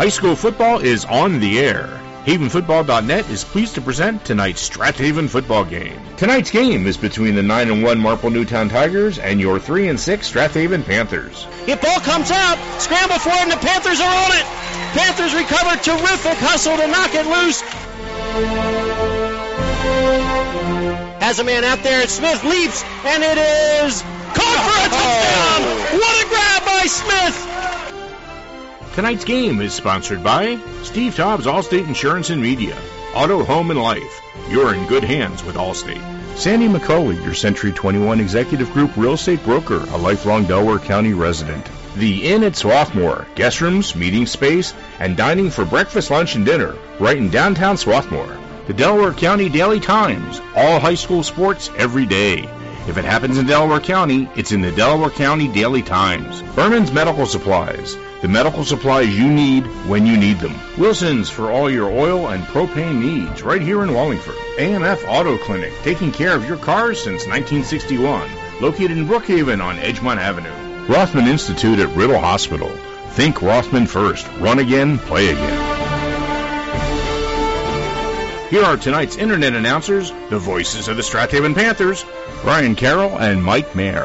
High school football is on the air. HavenFootball.net is pleased to present tonight's Strathaven football game. Tonight's game is between the 9-1 Marple Newtown Tigers and your 3-6 Strathaven Panthers. If ball comes out, scramble for it, and the Panthers are on it. Panthers recover, terrific hustle to knock it loose. Has a man out there, Smith leaps, and it is caught for a touchdown. What a grab by Smith. Tonight's game is sponsored by Steve Taub's Allstate Insurance and Media, Auto, Home, and Life. You're in good hands with Allstate. Sandy McCauley, your Century 21 Executive Group real estate broker, a lifelong Delaware County resident. The Inn at Swarthmore, guest rooms, meeting space, and dining for breakfast, lunch, and dinner, right in downtown Swarthmore. The Delaware County Daily Times, all high school sports every day. If it happens in Delaware County, it's in the Delaware County Daily Times. Berman's Medical Supplies, the medical supplies you need when you need them. Wilson's for all your oil and propane needs, right here in Wallingford. AMF Auto Clinic, taking care of your cars since 1961, located in Brookhaven on Edgemont Avenue. Rothman Institute at Riddle Hospital. Think Rothman first. Run again, play again. Here are tonight's internet announcers, the voices of the Strathaven Panthers, Brian Carroll and Mike Mayer.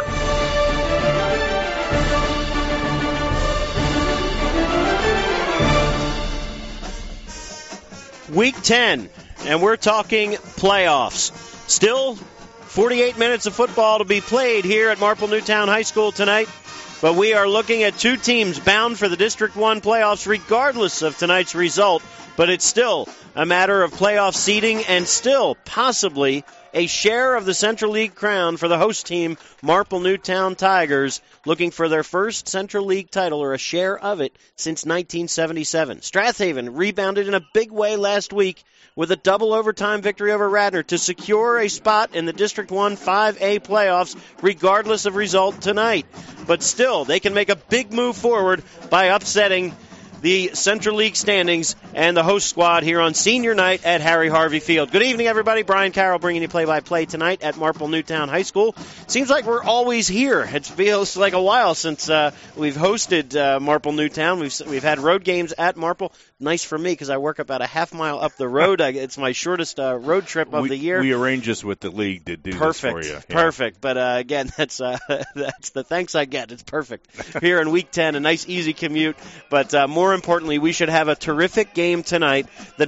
Week 10, and we're talking playoffs. Still 48 minutes of football to be played here at Marple Newtown High School tonight, but we are looking at two teams bound for the District 1 playoffs regardless of tonight's result, but it's still a matter of playoff seeding and still possibly a share of the Central League crown for the host team, Marple Newtown Tigers, looking for their first Central League title or a share of it since 1977. Strathaven rebounded in a big way last week with a double overtime victory over Radnor to secure a spot in the District 1 5A playoffs regardless of result tonight. But still, they can make a big move forward by upsetting the Central League standings and the host squad here on senior night at Harry Harvey Field. Good evening, everybody. Brian Carroll bringing you play-by-play tonight at Marple Newtown High School. Seems like we're always here. It feels like a while since we've hosted Marple Newtown. We've had road games at Marple. Nice for me because I work about a half mile up the road. It's my shortest road trip of the year. We arranged this with the league to do this for you. Perfect. But again, that's the thanks I get. It's perfect. Here in Week 10, a nice easy commute. But more importantly, we should have a terrific game tonight. The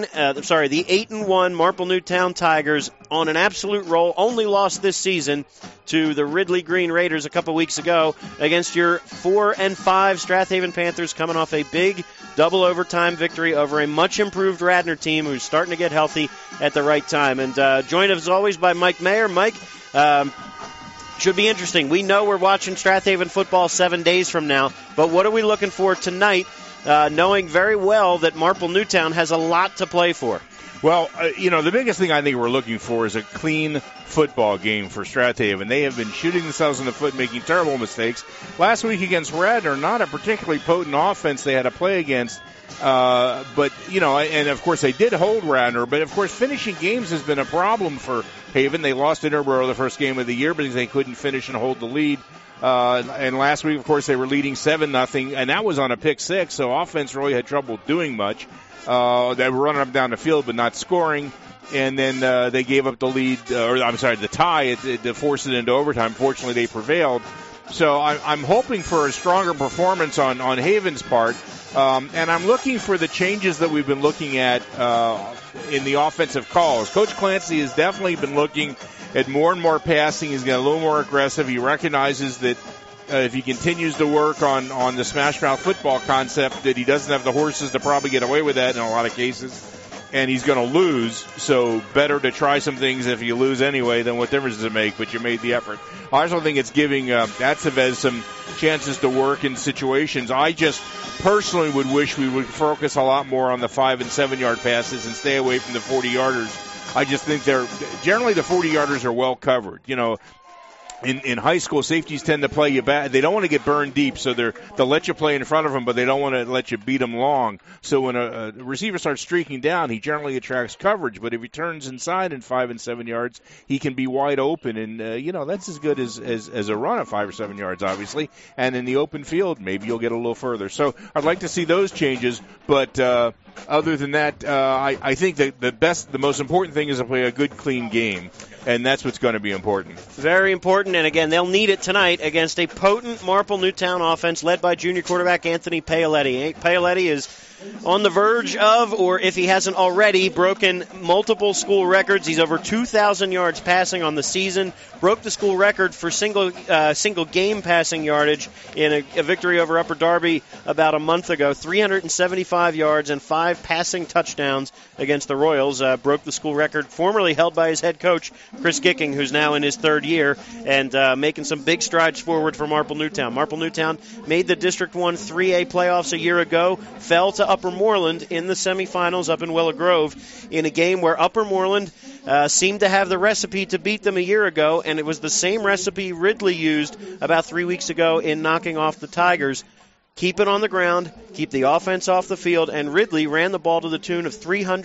8-1 Marple Newtown Tigers on an absolute roll. Only lost this season to the Ridley Green Raiders a couple weeks ago against your 4-5 Strathaven Panthers, coming off a big double overtime victory over a much improved Radnor team who's starting to get healthy at the right time. And joined as always by Mike Mayer. Mike, should be interesting. We know we're watching Strathaven football 7 days from now, but what are we looking for tonight, knowing very well that Marple Newtown has a lot to play for? Well, the biggest thing I think we're looking for is a clean football game for Strathaven. They have been shooting themselves in the foot, making terrible mistakes. Last week against Radnor, not a particularly potent offense they had to play against. But, and of course they did hold Radnor. But, of course, finishing games has been a problem for Haven. They lost to Interboro the first game of the year because they couldn't finish and hold the lead. And last week, of course, they were leading 7-0, and that was on a pick six, so offense really had trouble doing much. They were running up down the field but not scoring, and then they gave up the lead, the tie to force it into overtime. Fortunately, they prevailed. So I'm hoping for a stronger performance on Haven's part, and I'm looking for the changes that we've been looking at in the offensive calls. Coach Clancy has definitely been looking at more and more passing. He's got a little more aggressive. He recognizes that if he continues to work on the smash mouth football concept, that he doesn't have the horses to probably get away with that in a lot of cases, and he's going to lose. So better to try some things if you lose anyway, then what difference does it make? But you made the effort. I also think it's giving Atsevez some chances to work in situations. I just personally would wish we would focus a lot more on the 5 and 7 yard passes and stay away from the 40 yarders. I just think generally the 40 yarders are well covered. in high school, safeties tend to play you back. They don't want to get burned deep, so they'll let you play in front of them, but they don't want to let you beat them long. So when a receiver starts streaking down, he generally attracts coverage. But if he turns inside in 5 and 7 yards, he can be wide open, and that's as good as a run at 5 or 7 yards, obviously. And in the open field, maybe you'll get a little further. So I'd like to see those changes, but other than that, I think that the most important thing is to play a good, clean game. And that's what's going to be important. Very important, and again, they'll need it tonight against a potent Marple Newtown offense led by junior quarterback Anthony Paoletti. Paoletti is on the verge of, or if he hasn't already, broken multiple school records. He's over 2,000 yards passing on the season, broke the school record for single game passing yardage in a victory over Upper Darby about a month ago. 375 yards and 5 passing touchdowns against the Royals. Broke the school record formerly held by his head coach, Chris Gicking, who's now in his 3rd year, and making some big strides forward for Marple Newtown. Marple Newtown made the District 1 3A playoffs a year ago, fell to Upper Moreland in the semifinals up in Willow Grove in a game where Upper Moreland seemed to have the recipe to beat them a year ago, and it was the same recipe Ridley used about 3 weeks ago in knocking off the Tigers. Keep it on the ground, keep the offense off the field, and Ridley ran the ball to the tune of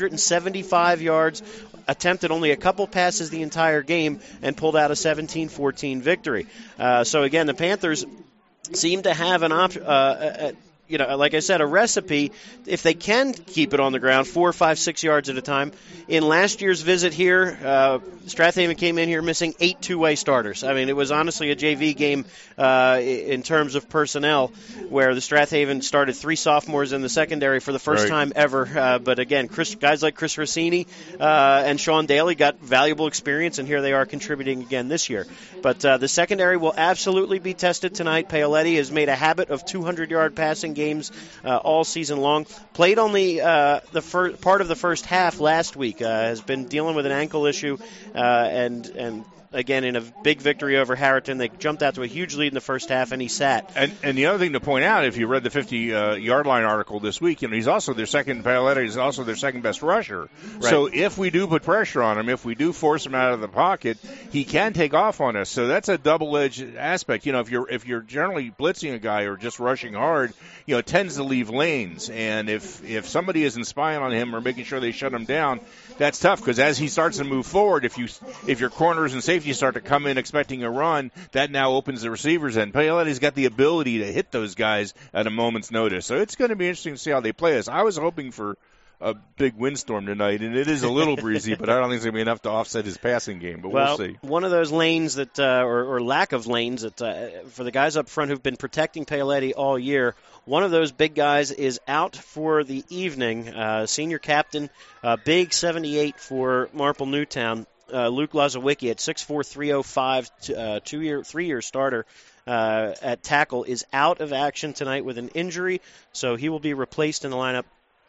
375 yards, attempted only a couple passes the entire game, and pulled out a 17-14 victory. So again, the Panthers seem to have an option. Like I said, a recipe, if they can keep it on the ground 4, 5, 6 yards at a time. In last year's visit here, Strathaven came in here missing 8 two-way starters. I mean, it was honestly a JV game in terms of personnel, where the Strathaven started 3 sophomores in the secondary for the first time ever. But again, guys like Chris Rossini and Sean Daly got valuable experience, and here they are contributing again this year. But the secondary will absolutely be tested tonight. Paoletti has made a habit of 200-yard passing games all season long. Played only the part of the first half last week. Has been dealing with an ankle issue, and again, in a big victory over Harriton, they jumped out to a huge lead in the first half, and he sat. And the other thing to point out, if you read the 50-yard line article this week, he's also Paoletti is also their second best rusher. Right. So if we do put pressure on him, if we do force him out of the pocket, he can take off on us. So that's a double-edged aspect. If you're generally blitzing a guy or just rushing hard, it tends to leave lanes. And if somebody isn't spying on him or making sure they shut him down, that's tough, because as he starts to move forward, if your corners and safety start to come in expecting a run, that now opens the receivers end. Paoletti's got the ability to hit those guys at a moment's notice. So it's going to be interesting to see how they play us. I was hoping for a big windstorm tonight, and it is a little breezy, but I don't think it's going to be enough to offset his passing game, but we'll see. One of those lanes that, or lack of lanes that, for the guys up front who've been protecting Paoletti all year, one of those big guys is out for the evening. Senior captain, big 78 for Marple Newtown, Luke Lazawicki at 6'4", 305, 3-year starter at tackle, is out of action tonight with an injury, so he will be replaced in the lineup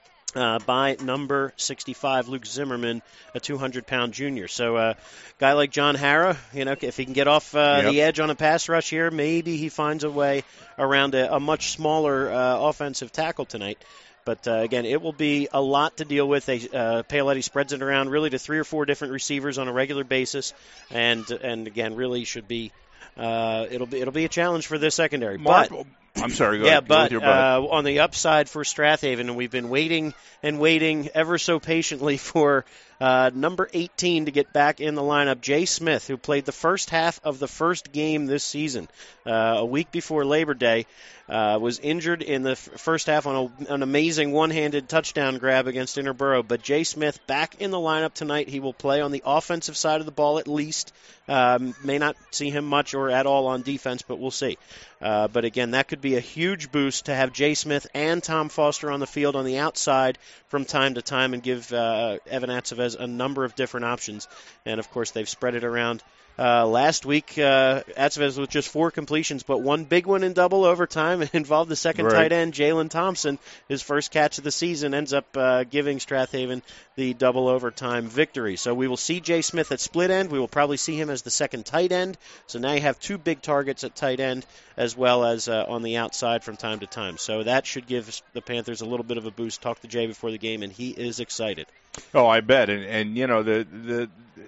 by number 65, Luke Zimmerman, a 200-pound junior. So a guy like John Hara, if he can get off the edge on a pass rush here, maybe he finds a way around a much smaller offensive tackle tonight. But, again, it will be a lot to deal with. Paoletti spreads it around really to 3 or 4 different receivers on a regular basis, and again, really should be it'll be a challenge for this secondary. I'm sorry, go ahead. But on the upside for Strathaven, and we've been waiting ever so patiently for number 18 to get back in the lineup, Jay Smith, who played the first half of the first game this season, a week before Labor Day, was injured in the first half on an amazing one-handed touchdown grab against Interborough. But Jay Smith back in the lineup tonight. He will play on the offensive side of the ball at least. May not see him much or at all on defense, but we'll see. But again, that could be a huge boost to have Jay Smith and Tom Foster on the field on the outside from time to time and give Evan Atzevez a number of different options. And, of course, they've spread it around. Last week, Atzevez with just 4 completions, but one big one in double overtime involved the second tight end, Jalen Thompson. His first catch of the season ends up giving Strathaven the double overtime victory. So we will see Jay Smith at split end. We will probably see him as the second tight end. So now you have 2 big targets at tight end as well as on the outside from time to time. So that should give the Panthers a little bit of a boost. Talked to Jay before the game, and he is excited. Oh, I bet. And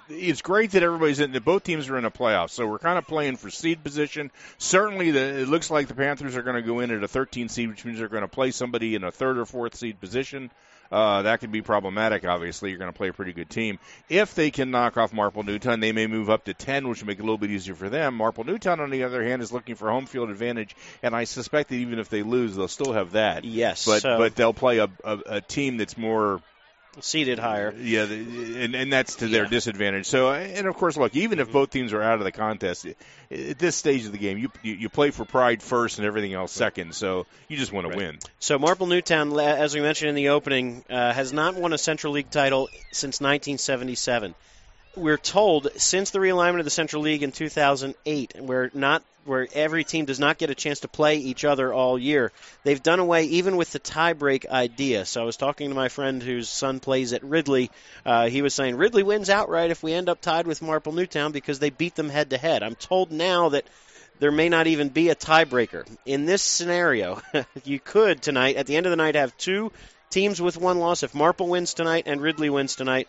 it's great that everybody's that both teams are in a playoff. So we're kind of playing for seed position. Certainly, it looks like the Panthers are going to go in at a 13 seed, which means they're going to play somebody in a 3rd or 4th seed position. That could be problematic, obviously. You're going to play a pretty good team. If they can knock off Marple Newtown, they may move up to 10, which will make it a little bit easier for them. Marple Newtown, on the other hand, is looking for home field advantage, and I suspect that even if they lose, they'll still have that. Yes. But they'll play a team that's more seated higher. Yeah, and that's to their disadvantage. So, and of course, look, even if both teams are out of the contest, at this stage of the game, you play for pride first and everything else second. So you just want to win. So Marple Newtown, as we mentioned in the opening, has not won a Central League title since 1977. We're told since the realignment of the Central League in 2008, where every team does not get a chance to play each other all year, they've done away even with the tie-break idea. So I was talking to my friend whose son plays at Ridley. He was saying Ridley wins outright if we end up tied with Marple Newtown because they beat them head-to-head. I'm told now that there may not even be a tiebreaker. In this scenario, you could tonight, at the end of the night, have 2 teams with 1 loss. If Marple wins tonight and Ridley wins tonight,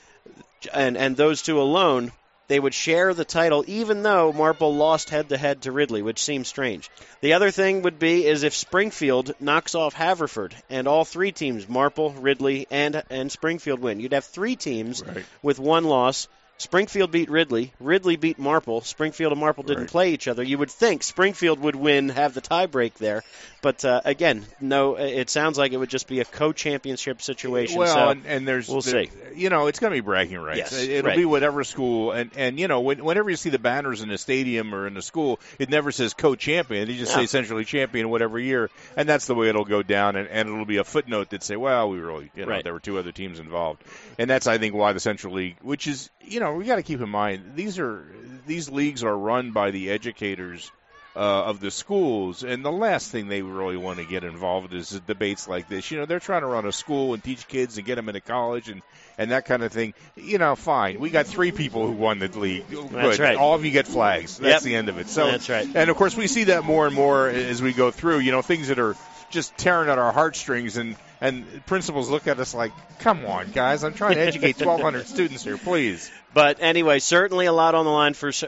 and those 2 alone, they would share the title even though Marple lost head-to-head to Ridley, which seems strange. The other thing would be is if Springfield knocks off Haverford and all 3 teams, Marple, Ridley, and Springfield win. You'd have 3 teams with 1 loss. Springfield beat Ridley. Ridley beat Marple. Springfield and Marple didn't play each other. You would think Springfield would win, have the tiebreak there. But, again, no, it sounds like it would just be a co-championship situation. Well, so and we'll see. You know, it's going to be bragging rights. Yes, It'll be whatever school. And you know, whenever you see the banners in a stadium or in a school, it never says co-champion. They just say centrally champion whatever year. And that's the way it'll go down. And it'll be a footnote that say, well, we really, there were 2 other teams involved. And that's, I think, why the Central League, which is, we got to keep in mind, these leagues are run by the educators of the schools, and the last thing they really want to get involved is debates like this. They're trying to run a school and teach kids and get them into college and that kind of thing. Fine. We got 3 people who won the league. Good. That's right. All of you get flags. That's the end of it. So that's right. And of course, we see that more and more as we go through. Things that are just tearing at our heartstrings, and principals look at us like, come on, guys, I'm trying to educate 1,200 students here, please. But anyway, certainly a lot on the line for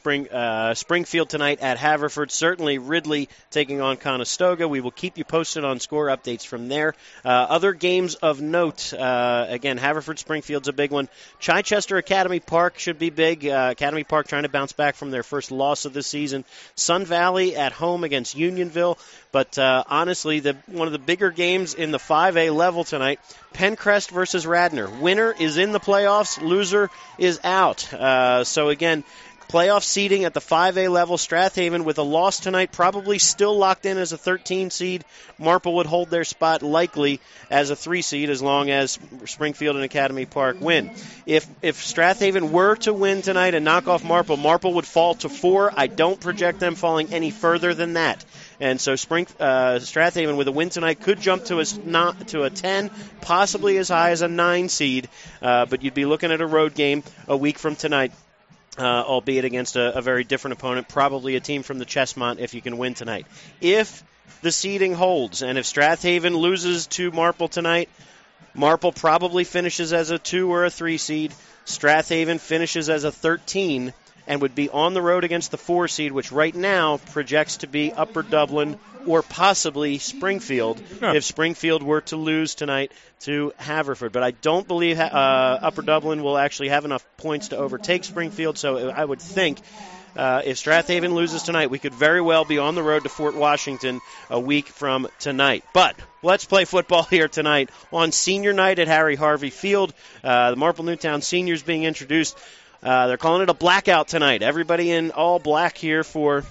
Springfield tonight at Haverford. Certainly Ridley taking on Conestoga. We will keep you posted on score updates from there. Other games of note, again, Haverford-Springfield's a big one. Chichester Academy Park should be big. Academy Park trying to bounce back from their first loss of the season. Sun Valley at home against Unionville. But honestly, one of the bigger games in the 5A level tonight, Pencrest versus Radnor. Winner is in the playoffs. Loser is out. So again, playoff seeding at the 5A level. Strathaven with a loss tonight, probably still locked in as a 13 seed. Marple would hold their spot likely as a 3 seed as long as Springfield and Academy Park win. If Strathaven were to win tonight and knock off Marple, Marple would fall to 4. I don't project them falling any further than that. And so Strathaven with a win tonight could jump to a 10, possibly as high as a 9 seed. But you'd be looking at a road game a week from tonight, albeit against a very different opponent, probably a team from the Chestmont if you can win tonight. If the seeding holds, and if Strathaven loses to Marple tonight, Marple probably finishes as a 2 or a 3 seed. Strathaven finishes as a 13 and would be on the road against the 4 seed, which right now projects to be Upper Dublin or possibly Springfield if Springfield were to lose tonight to Haverford. But I don't believe Upper Dublin will actually have enough points to overtake Springfield, so I would think if Strathaven loses tonight, we could very well be on the road to Fort Washington a week from tonight. But let's play football here tonight on senior night at Harry Harvey Field. The Marple Newtown seniors being introduced. They're calling it a blackout tonight. Everybody in all black here for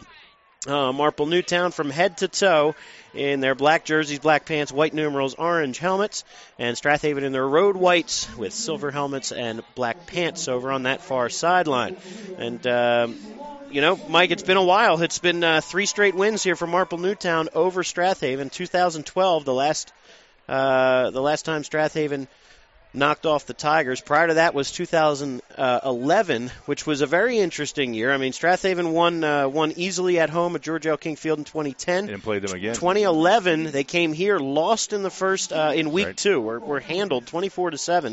Marple Newtown from head to toe in their black jerseys, black pants, white numerals, orange helmets, and Strathaven in their road whites with silver helmets and black pants over on that far sideline. And, Mike, it's been a while. It's been 3 straight wins here for Marple Newtown over Strathaven. 2012, the last time Strathaven knocked off the Tigers. Prior to that was 2011, which was a very interesting year. I mean, Strathaven won easily at home at George L. King Field in 2010. And played them again. 2011, they came here, lost in the first in week 2, were handled 24-7.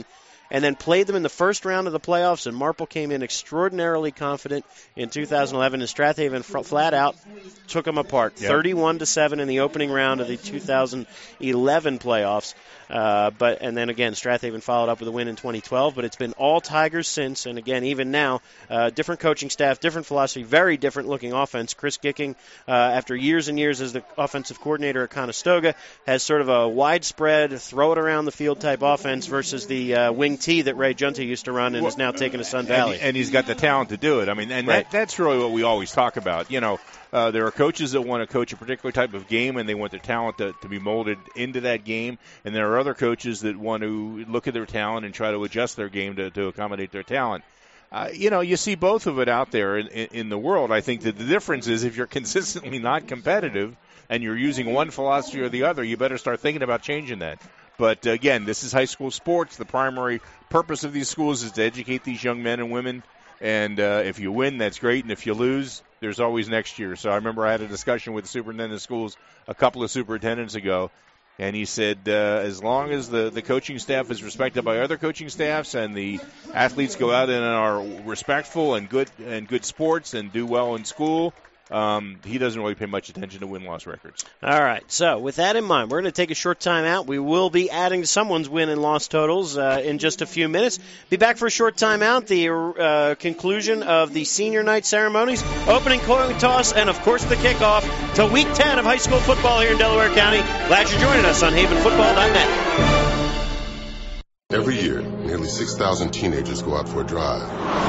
and then played them in the first round of the playoffs, and Marple came in extraordinarily confident in 2011, and Strathaven flat out took them apart, 31-7 in the opening round of the 2011 playoffs. And then again, Strathaven followed up with a win in 2012, but it's been all Tigers since. And again, even now, different coaching staff, different philosophy, very different looking offense. Chris Gicking, after years and years as the offensive coordinator at Conestoga, has sort of a widespread, throw it around the field type offense versus the wing T that Ray Junta used to run and is now taken to Sun Valley. And he's got the talent to do it. I mean, and right. That's really what we always talk about. You know, there are coaches that want to coach a particular type of game, and they want their talent to be molded into that game. And there are other coaches that want to look at their talent and try to adjust their game to accommodate their talent. You know, you see both of it out there in the world. I think that the difference is if you're consistently not competitive and you're using one philosophy or the other, you better start thinking about changing that. But, again, this is high school sports. The primary purpose of these schools is to educate these young men and women. And if you win, that's great. And if you lose, there's always next year. So I remember I had a discussion with the superintendent of schools a couple of superintendents ago, and he said as long as the coaching staff is respected by other coaching staffs and the athletes go out and are respectful and good sports and do well in school, he doesn't really pay much attention to win-loss records. All right, so with that in mind, we're going to take a short time out. We will be adding someone's win and loss totals in just a few minutes. Be back for a short time out, the conclusion of the senior night ceremonies, opening coin toss, and, of course, the kickoff to Week 10 of high school football here in Delaware County. Glad you're joining us on HavenFootball.net. Every year, nearly 6,000 teenagers go out for a drive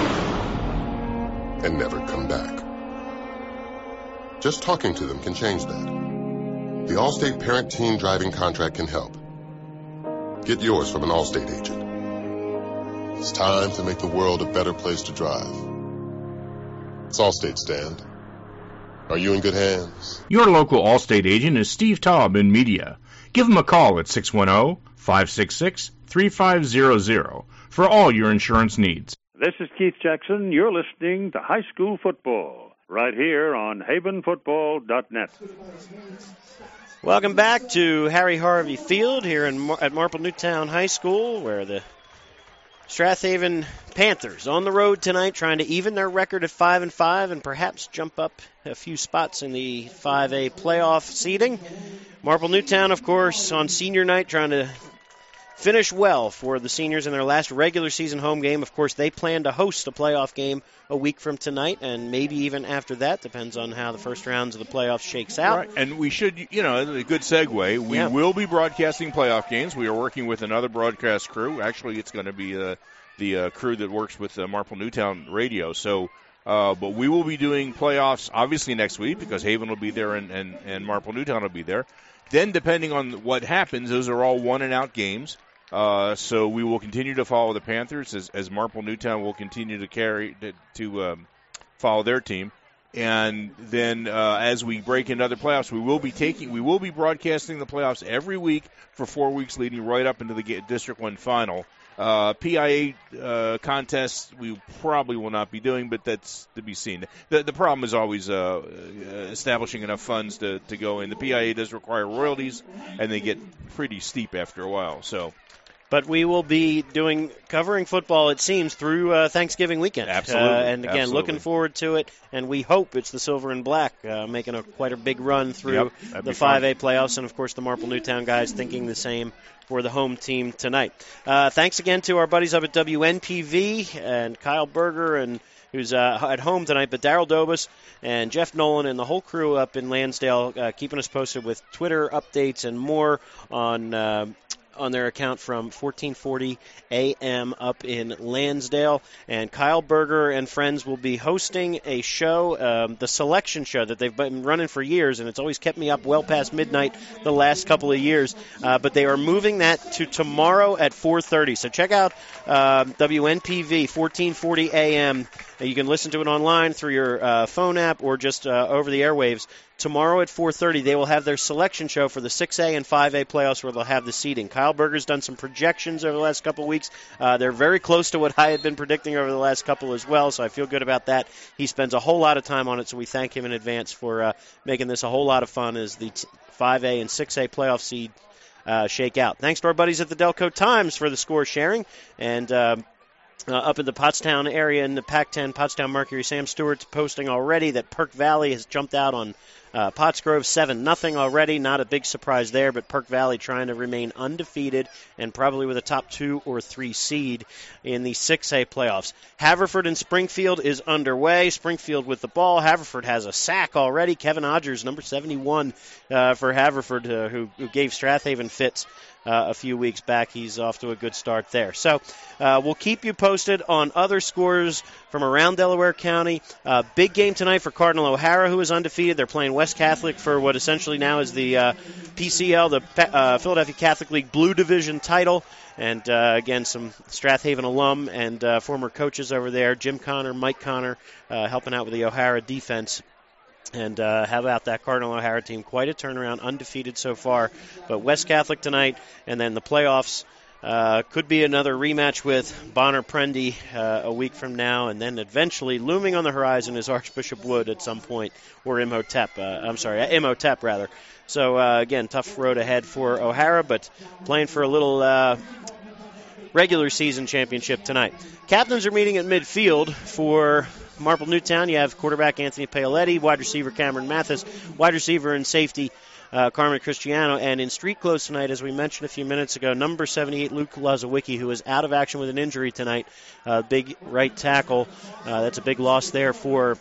and never come back. Just talking to them can change that. The Allstate Parent-Teen Driving Contract can help. Get yours from an Allstate agent. It's time to make the world a better place to drive. It's Allstate, Stand. Are you in good hands? Your local Allstate agent is Steve Taub in media. Give him a call at 610-566-3500 for all your insurance needs. This is Keith Jackson. You're listening to High School Football right here on HavenFootball.net. Welcome back to Harry Harvey Field here at Marple Newtown High School, where the Strathaven Panthers on the road tonight trying to even their record at 5-5 and perhaps jump up a few spots in the 5A playoff seeding. Marple Newtown, of course, on senior night trying to finish well for the seniors in their last regular season home game. Of course, they plan to host a playoff game a week from tonight, and maybe even after that. Depends on how the first rounds of the playoffs shakes out. Right. And we should, a good segue. We will be broadcasting playoff games. We are working with another broadcast crew. Actually, it's going to be the crew that works with Marple Newtown Radio. So, but we will be doing playoffs, obviously, next week because Haven will be there and Marple Newtown will be there. Then, depending on what happens, those are all one-and-out games. So we will continue to follow the Panthers as Marple Newtown will continue to follow their team. And then as we break into other playoffs, we will be broadcasting the playoffs every week for 4 weeks leading right up into the District 1 final. PIA contests we probably will not be doing, but that's to be seen. The problem is always establishing enough funds to go in. The PIA does require royalties, and they get pretty steep after a while. But we will be covering football, it seems, through Thanksgiving weekend. Absolutely. And again, looking forward to it. And we hope it's the Silver and Black making quite a big run through the 5A playoffs. And, of course, the Marple Newtown guys thinking the same for the home team tonight. Thanks again to our buddies up at WNPV and Kyle Berger, who's at home tonight, but Daryl Dobus and Jeff Nolan and the whole crew up in Lansdale keeping us posted with Twitter updates and more on their account from 1440 AM up in Lansdale. And Kyle Berger and friends will be hosting a show, the selection show that they've been running for years, and it's always kept me up well past midnight the last couple of years. But they are moving that to tomorrow at 4:30. So check out WNPV 1440 AM. You can listen to it online through your phone app or just over the airwaves. Tomorrow at 4:30, they will have their selection show for the 6A and 5A playoffs where they'll have the seeding. Kyle Berger's done some projections over the last couple of weeks. They're very close to what I had been predicting over the last couple as well, so I feel good about that. He spends a whole lot of time on it, so we thank him in advance for making this a whole lot of fun as the 5A and 6A playoff seed shake out. Thanks to our buddies at the Delco Times for the score sharing. And up in the Pottstown area in the Pac-10, Pottstown Mercury, Sam Stewart's posting already that Perk Valley has jumped out on Pottsgrove 7-0 already. Not a big surprise there, but Perk Valley trying to remain undefeated and probably with a top 2 or 3 seed in the 6A playoffs. Haverford and Springfield is underway. Springfield with the ball. Haverford has a sack already. Kevin Odgers, number 71 for Haverford, who gave Strathaven fits a few weeks back. He's off to a good start there. So we'll keep you posted on other scores from around Delaware County. Big game tonight for Cardinal O'Hara, who is undefeated. They're playing West Catholic for what essentially now is the PCL, the Philadelphia Catholic League Blue Division title. And, again, some Strathaven alum and former coaches over there, Jim Connor, Mike Connor, helping out with the O'Hara defense. And how about that Cardinal O'Hara team? Quite a turnaround, undefeated so far. But West Catholic tonight, and then the playoffs could be another rematch with Bonner Prendy a week from now. And then eventually, looming on the horizon is Archbishop Wood at some point, or Imhotep. Imhotep, rather. So, again, tough road ahead for O'Hara, but playing for a little regular season championship tonight. Captains are meeting at midfield for Marple Newtown. You have quarterback Anthony Paoletti, wide receiver Cameron Mathis, wide receiver and safety Carmen Cristiano, and in street clothes tonight, as we mentioned a few minutes ago, number 78 Luke Lazawicki, who is out of action with an injury tonight, big right tackle. That's a big loss there for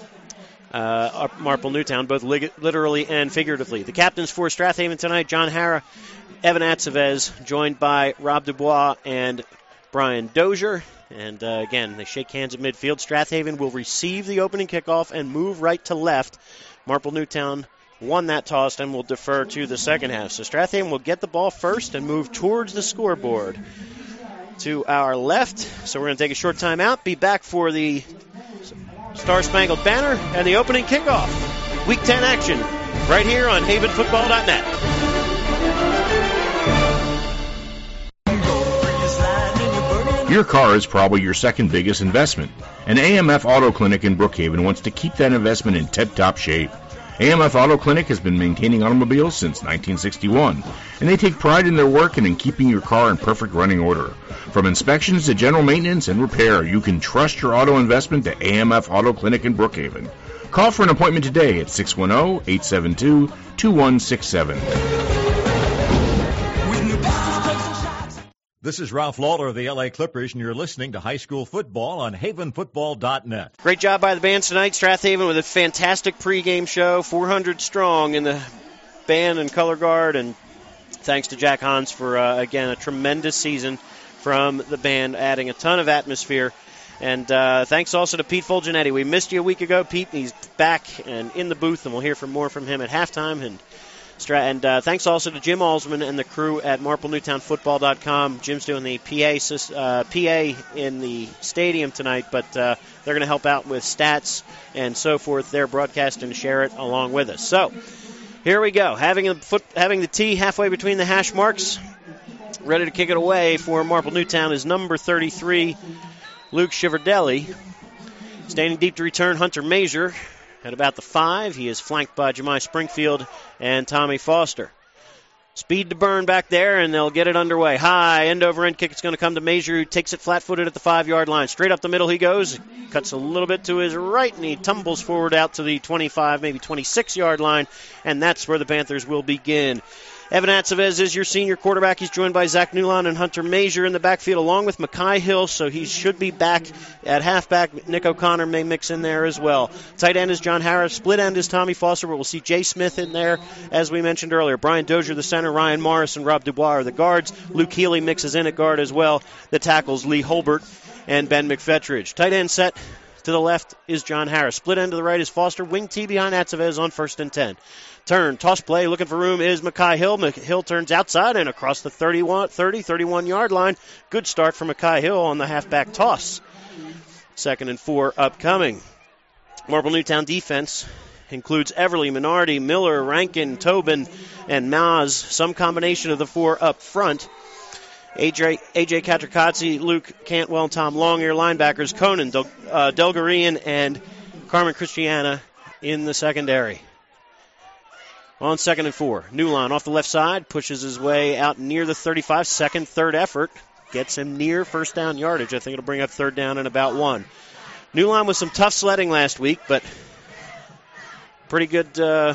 Marple Newtown, both literally and figuratively. The captains for Strathaven tonight, John Hara, Evan Atzavez, joined by Rob Dubois and Brian Dozier. And, again, they shake hands at midfield. Strathaven will receive the opening kickoff and move right to left. Marple Newtown won that toss and will defer to the second half. So Strathaven will get the ball first and move towards the scoreboard to our left. So we're going to take a short time out, be back for the Star-Spangled Banner and the opening kickoff. Week 10 action right here on HavenFootball.net. Your car is probably your second biggest investment, and AMF Auto Clinic in Brookhaven wants to keep that investment in tip-top shape. AMF Auto Clinic has been maintaining automobiles since 1961, and they take pride in their work and in keeping your car in perfect running order. From inspections to general maintenance and repair, you can trust your auto investment to AMF Auto Clinic in Brookhaven. Call for an appointment today at 610-872-2167. This is Ralph Lawler of the LA Clippers, and you're listening to High School Football on HavenFootball.net. Great job by the band tonight. Strathaven with a fantastic pregame show, 400 strong in the band and color guard, and thanks to Jack Hans for, again, a tremendous season from the band, adding a ton of atmosphere. And thanks also to Pete Fulgenetti. We missed you a week ago, Pete. He's back and in the booth, and we'll hear more from him at halftime. And thanks also to Jim Alsman and the crew at MarpleNewtownFootball.com. Jim's doing the PA in the stadium tonight, but they're going to help out with stats and so forth. They're broadcasting and share it along with us. So here we go. Having the tee halfway between the hash marks, ready to kick it away for Marple Newtown is number 33, Luke Shiverdelli. Standing deep to return, Hunter Mazur. At about the 5, he is flanked by Jemai Springfield and Tommy Foster. Speed to burn back there, and they'll get it underway. High, end-over-end kick. It's going to come to Mazur, who takes it flat-footed at the 5-yard line. Straight up the middle he goes. Cuts a little bit to his right, and he tumbles forward out to the 25, maybe 26-yard line, and that's where the Panthers will begin. Evan Atzavez is your senior quarterback. He's joined by Zach Newland and Hunter Mazur in the backfield, along with Mackay Hill, so he should be back at halfback. Nick O'Connor may mix in there as well. Tight end is John Harris. Split end is Tommy Foster, but we'll see Jay Smith in there, as we mentioned earlier. Brian Dozier, the center. Ryan Morris and Rob Dubois are the guards. Luke Healy mixes in at guard as well. The tackles, Lee Holbert and Ben McFetridge. Tight end set to the left is John Harris. Split end to the right is Foster. Wing T behind Atzavez on 1st and 10. Turn, toss play, looking for room is Mackay Hill. Hill turns outside and across the 31-yard line. Good start for Mackay Hill on the halfback toss. 2nd and 4 upcoming. Marple Newtown defense includes Everly, Minardi, Miller, Rankin, Tobin, and Maz. Some combination of the 4 up front. AJ Katrakatsi, Luke Cantwell, and Tom Longear, linebackers. Conan, Delgarian, and Carmen Christiana in the secondary. On 2nd and 4. Newline off the left side, pushes his way out near the 35. Second, third effort. Gets him near first down yardage. I think it'll bring up third down and about 1. Newline with some tough sledding last week, but pretty good.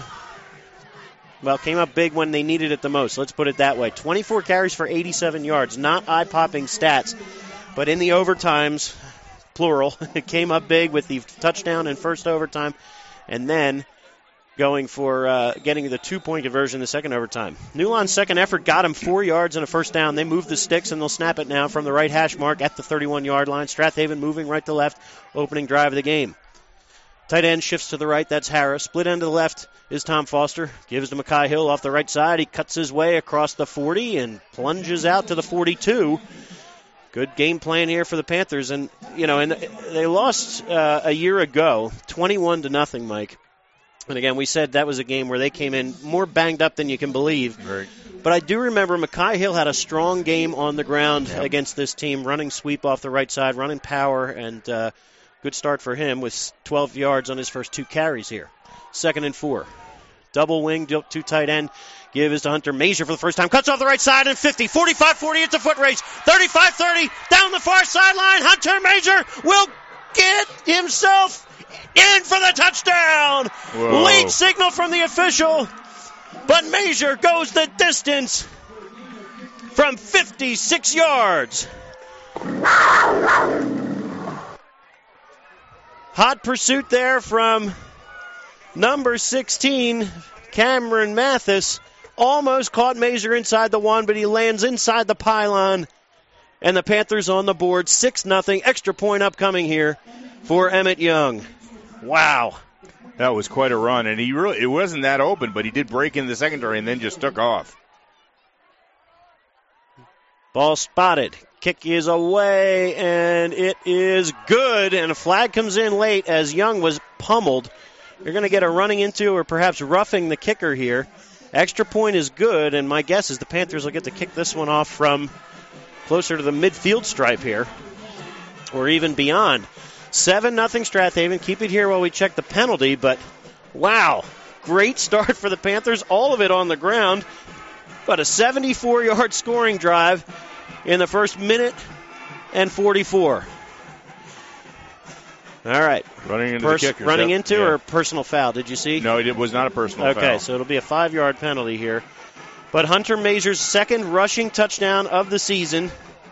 Came up big when they needed it the most. Let's put it that way. 24 carries for 87 yards. Not eye-popping stats, but in the overtimes, plural, it came up big with the touchdown in first overtime, and then going for getting the 2-point conversion in the second overtime. Newline's second effort got him 4 yards and a first down. They move the sticks, and they'll snap it now from the right hash mark at the 31-yard line. Strathaven moving right to left, opening drive of the game. Tight end shifts to the right. That's Harris. Split end to the left is Tom Foster. Gives to Mekhi Hill off the right side. He cuts his way across the 40 and plunges out to the 42. Good game plan here for the Panthers. And, they lost a year ago, 21-0, Mike. And again, we said that was a game where they came in more banged up than you can believe. Right. But I do remember Mekhi Hill had a strong game on the ground against this team, running sweep off the right side, running power, and good start for him with 12 yards on his first 2 carries here. 2nd and 4. Double wing, 2 tight end. Give is to Hunter Mazier for the first time. Cuts off the right side and 50, 45-40. It's a foot race. 35-30 down the far sideline. Hunter Mazier will get himself in for the touchdown. Whoa. Lead signal from the official. But Mazier goes the distance from 56 yards. Hot pursuit there from number 16, Cameron Mathis. Almost caught Mazier inside the 1, but he lands inside the pylon. And the Panthers on the board, 6-0. Extra point upcoming here for Emmett Young. Wow. That was quite a run, and it wasn't that open, but he did break in the secondary and then just took off. Ball spotted. Kick is away, and it is good. And a flag comes in late as Young was pummeled. You're going to get a running into or perhaps roughing the kicker here. Extra point is good, and my guess is the Panthers will get to kick this one off from closer to the midfield stripe here, or even beyond. 7-0 Strathaven. Keep it here while we check the penalty, but wow, great start for the Panthers. All of it on the ground, but a 74-yard scoring drive in the first minute and 44. All right. Running into the kickers. Running into or personal foul, did you see? No, it was not a personal foul. Okay, so it'll be a 5-yard penalty here. But Hunter Mazier's second rushing touchdown of the season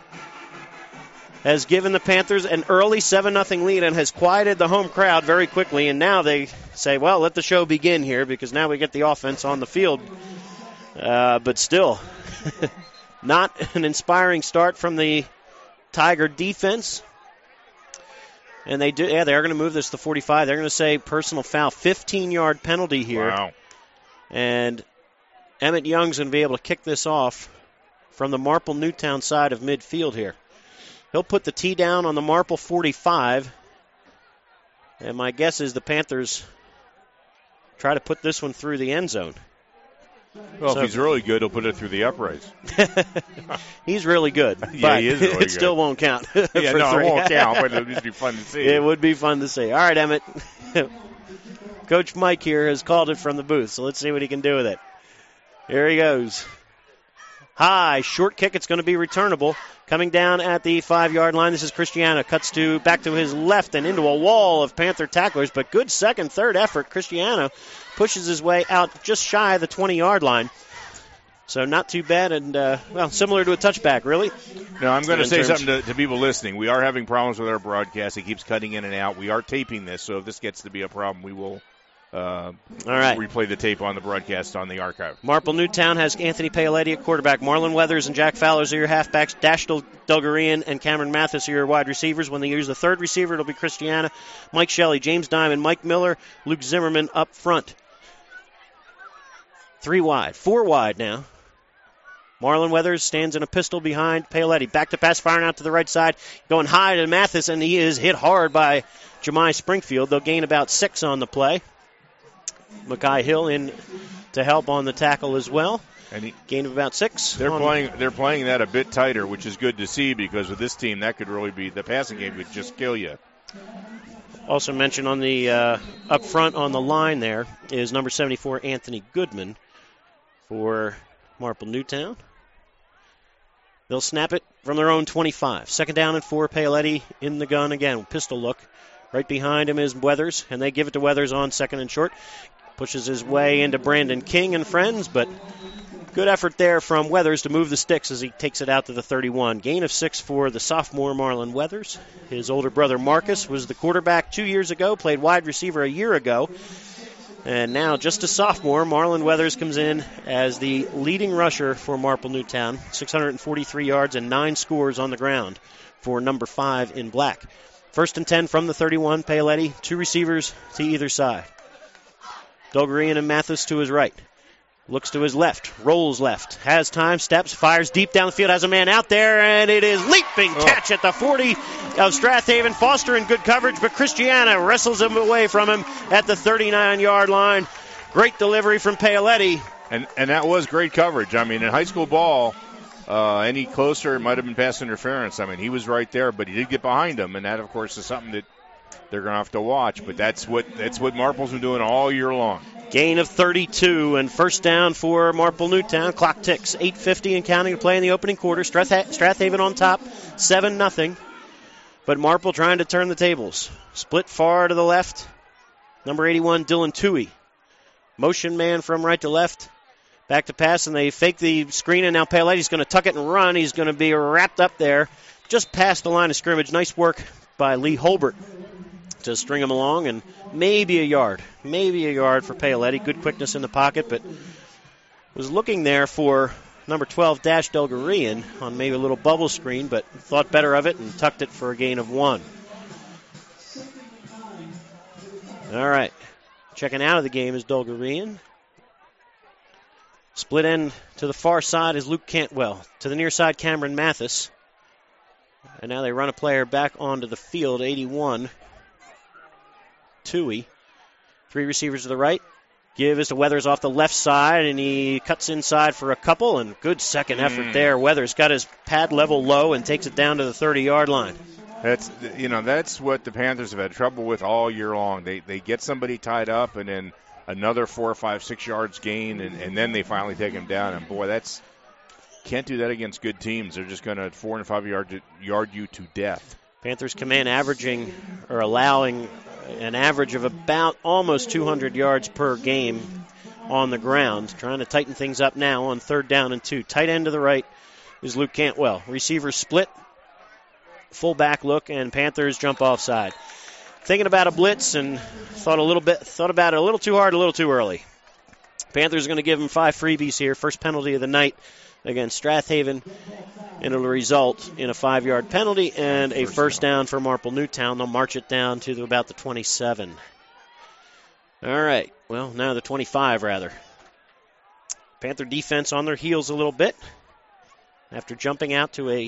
has given the Panthers an early 7-0 lead and has quieted the home crowd very quickly. And now they say, well, let the show begin here because now we get the offense on the field. But still, not an inspiring start from the Tiger defense. And they are going to move this to 45. They're going to say personal foul, 15-yard penalty here. Wow. And Emmett Young's going to be able to kick this off from the Marple Newtown side of midfield here. He'll put the tee down on the Marple 45. And my guess is the Panthers try to put this one through the end zone. Well, so, if he's really good, he'll put it through the uprights. He's really good. Yeah, but he is really good. It still won't count. Yeah, no, it won't count, but it'll just be fun to see. It would be fun to see. All right, Emmett. Coach Mike here has called it from the booth, so let's see what he can do with it. Here he goes. High, short kick. It's going to be returnable. Coming down at the 5-yard line, this is Christiana. Cuts back to his left and into a wall of Panther tacklers, but good second, third effort. Christiana pushes his way out just shy of the 20-yard line. So not too bad, and, similar to a touchback, really. No, I'm going to say something to people listening. We are having problems with our broadcast. It keeps cutting in and out. We are taping this, so if this gets to be a problem, we will replay the tape on the broadcast on the archive. Marple Newtown has Anthony Paoletti at quarterback. Marlon Weathers and Jack Fowler are your halfbacks. Dash Delgarian and Cameron Mathis are your wide receivers. When they use the third receiver, it'll be Christiana, Mike Shelley, James Diamond, Mike Miller, Luke Zimmerman up front. 3 wide. 4 wide now. Marlon Weathers stands in a pistol behind Paoletti. Back to pass, firing out to the right side. Going high to Mathis, and he is hit hard by Jemai Springfield. They'll gain about 6 on the play. Mekhi Hill in to help on the tackle as well. And gain of about 6. They're playing that a bit tighter, which is good to see because with this team, that could really be the passing game could just kill you. Also mentioned on the up front on the line there is number 74 Anthony Goodman. for Marple Newtown. They'll snap it from their own 25. Second down and 4. Paoletti in the gun again. Pistol look. Right behind him is Weathers, and they give it to Weathers on second and short. Pushes his way into Brandon King and friends, but good effort there from Weathers to move the sticks as he takes it out to the 31. Gain of 6 for the sophomore Marlon Weathers. His older brother Marcus was the quarterback 2 years ago, played wide receiver a year ago. And now, just a sophomore, Marlon Weathers comes in as the leading rusher for Marple Newtown. 643 yards and 9 scores on the ground for number 5 in black. First and 10 from the 31, Paoletti. 2 receivers to either side. Dolgarian and Mathis to his right. Looks to his left, rolls left, has time, steps, fires deep down the field, has a man out there, and it is leaping catch at the 40 of Strathaven. Foster in good coverage, but Christiana wrestles him away from him at the 39-yard line. Great delivery from Paoletti. And that was great coverage. I mean, in high school ball, any closer, it might have been pass interference. I mean, he was right there, but he did get behind him, and that, of course, is something that they're going to have to watch. But that's what Marple's been doing all year long. Gain of 32 and first down for Marple Newtown. Clock ticks. 8:50 and counting to play in the opening quarter. Strathaven on top, 7-0. But Marple trying to turn the tables. Split far to the left. Number 81, Dylan Toohey. Motion man from right to left. Back to pass, and they fake the screen, and now Paoletti's going to tuck it and run. He's going to be wrapped up there just past the line of scrimmage. Nice work by Lee Holbert to string him along, and maybe a yard for Paoletti. Good quickness in the pocket, but was looking there for number 12, Dash Dolgarian, on maybe a little bubble screen, but thought better of it and tucked it for a gain of 1. All right, checking out of the game is Dolgarian. Split end to the far side is Luke Cantwell. To the near side, Cameron Mathis. And now they run a player back onto the field, 81. Toohey. 3 receivers to the right. Give is to Weathers off the left side, and he cuts inside for a couple, and good second effort there. Weathers got his pad level low and takes it down to the 30-yard line. That's what the Panthers have had trouble with all year long. They get somebody tied up, and then another 4, 5, 6 yards gain, and then they finally take him down. And boy, can't do that against good teams. They're just going to 4 and 5 yard you to death. Panthers come in allowing an average of about almost 200 yards per game on the ground. Trying to tighten things up now on 3rd down and 2. Tight end to the right is Luke Cantwell. Receivers split, fullback look, and Panthers jump offside. Thinking about a blitz and thought about it a little too hard, a little too early. Panthers are going to give him 5 freebies here. First penalty of the night against Strathaven, and it'll result in a 5-yard penalty and a first down for Marple Newtown. They'll march it down to about the 27. All right, well, now the 25, rather. Panther defense on their heels a little bit after jumping out to a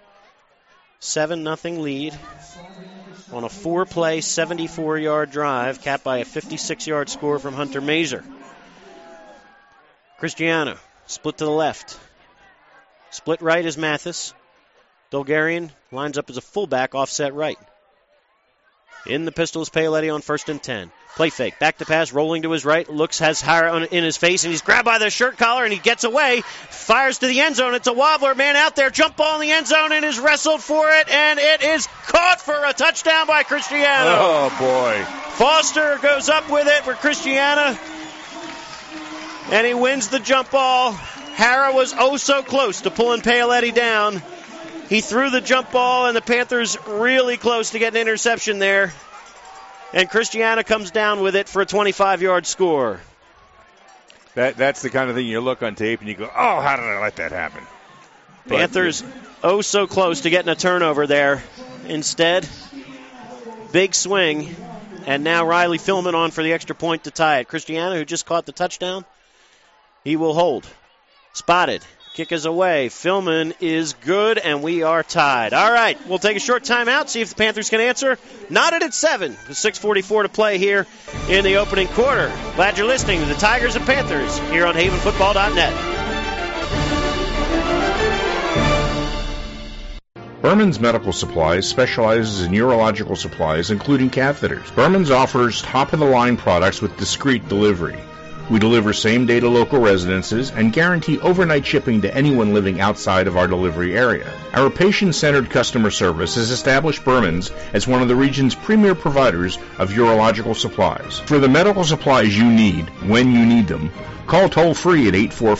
7-0 lead on a 4-play, 74-yard drive, capped by a 56-yard score from Hunter Mazer. Cristiano, split to the left. Split right is Mathis. Dolgarian lines up as a fullback, offset right. In the pistol is Paoletti on 1st and 10. Play fake, back to pass, rolling to his right. Has Hire in his face, and he's grabbed by the shirt collar, and he gets away. Fires to the end zone. It's a wobbler. Man out there. Jump ball in the end zone, and is wrestled for it, and it is caught for a touchdown by Cristiano. Oh, boy. Foster goes up with it for Cristiano, and he wins the jump ball. Hara was so close to pulling Paoletti down. He threw the jump ball, and the Panthers really close to getting an interception there. And Cristiano comes down with it for a 25-yard score. That's the kind of thing you look on tape and you go, oh, how did I let that happen? Panthers so close to getting a turnover there. Instead, big swing, and now Riley Philman on for the extra point to tie it. Cristiano, who just caught the touchdown, he will hold. Spotted. Kick is away. Philman is good, and we are tied. All right, we'll take a short timeout, see if the Panthers can answer. Knotted at 7 with 6:44 to play here in the opening quarter. Glad you're listening to the Tigers and Panthers here on HavenFootball.net. Berman's Medical Supplies specializes in urological supplies, including catheters. Berman's offers top-of-the-line products with discreet delivery. We deliver same-day to local residences and guarantee overnight shipping to anyone living outside of our delivery area. Our patient-centered customer service has established Berman's as one of the region's premier providers of urological supplies. For the medical supplies you need, when you need them, call toll-free at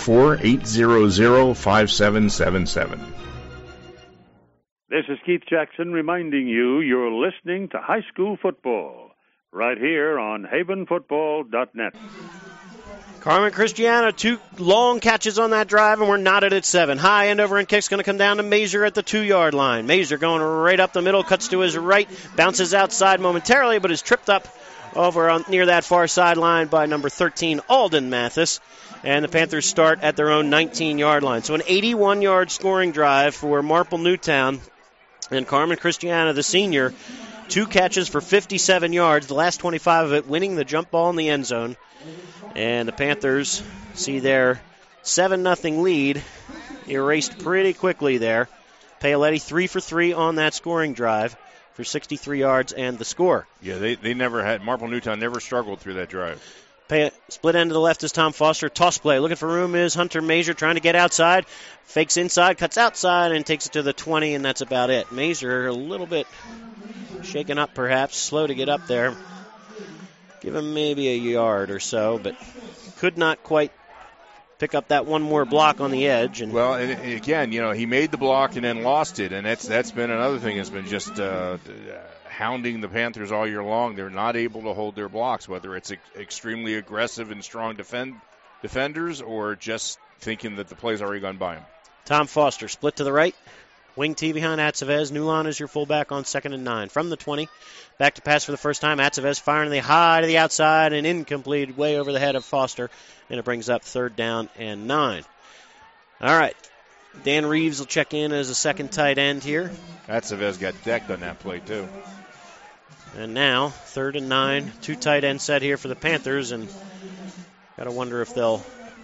844-800-5777. This is Keith Jackson reminding you you're listening to High School Football right here on havenfootball.net. Carmen Cristiano, 2 long catches on that drive, and we're knotted at 7. High end over and kick's going to come down to Mazer at the 2-yard line. Mazer going right up the middle, cuts to his right, bounces outside momentarily, but is tripped up over near that far sideline by number 13, Alden Mathis. And the Panthers start at their own 19-yard line. So an 81-yard scoring drive for Marple Newtown. And Carmen Cristiano, the senior, 2 catches for 57 yards, the last 25 of it winning the jump ball in the end zone. And the Panthers see their 7-0 lead erased pretty quickly there. Paoletti 3 for 3 on that scoring drive for 63 yards and the score. Yeah, they never had, Marple Newtown never struggled through that drive. Split end to the left is Tom Foster. Toss play. Looking for room is Hunter Mazer trying to get outside. Fakes inside, cuts outside, and takes it to the 20, and that's about it. Mazer a little bit shaken up perhaps, slow to get up there. Give him maybe a yard or so, but could not quite pick up that one more block on the edge. And well, and again, he made the block and then lost it, and that's been another thing that's been just hounding the Panthers all year long. They're not able to hold their blocks, whether it's extremely aggressive and strong defenders or just thinking that the play's already gone by them. Tom Foster split to the right. Wing T behind Atzavez. Newland is your fullback on 2nd and 9. From the 20, back to pass for the first time. Atzavez firing the high to the outside and incomplete way over the head of Foster. And it brings up 3rd down and 9. All right. Dan Reeves will check in as a second tight end here. Atzavez got decked on that play, too. And now, 3rd and 9. 2 tight end set here for the Panthers. And got to wonder if they'll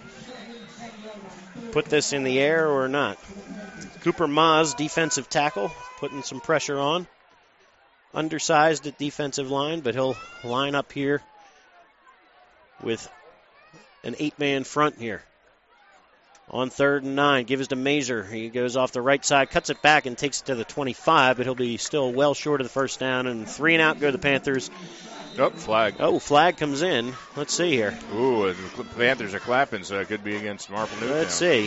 put this in the air or not. Cooper Maz, defensive tackle, putting some pressure on. Undersized at defensive line, but he'll line up here with an 8-man front here. On 3rd and 9, gives to Mazer. He goes off the right side, cuts it back, and takes it to the 25, but he'll be still well short of the first down. And 3 and out go the Panthers. Oh, flag. Oh, flag comes in. Let's see here. Ooh, the Panthers are clapping, so it could be against Marple Newtown. Let's see.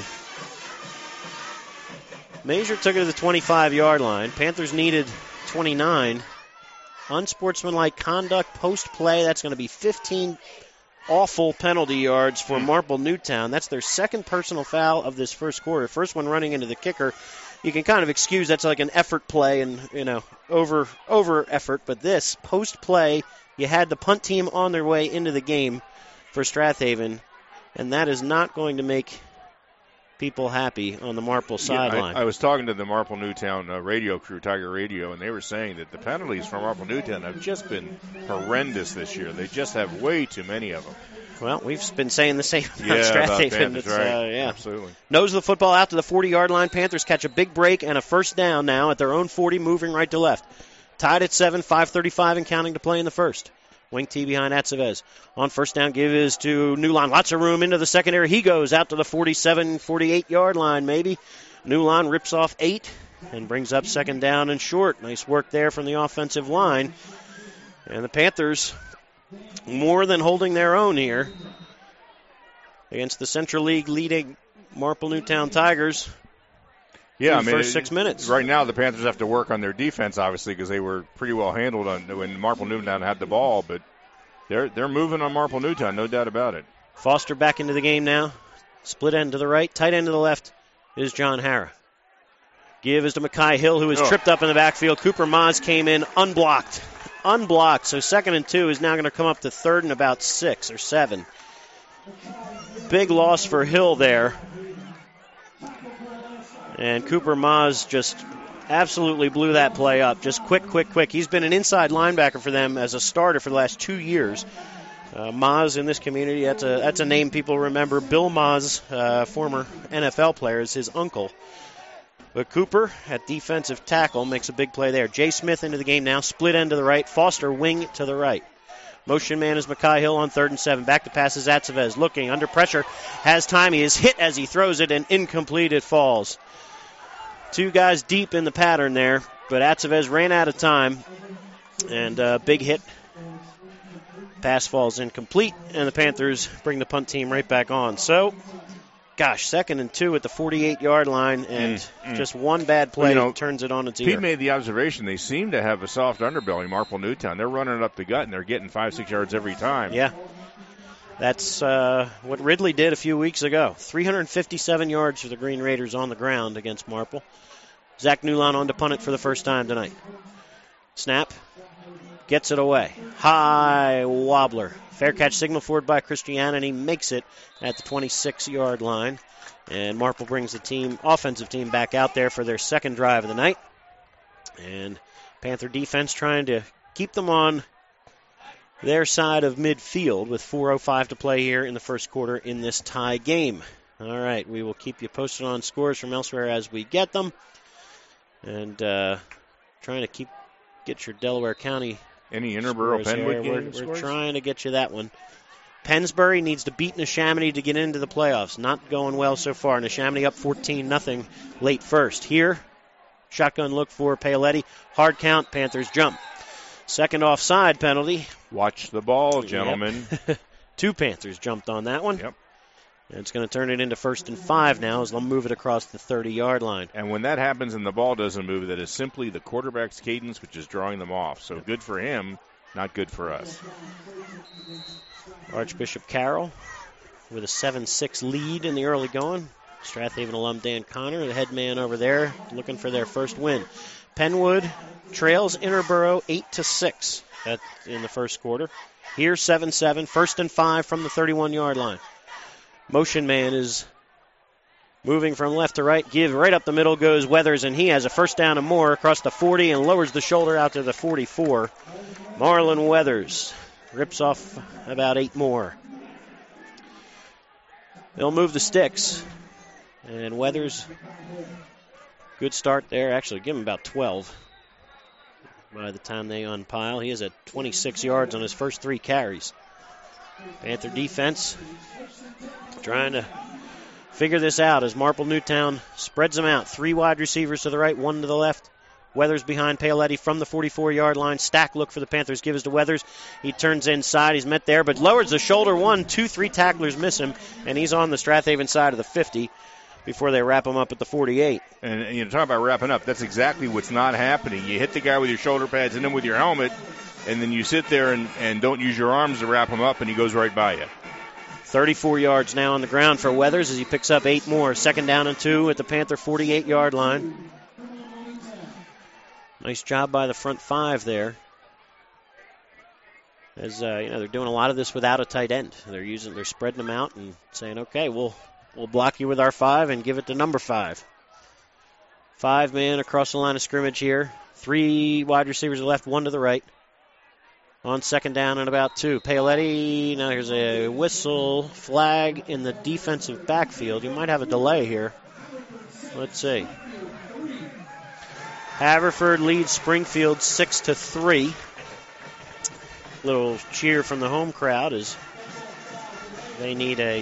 Mazer took it to the 25-yard line. Panthers needed 29. Unsportsmanlike conduct post-play. That's going to be 15 awful penalty yards for Marple Newtown. That's their second personal foul of this first quarter. First one running into the kicker. You can kind of excuse that's like an effort play and, over effort. But this, post-play, you had the punt team on their way into the game for Strathaven. And that is not going to make people happy on the Marple sideline. I was talking to the Marple Newtown radio crew, Tiger Radio, and they were saying that the penalties from Marple Newtown have just been horrendous this year. They just have way too many of them. Well, we've been saying the same about Strathaven. It's, right. Absolutely. Nose of the football out to the 40-yard line. Panthers catch a big break and a first down now at their own 40, moving right to left. Tied at 7, 5:35 and counting to play in the first. Wing T behind Atzavez. On first down, give is to Newland. Lots of room into the secondary. He goes out to the 47, 48-yard line maybe. Newland rips off 8 and brings up 2nd down and short. Nice work there from the offensive line. And the Panthers more than holding their own here against the Central League leading Marple Newtown Tigers. Yeah, first 6 minutes. Right now, the Panthers have to work on their defense, obviously, because they were pretty well handled when Marple Newtown had the ball. But they're moving on Marple Newtown, no doubt about it. Foster back into the game now. Split end to the right, tight end to the left is John Hara. Give is to Mackay Hill, who is tripped up in the backfield. Cooper Maz came in unblocked. So 2nd and 2 is now going to come up to 3rd and about 6 or 7. Big loss for Hill there. And Cooper Maz just absolutely blew that play up. Just quick. He's been an inside linebacker for them as a starter for the last 2 years. Maz in this community, that's a name people remember. Bill Maz, former NFL player, is his uncle. But Cooper at defensive tackle makes a big play there. Jay Smith into the game now. Split end to the right. Foster wing to the right. Motion man is Mackay Hill on 3rd and 7. Back to pass is Atzevez. Looking, under pressure, has time. He is hit as he throws it, and incomplete it falls. 2 guys deep in the pattern there, but Atzevez ran out of time, and big hit. Pass falls incomplete, and the Panthers bring the punt team right back on. So, 2nd and 2 at the 48-yard line, and just one bad play turns it on its ear. Pete made the observation they seem to have a soft underbelly, Marple Newtown. They're running it up the gut, and they're getting 5-6 yards every time. Yeah. That's what Ridley did a few weeks ago. 357 yards for the Green Raiders on the ground against Marple. Zach Newline on to punt it for the first time tonight. Snap. Gets it away. High wobbler. Fair catch signal forward by Christianity. Makes it at the 26-yard line. And Marple brings the offensive team back out there for their second drive of the night. And Panther defense trying to keep them on their side of midfield with 4:05 to play here in the first quarter in this tie game. All right, we will keep you posted on scores from elsewhere as we get them. And trying to get your Delaware County. Any Interboro Penwood games? We're trying to get you that one. Pennsbury needs to beat Neshaminy to get into the playoffs. Not going well so far. Neshaminy up 14-0 late first. Here, shotgun look for Paoletti. Hard count, Panthers jump. Second offside penalty. Watch the ball, gentlemen. Yep. 2 Panthers jumped on that one. Yep. And it's going to turn it into 1st and 5 now as they'll move it across the 30-yard line. And when that happens and the ball doesn't move, that is simply the quarterback's cadence, which is drawing them off. So good for him, not good for us. Archbishop Carroll with a 7-6 lead in the early going. Strathaven alum Dan Connor, the head man over there, looking for their first win. Penwood trails Interboro 8-6 in the first quarter. Here 7-7, 1st and 5 from the 31-yard line. Motion man is moving from left to right. Right up the middle goes Weathers, and he has a first down and more across the 40 and lowers the shoulder out to the 44. Marlon Weathers rips off about 8 more. They'll move the sticks. And Weathers, good start there. Actually, give him about 12 by the time they unpile. He is at 26 yards on his first 3 carries. Panther defense trying to figure this out as Marple Newtown spreads them out. 3 wide receivers to the right, 1 to the left. Weathers behind Paoletti from the 44-yard line. Stack look for the Panthers. Gives to Weathers. He turns inside. He's met there, but lowers the shoulder. 1, 2, 3 tacklers miss him, and he's on the Strathaven side of the 50 before they wrap him up at the 48. And talk about wrapping up. That's exactly what's not happening. You hit the guy with your shoulder pads and then with your helmet, and then you sit there and don't use your arms to wrap him up, and he goes right by you. 34 yards now on the ground for Weathers as he picks up 8 more. 2nd down and 2 at the Panther 48-yard line. Nice job by the front 5 there. As they're doing a lot of this without a tight end. They're spreading them out and saying, okay, we'll block you with our 5 and give it to number 5. 5 man across the line of scrimmage here. 3 wide receivers left, 1 to the right. On 2nd down and about 2. Paoletti, now here's a whistle flag in the defensive backfield. You might have a delay here. Let's see. Haverford leads Springfield 6-3. Little cheer from the home crowd as they need a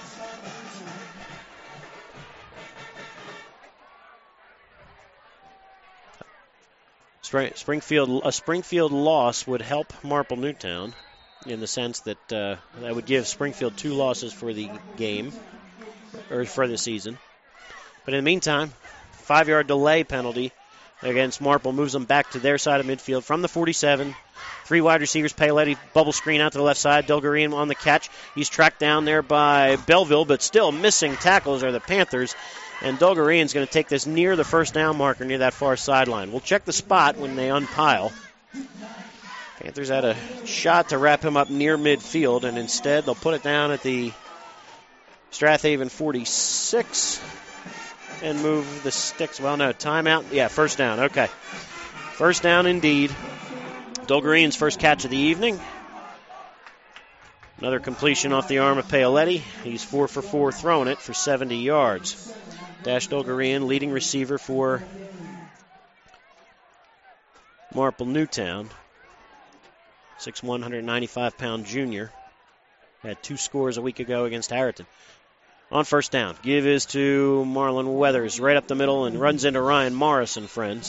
Springfield loss would help Marple Newtown in the sense that that would give Springfield 2 losses for the game or for the season. But in the meantime, 5-yard delay penalty against Marple moves them back to their side of midfield from the 47. 3 wide receivers, Paoletti, bubble screen out to the left side. Delgarine on the catch. He's tracked down there by Belleville, but still missing tackles are the Panthers. And Delgarine's going to take this near the first down marker, near that far sideline. We'll check the spot when they unpile. Panthers had a shot to wrap him up near midfield, and instead they'll put it down at the Strathaven 46 and move the sticks. Well, no, timeout. Yeah, first down. Okay. First down indeed. Delgarine's first catch of the evening. Another completion off the arm of Paoletti. He's 4 for 4 throwing it for 70 yards. Dash Delgarine, leading receiver for Marple Newtown. 6'1", 195-pound junior. Had 2 scores a week ago against Harriton. On first down, give is to Marlon Weathers, right up the middle, and runs into Ryan Morris and friends.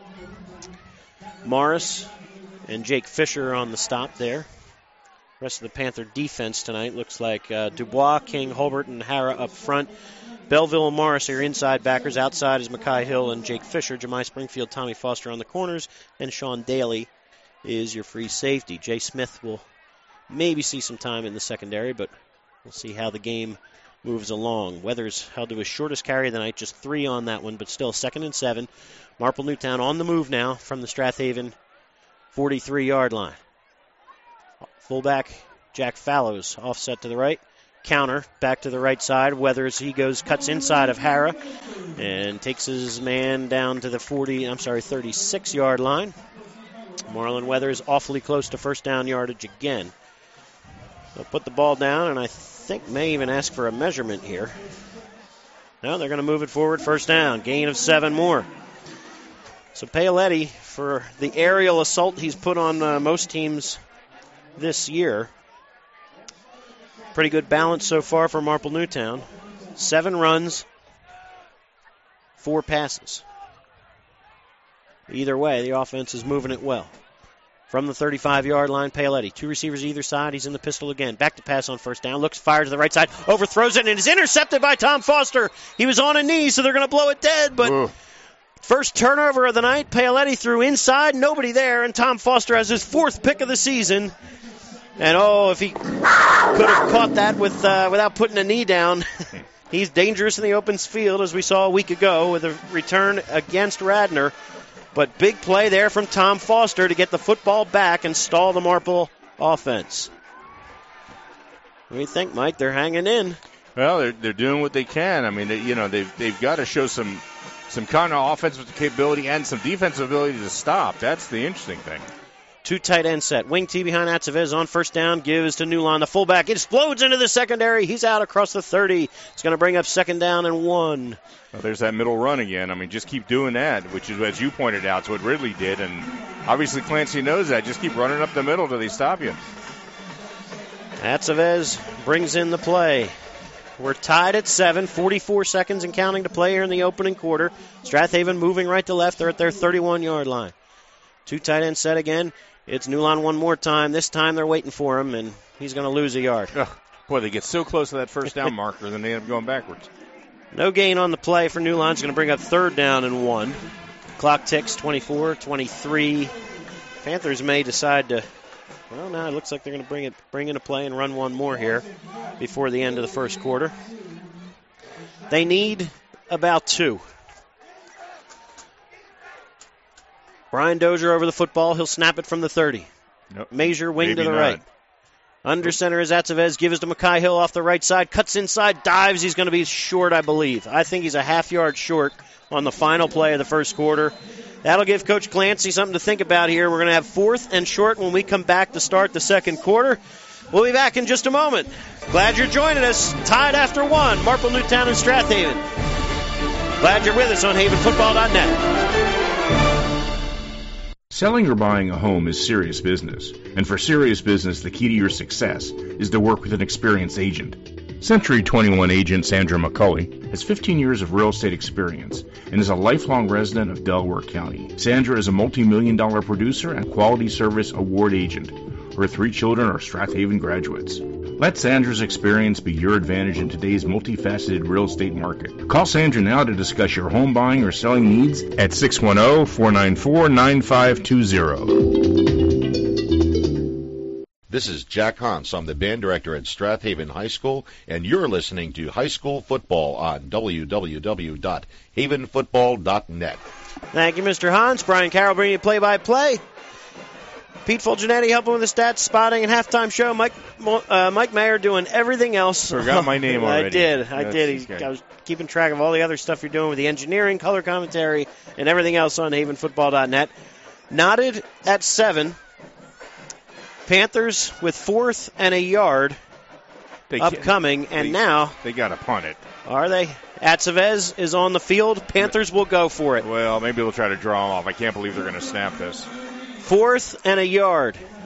Morris and Jake Fisher on the stop there. Rest of the Panther defense tonight looks like Dubois, King, Holbert, and Hara up front. Belleville and Morris are your inside backers. Outside is Mackay Hill and Jake Fisher. Jemai Springfield, Tommy Foster on the corners. And Sean Daly is your free safety. Jay Smith will maybe see some time in the secondary, but we'll see how the game moves along. Weathers held to his shortest carry of the night, just 3 on that one, but still 2nd and 7. Marple Newtown on the move now from the Strathaven 43-yard line. Fullback Jack Fallows offset to the right. Counter back to the right side. Weathers, he cuts inside of Hara and takes his man down to the 36-yard line. Marlon Weathers awfully close to first down yardage again. They'll put the ball down, and I think may even ask for a measurement here. No, they're going to move it forward, first down. Gain of 7 more. So Paoletti, for the aerial assault he's put on most teams this year, pretty good balance so far for Marple Newtown. 7 runs, 4 passes. Either way, the offense is moving it well. From the 35-yard line, Paoletti. 2 receivers either side. He's in the pistol again. Back to pass on first down. Looks, fires to the right side. Overthrows it, and is intercepted by Tom Foster. He was on a knee, so they're going to blow it dead. But first turnover of the night. Paoletti threw inside. Nobody there, and Tom Foster has his 4th pick of the season. And, if he could have caught that without putting a knee down. He's dangerous in the open field, as we saw a week ago with a return against Radnor. But big play there from Tom Foster to get the football back and stall the Marple offense. What do you think, Mike? They're hanging in. Well, they're doing what they can. I mean, they've got to show some kind of offensive capability and some defensive ability to stop. That's the interesting thing. 2 tight end set. Wing T behind Atzavez on first down. Gives to Newline, the fullback. It explodes into the secondary. He's out across the 30. It's going to bring up 2nd down and 1. Well, there's that middle run again. I mean, just keep doing that, which is, as you pointed out, is what Ridley did. And obviously Clancy knows that. Just keep running up the middle till they stop you. Atzavez brings in the play. We're tied at 7, 44 seconds and counting to play here in the opening quarter. Strathaven moving right to left. They're at their 31-yard line. 2 tight end set again. It's Newline one more time. This time they're waiting for him, and he's going to lose a yard. Boy, they get so close to that first down marker, then they end up going backwards. No gain on the play for Newline. It's going to bring up 3rd down and 1. Clock ticks 24, 23. Panthers may decide to, well, now it looks like they're going to bring in a play and run one more here before the end of the first quarter. They need about 2. Brian Dozier over the football. He'll snap it from the 30. Nope. Major wing Maybe to the not. right. Under center is Atzavez. Gives to Mackay Hill off the right side. Cuts inside. Dives. He's going to be short, I believe. I think he's a half-yard short on the final play of the first quarter. That'll give Coach Clancy something to think about here. We're going to have 4th and short when we come back to start the second quarter. We'll be back in just a moment. Glad you're joining us. Tied after 1. Marple Newtown and Strathaven. Glad you're with us on HavenFootball.net. Selling or buying a home is serious business, and for serious business, the key to your success is to work with an experienced agent. Century 21 agent Sandra McCulley has 15 years of real estate experience and is a lifelong resident of Delaware County. Sandra is a multi-million-dollar producer and quality service award agent. Her 3 children are Strathaven graduates. Let Sandra's experience be your advantage in today's multifaceted real estate market. Call Sandra now to discuss your home buying or selling needs at 610-494-9520. This is Jack Hans. I'm the band director at Strathaven High School, and you're listening to High School Football on www.havenfootball.net. Thank you, Mr. Hans. Brian Carroll bringing you play-by-play. Pete Fulgenetti helping with the stats, spotting, and halftime show. Mike Mayer doing everything else. Forgot my name already. I did. I was keeping track of all the other stuff you're doing with the engineering, color commentary, and everything else on havenfootball.net. Knotted at 7. Panthers with 4th and a yard upcoming, and now they got to punt it. Are they? Atzavez is on the field. Panthers will go for it. Well, maybe they'll try to draw him off. I can't believe they're going to snap this. 4th and a yard.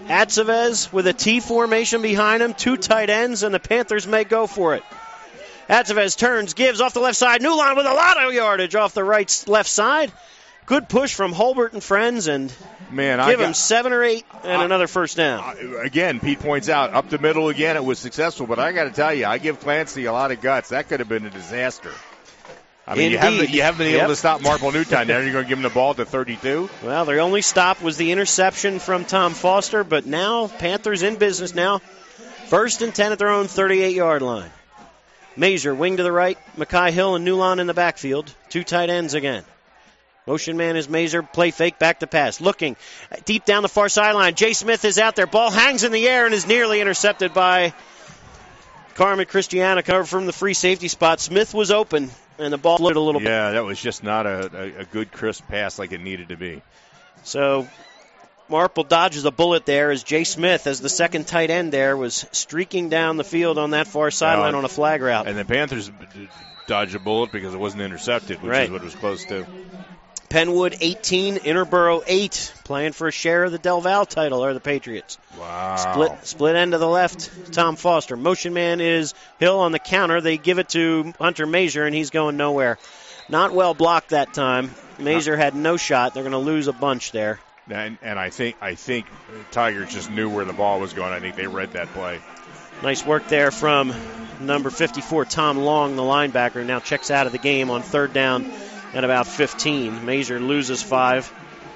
Atzevez with a T formation behind him, 2 tight ends, and the Panthers may go for it. Atzevez turns, gives off the left side. Newline with a lot of yardage off the left side. Good push from Holbert and friends, and give him 7 or 8 and another first down. Again, Pete points out, up the middle again, it was successful, but I got to tell you, I give Clancy a lot of guts. That could have been a disaster. I mean, you haven't been able to stop Marple Newtown. Now you're going to give him the ball to 32? Well, their only stop was the interception from Tom Foster, but now Panthers in business now. 1st and 10 at their own 38-yard line. Mazer, wing to the right. Mackay Hill and Newland in the backfield. 2 tight ends again. Motion man is Mazer. Play fake, back to pass. Looking deep down the far sideline. Jay Smith is out there. Ball hangs in the air and is nearly intercepted by Carmen Christiana covered from the free safety spot. Smith was open, and the ball slid a little bit. Yeah, that was just not a good, crisp pass like it needed to be. So Marple dodges a bullet there as Jay Smith, as the second tight end there, was streaking down the field on that far sideline on a flag route. And the Panthers dodged a bullet because it wasn't intercepted, which is what it was close to. Penwood 18, Interboro 8, playing for a share of the Del Val title are the Patriots. Wow. Split end to the left, Tom Foster. Motion man is Hill on the counter. They give it to Hunter Mazer, and he's going nowhere. Not well blocked that time. Mazer had no shot. They're going to lose a bunch there. And I think Tigers just knew where the ball was going. I think they read that play. Nice work there from number 54, Tom Long, the linebacker. Now checks out of the game on 3rd down at about 15. Mazer loses 5.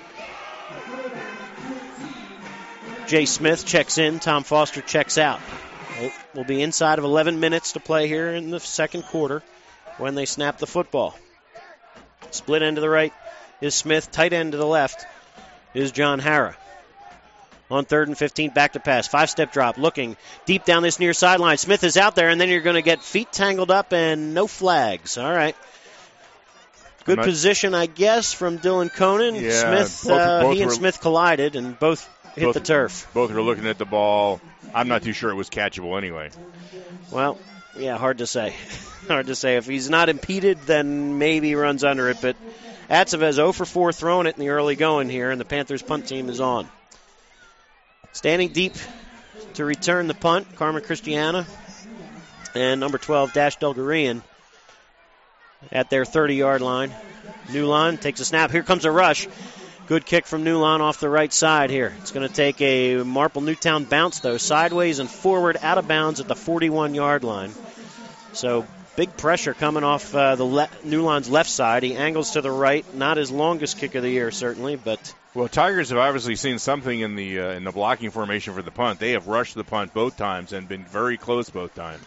Jay Smith checks in. Tom Foster checks out. We'll be inside of 11 minutes to play here in the second quarter when they snap the football. Split end to the right is Smith. Tight end to the left is John Hara. On 3rd and 15, back to pass. 5-step drop, looking deep down this near sideline. Smith is out there, and then you're going to get feet tangled up and no flags. All right. Good position, I guess, from Dylan Conan. Yeah, Smith, he and Smith collided, and both hit the turf. Both were looking at the ball. I'm not too sure it was catchable anyway. Well, yeah, hard to say. Hard to say. If he's not impeded, then maybe he runs under it. But Atzevez 0 for 4 throwing it in the early going here, and the Panthers punt team is on. Standing deep to return the punt, Carmen Christiana and number 12, Dash Delgarian at their 30-yard line. Newland takes a snap. Here comes a rush. Good kick from Newland off the right side here. It's going to take a Marple Newtown bounce, though, sideways and forward, out of bounds at the 41-yard line. So big pressure coming off Newland's left side. He angles to the right. Not his longest kick of the year, certainly, but... Well, Tigers have obviously seen something in the blocking formation for the punt. They have rushed the punt both times and been very close both times.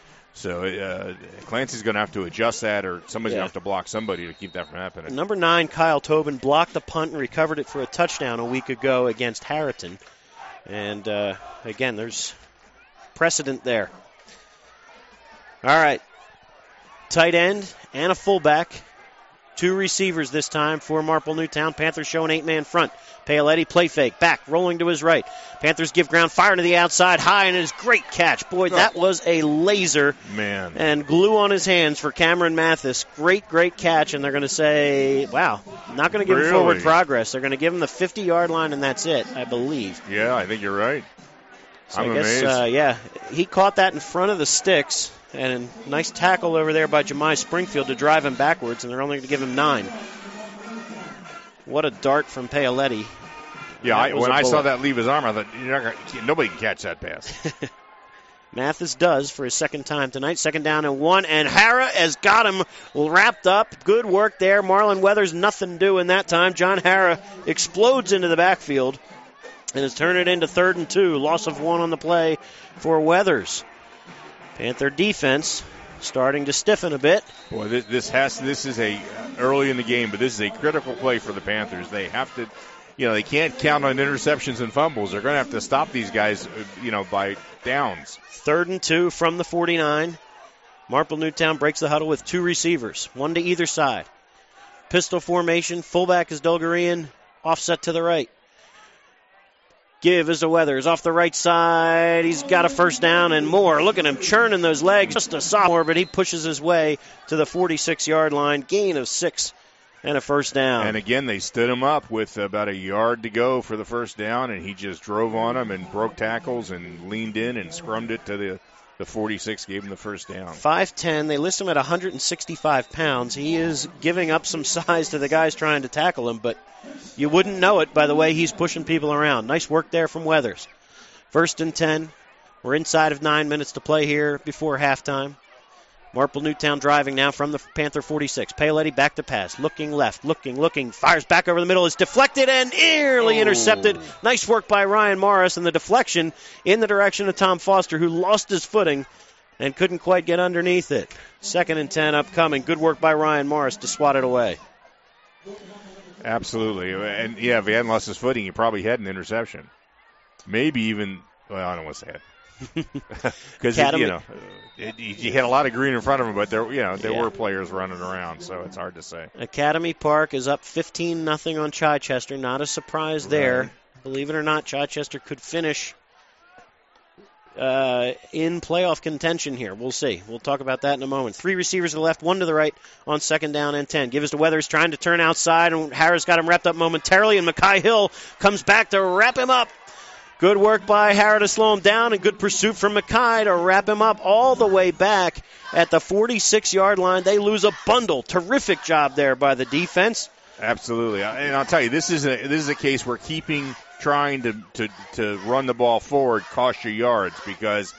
So Clancy's going to have to adjust that, or somebody's going to have to block somebody to keep that from happening. Number 9, Kyle Tobin, blocked the punt and recovered it for a touchdown a week ago against Harriton. And, again, there's precedent there. All right. Tight end and a fullback. 2 receivers this time for Marple Newtown. Panthers show an 8-man front. Paoletti play fake. Back, rolling to his right. Panthers give ground, fire to the outside, high, and it is great catch. Boy, that was a laser. Man. And glue on his hands for Cameron Mathis. Great catch, and they're going to say, wow, not going to give him forward progress. They're going to give him the 50-yard line, and that's it, I believe. Yeah, I think you're right. So I'm amazed. He caught that in front of the sticks. And a nice tackle over there by Jemai Springfield to drive him backwards, and they're only going to give him 9. What a dart from Paoletti. Yeah, when I saw that leave his arm, I thought, nobody can catch that pass. Mathis does for his second time tonight. 2nd down and 1, and Hara has got him wrapped up. Good work there. Marlon Weathers, nothing doing that time. John Hara explodes into the backfield and has turned it into 3rd and 2. Loss of 1 on the play for Weathers. Panther defense starting to stiffen a bit. Boy, this is a early in the game, but this is a critical play for the Panthers. They have to, they can't count on interceptions and fumbles. They're going to have to stop these guys, by downs. 3rd and 2 from the 49. Marple Newtown breaks the huddle with 2 receivers, 1 to either side. Pistol formation. Fullback is Delgarian. Offset to the right. Give is to Weathers off the right side. He's got a first down and more. Look at him churning those legs. Just a sophomore, but he pushes his way to the 46-yard line. Gain of 6 And a first down. And again, they stood him up with about a yard to go for the first down, and he just drove on him and broke tackles and leaned in and scrummed it to the 46, gave him the first down. 5'10". They list him at 165 pounds. He is giving up some size to the guys trying to tackle him, but you wouldn't know it by the way he's pushing people around. Nice work there from Weathers. 1st and 10. We're inside of 9 minutes to play here before halftime. Marple Newtown driving now from the Panther 46. Paoletti back to pass. Looking left. Looking. Fires back over the middle. Is deflected and nearly intercepted. Nice work by Ryan Morris. And the deflection in the direction of Tom Foster, who lost his footing and couldn't quite get underneath it. 2nd and 10 upcoming. Good work by Ryan Morris to swat it away. Absolutely. And, yeah, if he hadn't lost his footing, he probably had an interception. Maybe even, well, I don't want to say it. Because he had a lot of green in front of him, but there were players running around, so it's hard to say. Academy Park is up 15-0 on Chichester. Not a surprise there. Believe it or not, Chichester could finish in playoff contention here. We'll see. We'll talk about that in a moment. 3 receivers to the left, 1 to the right on 2nd down and 10. Give us to Weathers, trying to turn outside, and Harris got him wrapped up momentarily, and Mackay Hill comes back to wrap him up. Good work by Harrah to slow him down, and good pursuit from Mackay to wrap him up all the way back at the 46-yard line. They lose a bundle. Terrific job there by the defense. Absolutely. And I'll tell you, this is a case where trying to run the ball forward costs you yards, because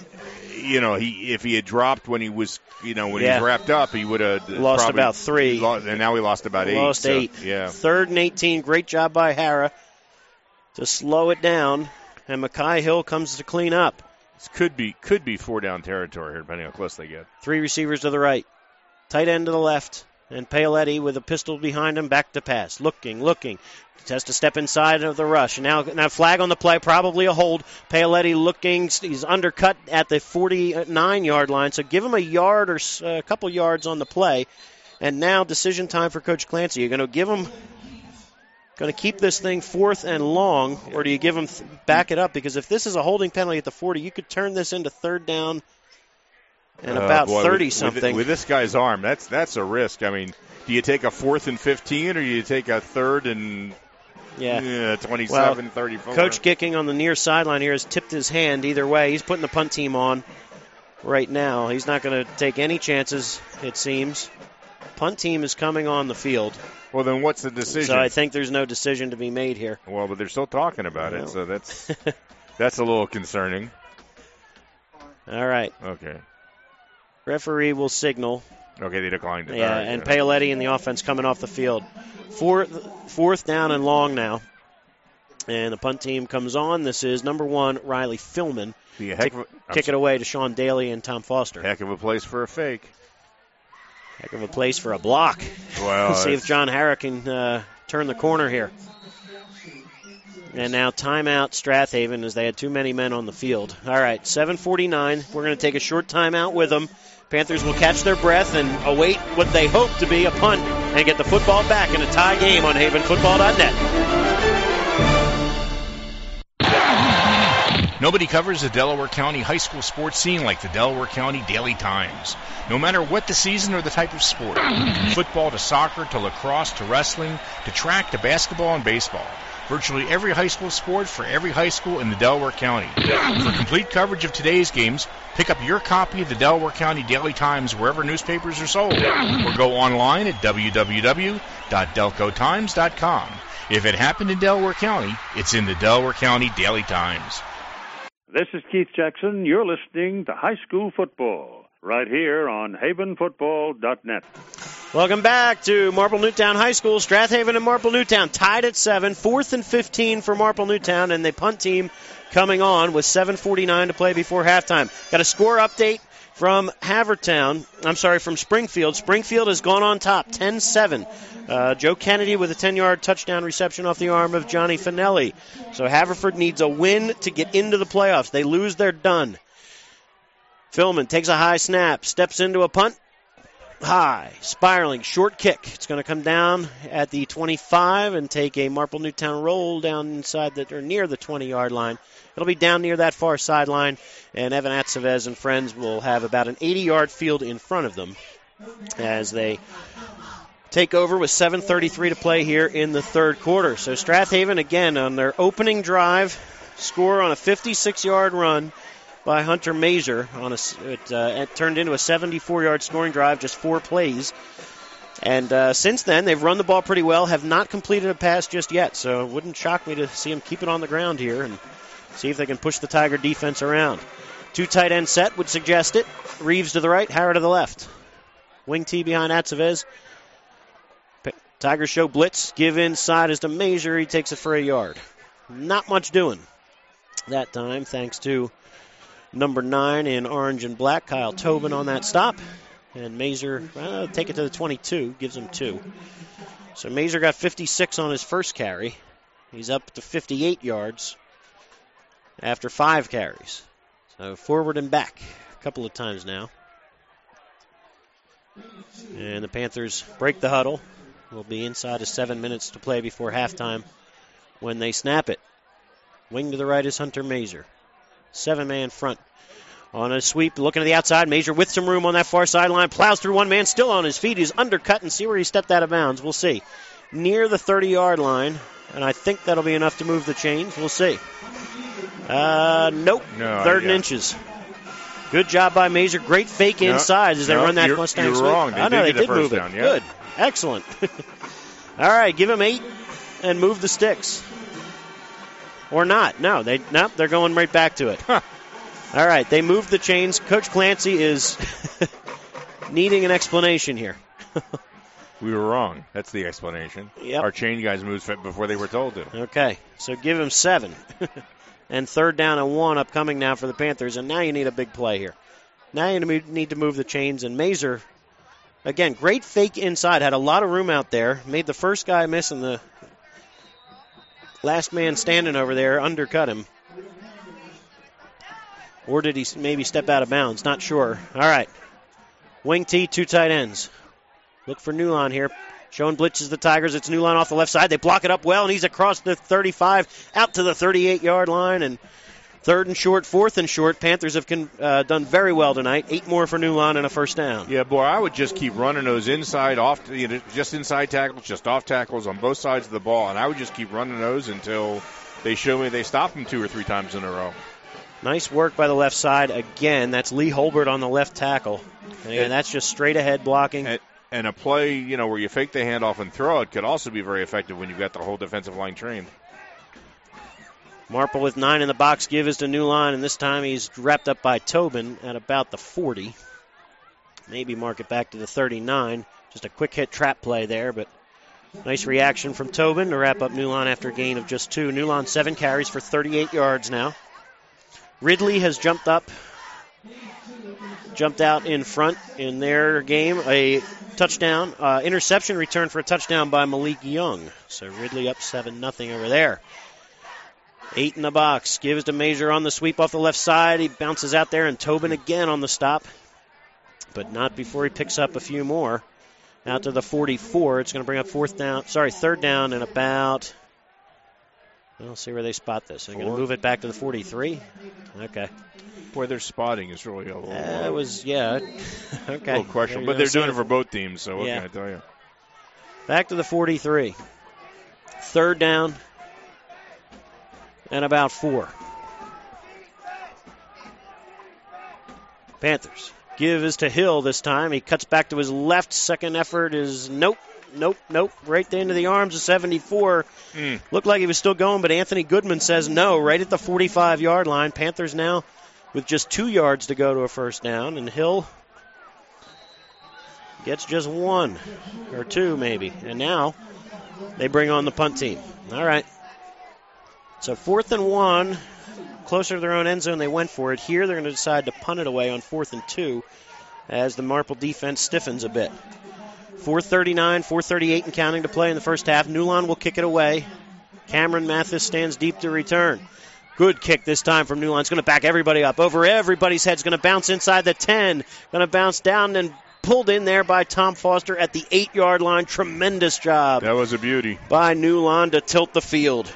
if he had dropped when he was he was wrapped up, he would have lost about 3. And now he lost about 8. Lost 8. Yeah. 3rd and 18. Great job by Harrah to slow it down, and Mackay Hill comes to clean up. This could be 4 down territory here, depending on how close they get. 3 receivers to the right, tight end to the left, and Paoletti with a pistol behind him, back to pass. Looking. Has to step inside of the rush. Now flag on the play, probably a hold. Paoletti looking. He's undercut at the 49-yard line, so give him a yard or a couple yards on the play. And now decision time for Coach Clancy. You're going to give him... Going to keep this thing 4th and long, or do you give him back it up? Because if this is a holding penalty at the 40, you could turn this into 3rd down and about 30-something. With this guy's arm, that's a risk. I mean, do you take a 4th and 15, or do you take a 3rd and 27, 34? Coach Kicking on the near sideline here has tipped his hand either way. He's putting the punt team on right now. He's not going to take any chances, it seems. Punt team is coming on the field. Well, then what's the decision? So I think there's no decision to be made here. Well, but they're still talking about it, so that's a little concerning. All right. Okay. Referee will signal. Okay, they declined it. Yeah, right, and Paoletti in the offense coming off the field. 4th down and long now. And the punt team comes on. This is number 1, Riley Philman. Kick it away to Sean Daly and Tom Foster. Heck of a place for a fake. Heck of a place for a block. Well, see if John Harrah can turn the corner here. And now timeout Strathaven, as they had too many men on the field. All right, 7:49. We're going to take a short timeout with them. Panthers will catch their breath and await what they hope to be a punt and get the football back in a tie game on havenfootball.net. Nobody covers the Delaware County high school sports scene like the Delaware County Daily Times. No matter what the season or the type of sport, from football to soccer to lacrosse to wrestling to track to basketball and baseball. Virtually every high school sport for every high school in the Delaware County. For complete coverage of today's games, pick up your copy of the Delaware County Daily Times wherever newspapers are sold, or go online at www.delcotimes.com. If it happened in Delaware County, it's in the Delaware County Daily Times. This is Keith Jackson. You're listening to High School Football right here on havenfootball.net. Welcome back to Marple Newtown High School. Strathaven and Marple Newtown tied at 7. 4th and 15 for Marple Newtown, and the punt team coming on with 7:49 to play before halftime. Got a score update from from Springfield. Springfield has gone on top, 10-7. Joe Kennedy with a 10-yard touchdown reception off the arm of Johnny Finelli. So Haverford needs a win to get into the playoffs. They lose, they're done. Philman takes a high snap, steps into a punt. High, spiraling, short kick. It's going to come down at the 25 and take a Marple Newtown roll down inside near the 20-yard line. It'll be down near that far sideline, and Evan Atzavez and friends will have about an 80-yard field in front of them as they take over with 7:33 to play here in the third quarter. So Strathaven, again, on their opening drive, score on a 56-yard run by Hunter Mazur. It turned into a 74-yard scoring drive, just 4 plays. And since then, they've run the ball pretty well, have not completed a pass just yet. So it wouldn't shock me to see them keep it on the ground here and see if they can push the Tiger defense around. 2 tight end set would suggest it. Reeves to the right, Howard to the left. Wing T behind Atzavez. Tigers show blitz. Give inside as to Mazur. He takes it for a yard. Not much doing that time, thanks to number 9 in orange and black, Kyle Tobin on that stop. And Mazur, take it to the 22, gives him 2. So Mazur got 56 on his first carry. He's up to 58 yards after 5 carries. So forward and back a couple of times now. And the Panthers break the huddle. Will be inside of 7 minutes to play before halftime when they snap it. Wing to the right is Hunter Mazur. 7-man front. On a sweep, looking to the outside. Mazur with some room on that far sideline. Plows through one man, still on his feet. He's undercut and see where he stepped out of bounds. We'll see. Near the 30-yard line, and I think that'll be enough to move the chains. We'll see. Nope. No, 3rd and inches. Good job by Mazur. Great fake inside as they run that Mustang sweep. You're wrong. They did move it. Yeah. Good. Excellent. All right, give him 8 and move the sticks. Or not. No, they're going right back to it. Huh. All right, they moved the chains. Coach Clancy is needing an explanation here. We were wrong. That's the explanation. Yep. Our chain guys moved before they were told to. Okay, so give him 7. And 3rd down and 1 upcoming now for the Panthers. And now you need a big play here. Now you need to move the chains. And Mazur, again, great fake inside. Had a lot of room out there. Made the first guy miss, and the last man standing over there undercut him. Or did he maybe step out of bounds? Not sure. All right. Wing T, 2 tight ends. Look for Newline here. Showing blitzes the Tigers. It's Newline off the left side. They block it up well, and he's across the 35 out to the 38-yard line. And 3rd and short, 4th and short. Panthers have done very well tonight. 8 more for Newline and a first down. Yeah, boy, I would just keep running those inside, off, just inside tackles, just off tackles on both sides of the ball, and I would just keep running those until they show me they stop them 2 or 3 times in a row. Nice work by the left side. Again, that's Lee Holbert on the left tackle. And that's just straight ahead blocking. And a play, where you fake the handoff and throw it could also be very effective when you've got the whole defensive line trained. Marple with 9 in the box. Give is to Newline, and this time he's wrapped up by Tobin at about the 40. Maybe mark it back to the 39. Just a quick hit trap play there, but nice reaction from Tobin to wrap up Newline after a gain of just 2. Newline 7 carries for 38 yards now. Ridley has jumped out in front in their game. A touchdown, interception return for a touchdown by Malik Young. So Ridley up 7-0 over there. 8 in the box. Gives to Mazur on the sweep off the left side. He bounces out there, and Tobin again on the stop. But not before he picks up a few more. Out to the 44. It's going to bring up 3rd down and about... We'll see where they spot this. They're going to move it back to the 43. Okay. Boy, their spotting is really a little... It was, yeah. Okay. A little questionable. But they're doing it for both teams, so what can I tell you? Back to the 43. 3rd down and about 4. Panthers. Give is to Hill this time. He cuts back to his left. Second effort is nope. Right into the arms of 74. Looked like he was still going, but Anthony Goodman says no, right at the 45-yard line. Panthers now with just 2 yards to go to a first down, and Hill gets just 1 or 2 maybe. And now they bring on the punt team. All right. So 4th and 1, closer to their own end zone. They went for it. Here they're going to decide to punt it away on 4th and 2 as the Marple defense stiffens a bit. 4:39, 4:38 and counting to play in the first half. Newline will kick it away. Cameron Mathis stands deep to return. Good kick this time from Newline. It's going to back everybody up. Over everybody's head. It's going to bounce inside the 10. Going to bounce down and pulled in there by Tom Foster at the 8-yard line. Tremendous job. That was a beauty. By Newline to tilt the field.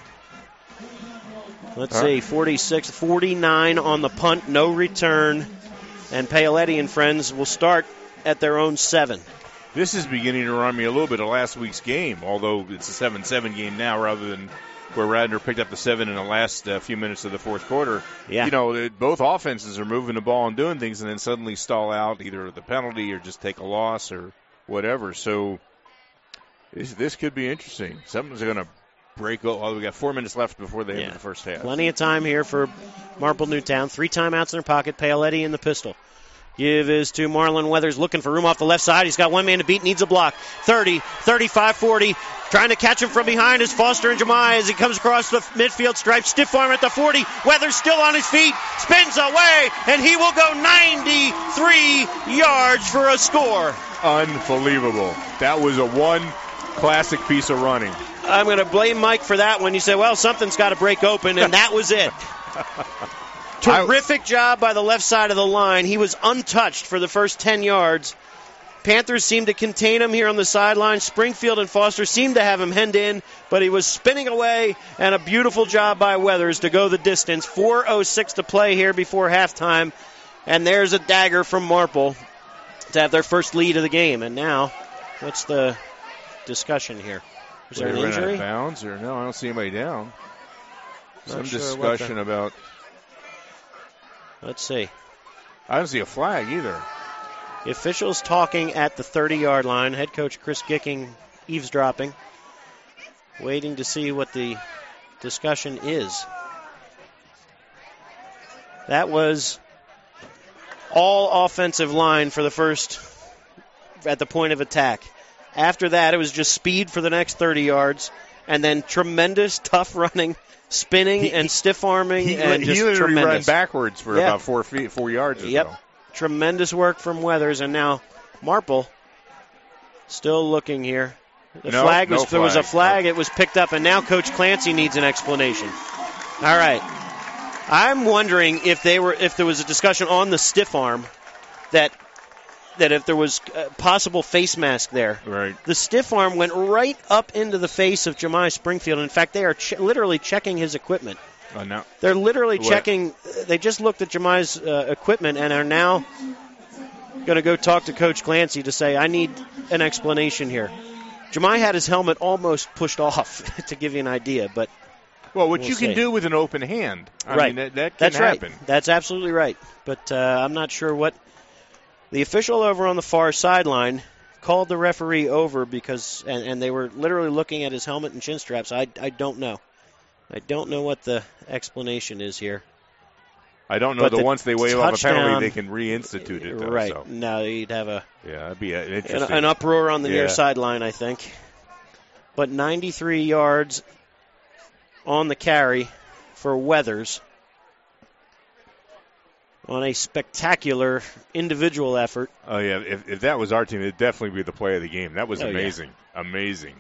Let's see, 46, 49 on the punt. No return. And Paoletti and friends will start at their own 7. This is beginning to remind me a little bit of last week's game, although it's a 7-7 game now rather than where Radnor picked up the 7 in the last few minutes of the fourth quarter. Yeah. You know, both offenses are moving the ball and doing things and then suddenly stall out either the penalty or just take a loss or whatever. So this could be interesting. Something's going to break. Oh, we got 4 minutes left before the end of the first half. Plenty of time here for Marple Newtown. 3 timeouts in their pocket. Paoletti in the pistol. Give is to Marlon Weathers, looking for room off the left side. He's got one man to beat, needs a block. 30, 35, 40. Trying to catch him from behind is Foster and Jemai as he comes across the midfield stripe. Stiff arm at the 40. Weathers still on his feet. Spins away, and he will go 93 yards for a score. Unbelievable. That was a one classic piece of running. I'm going to blame Mike for that one. You say, well, something's got to break open, and that was it. Terrific job by the left side of the line. He was untouched for the first 10 yards. Panthers seemed to contain him here on the sideline. Springfield and Foster seemed to have him hemmed in, but he was spinning away, and a beautiful job by Weathers to go the distance. 4:06 to play here before halftime, and there's a dagger from Marple to have their first lead of the game. And now, what's the discussion here? Is there an injury? Out of bounds or no? I don't see anybody down. Some discussion about. Let's see. I don't see a flag either. The officials talking at the 30-yard line. Head coach Chris Gicking eavesdropping, waiting to see what the discussion is. That was all offensive line for the first at the point of attack. After that, it was just speed for the next 30 yards, and then tremendous, tough running, spinning and stiff arming, and just he literally tremendous. ran backwards for about 4 yards or so. Tremendous work from Weathers, and now Marple still looking here. There was a flag. It was picked up, and now Coach Clancy needs an explanation. All right. I'm wondering if there was a discussion on the stiff arm that if there was a possible face mask there. Right. The stiff arm went right up into the face of Jemai Springfield. In fact, they are literally checking his equipment. Oh, no. They're literally checking. They just looked at Jemai's equipment and are now going to go talk to Coach Clancy to say, I need an explanation here. Jemai had his helmet almost pushed off, to give you an idea. But what you can do with an open hand. I mean, that can happen. Right. That's absolutely right. But I'm not sure what. The official over on the far sideline called the referee over because, and they were literally looking at his helmet and chin straps. I don't know. I don't know what the explanation is here. I don't know that once they wave off a penalty, they can reinstitute it. Though, right. So. No, you'd have that'd be interesting. An uproar on the near sideline, I think. But 93 yards on the carry for Weathers on a spectacular individual effort. Oh, yeah. If that was our team, it'd definitely be the play of the game. That was amazing. Yeah. Amazing.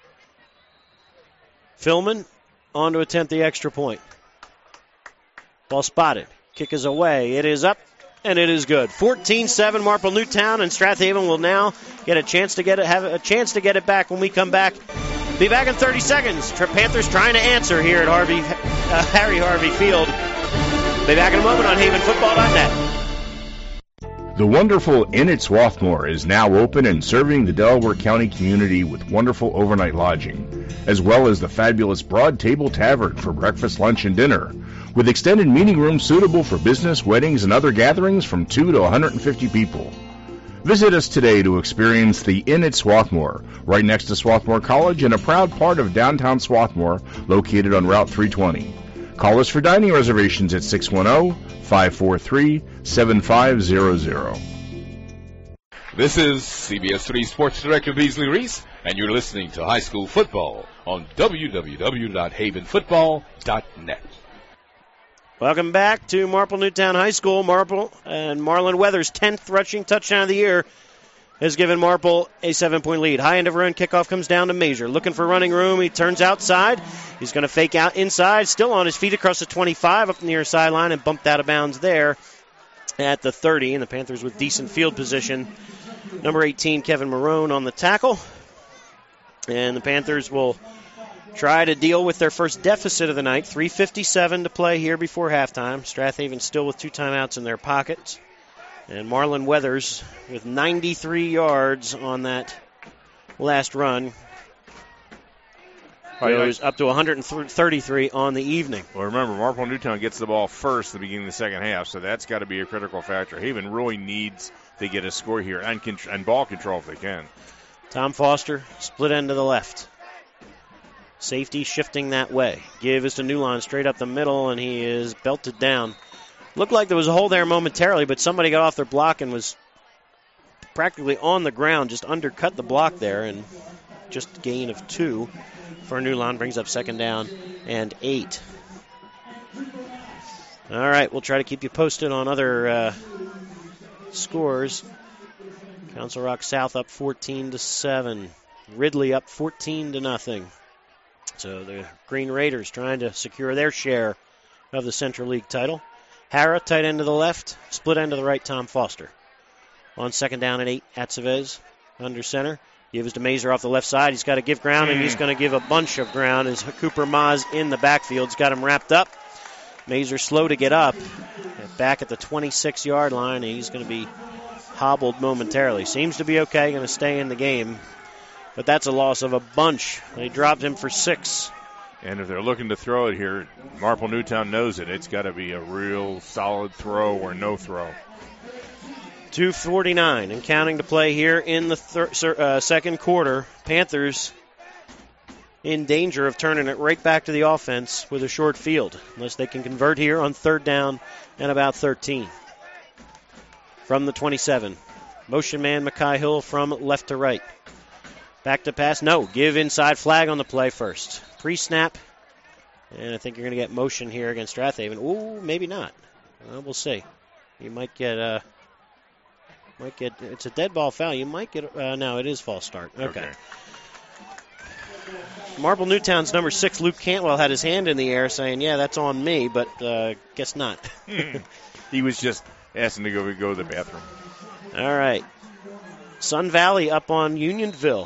Philman on to attempt the extra point. Ball spotted. Kick is away. It is up, and it is good. 14-7 Marple Newtown, and Strathaven will now get a chance to get it back when we come back. Be back in 30 seconds. Panthers trying to answer here at Harry Harvey Field. Be back in a moment on HavenFootball.net. The wonderful Inn at Swarthmore is now open and serving the Delaware County community with wonderful overnight lodging, as well as the fabulous Broad Table Tavern for breakfast, lunch, and dinner, with extended meeting rooms suitable for business, weddings, and other gatherings from 2 to 150 people. Visit us today to experience the Inn at Swarthmore, right next to Swarthmore College and a proud part of downtown Swarthmore, located on Route 320. Call us for dining reservations at 610-543-7500. This is CBS 3 Sports Director Beasley Reese, and you're listening to High School Football on www.havenfootball.net. Welcome back to Marple Newtown High School. Marple and Marlon Weathers' 10th rushing touchdown of the year has given Marple a 7-point lead. High end of run kickoff comes down to Major. Looking for running room. He turns outside. He's going to fake out inside. Still on his feet across the 25 up the near sideline and bumped out of bounds there at the 30. And the Panthers with decent field position. Number 18, Kevin Marone on the tackle. And the Panthers will try to deal with their first deficit of the night. 3:57 to play here before halftime. Strathaven still with 2 timeouts in their pockets. And Marlon Weathers with 93 yards on that last run. Goes up to 133 on the evening. Well, remember, Marple Newtown gets the ball first at the beginning of the second half, so that's got to be a critical factor. Haven really needs to get a score here and ball control if they can. Tom Foster, split end to the left. Safety shifting that way. Give is to Newline straight up the middle, and he is belted down. Looked like there was a hole there momentarily, but somebody got off their block and was practically on the ground, just undercut the block there, and just gain of 2 for Newline brings up second down and 8. All right, we'll try to keep you posted on other scores. Council Rock South up 14-7. Ridley up 14-0. So the Green Raiders trying to secure their share of the Central League title. Hara, tight end to the left, split end to the right, Tom Foster. On second down and 8, Atzavez under center. Gives to Mazer off the left side. He's got to give ground, and he's going to give a bunch of ground as Cooper Maz in the backfield. He's got him wrapped up. Mazer slow to get up. Back at the 26-yard line, and he's going to be hobbled momentarily. Seems to be okay, going to stay in the game. But that's a loss of a bunch. They dropped him for 6. And if they're looking to throw it here, Marple Newtown knows it. It's got to be a real solid throw or no throw. 2:49 and counting to play here in the second quarter. Panthers in danger of turning it right back to the offense with a short field, unless they can convert here on third down and about 13. From the 27. Motion man Mackay Hill from left to right. Back to pass. No. Give inside, flag on the play first. Pre-snap. And I think you're going to get motion here against Strathaven. Ooh, maybe not. We'll see. You might get it's a dead ball foul. You might get no, it is false start. Okay. Marple Newtown's number 6, Luke Cantwell, had his hand in the air saying, yeah, that's on me, but guess not. He was just asking to go to the bathroom. All right. Sun Valley up on Unionville.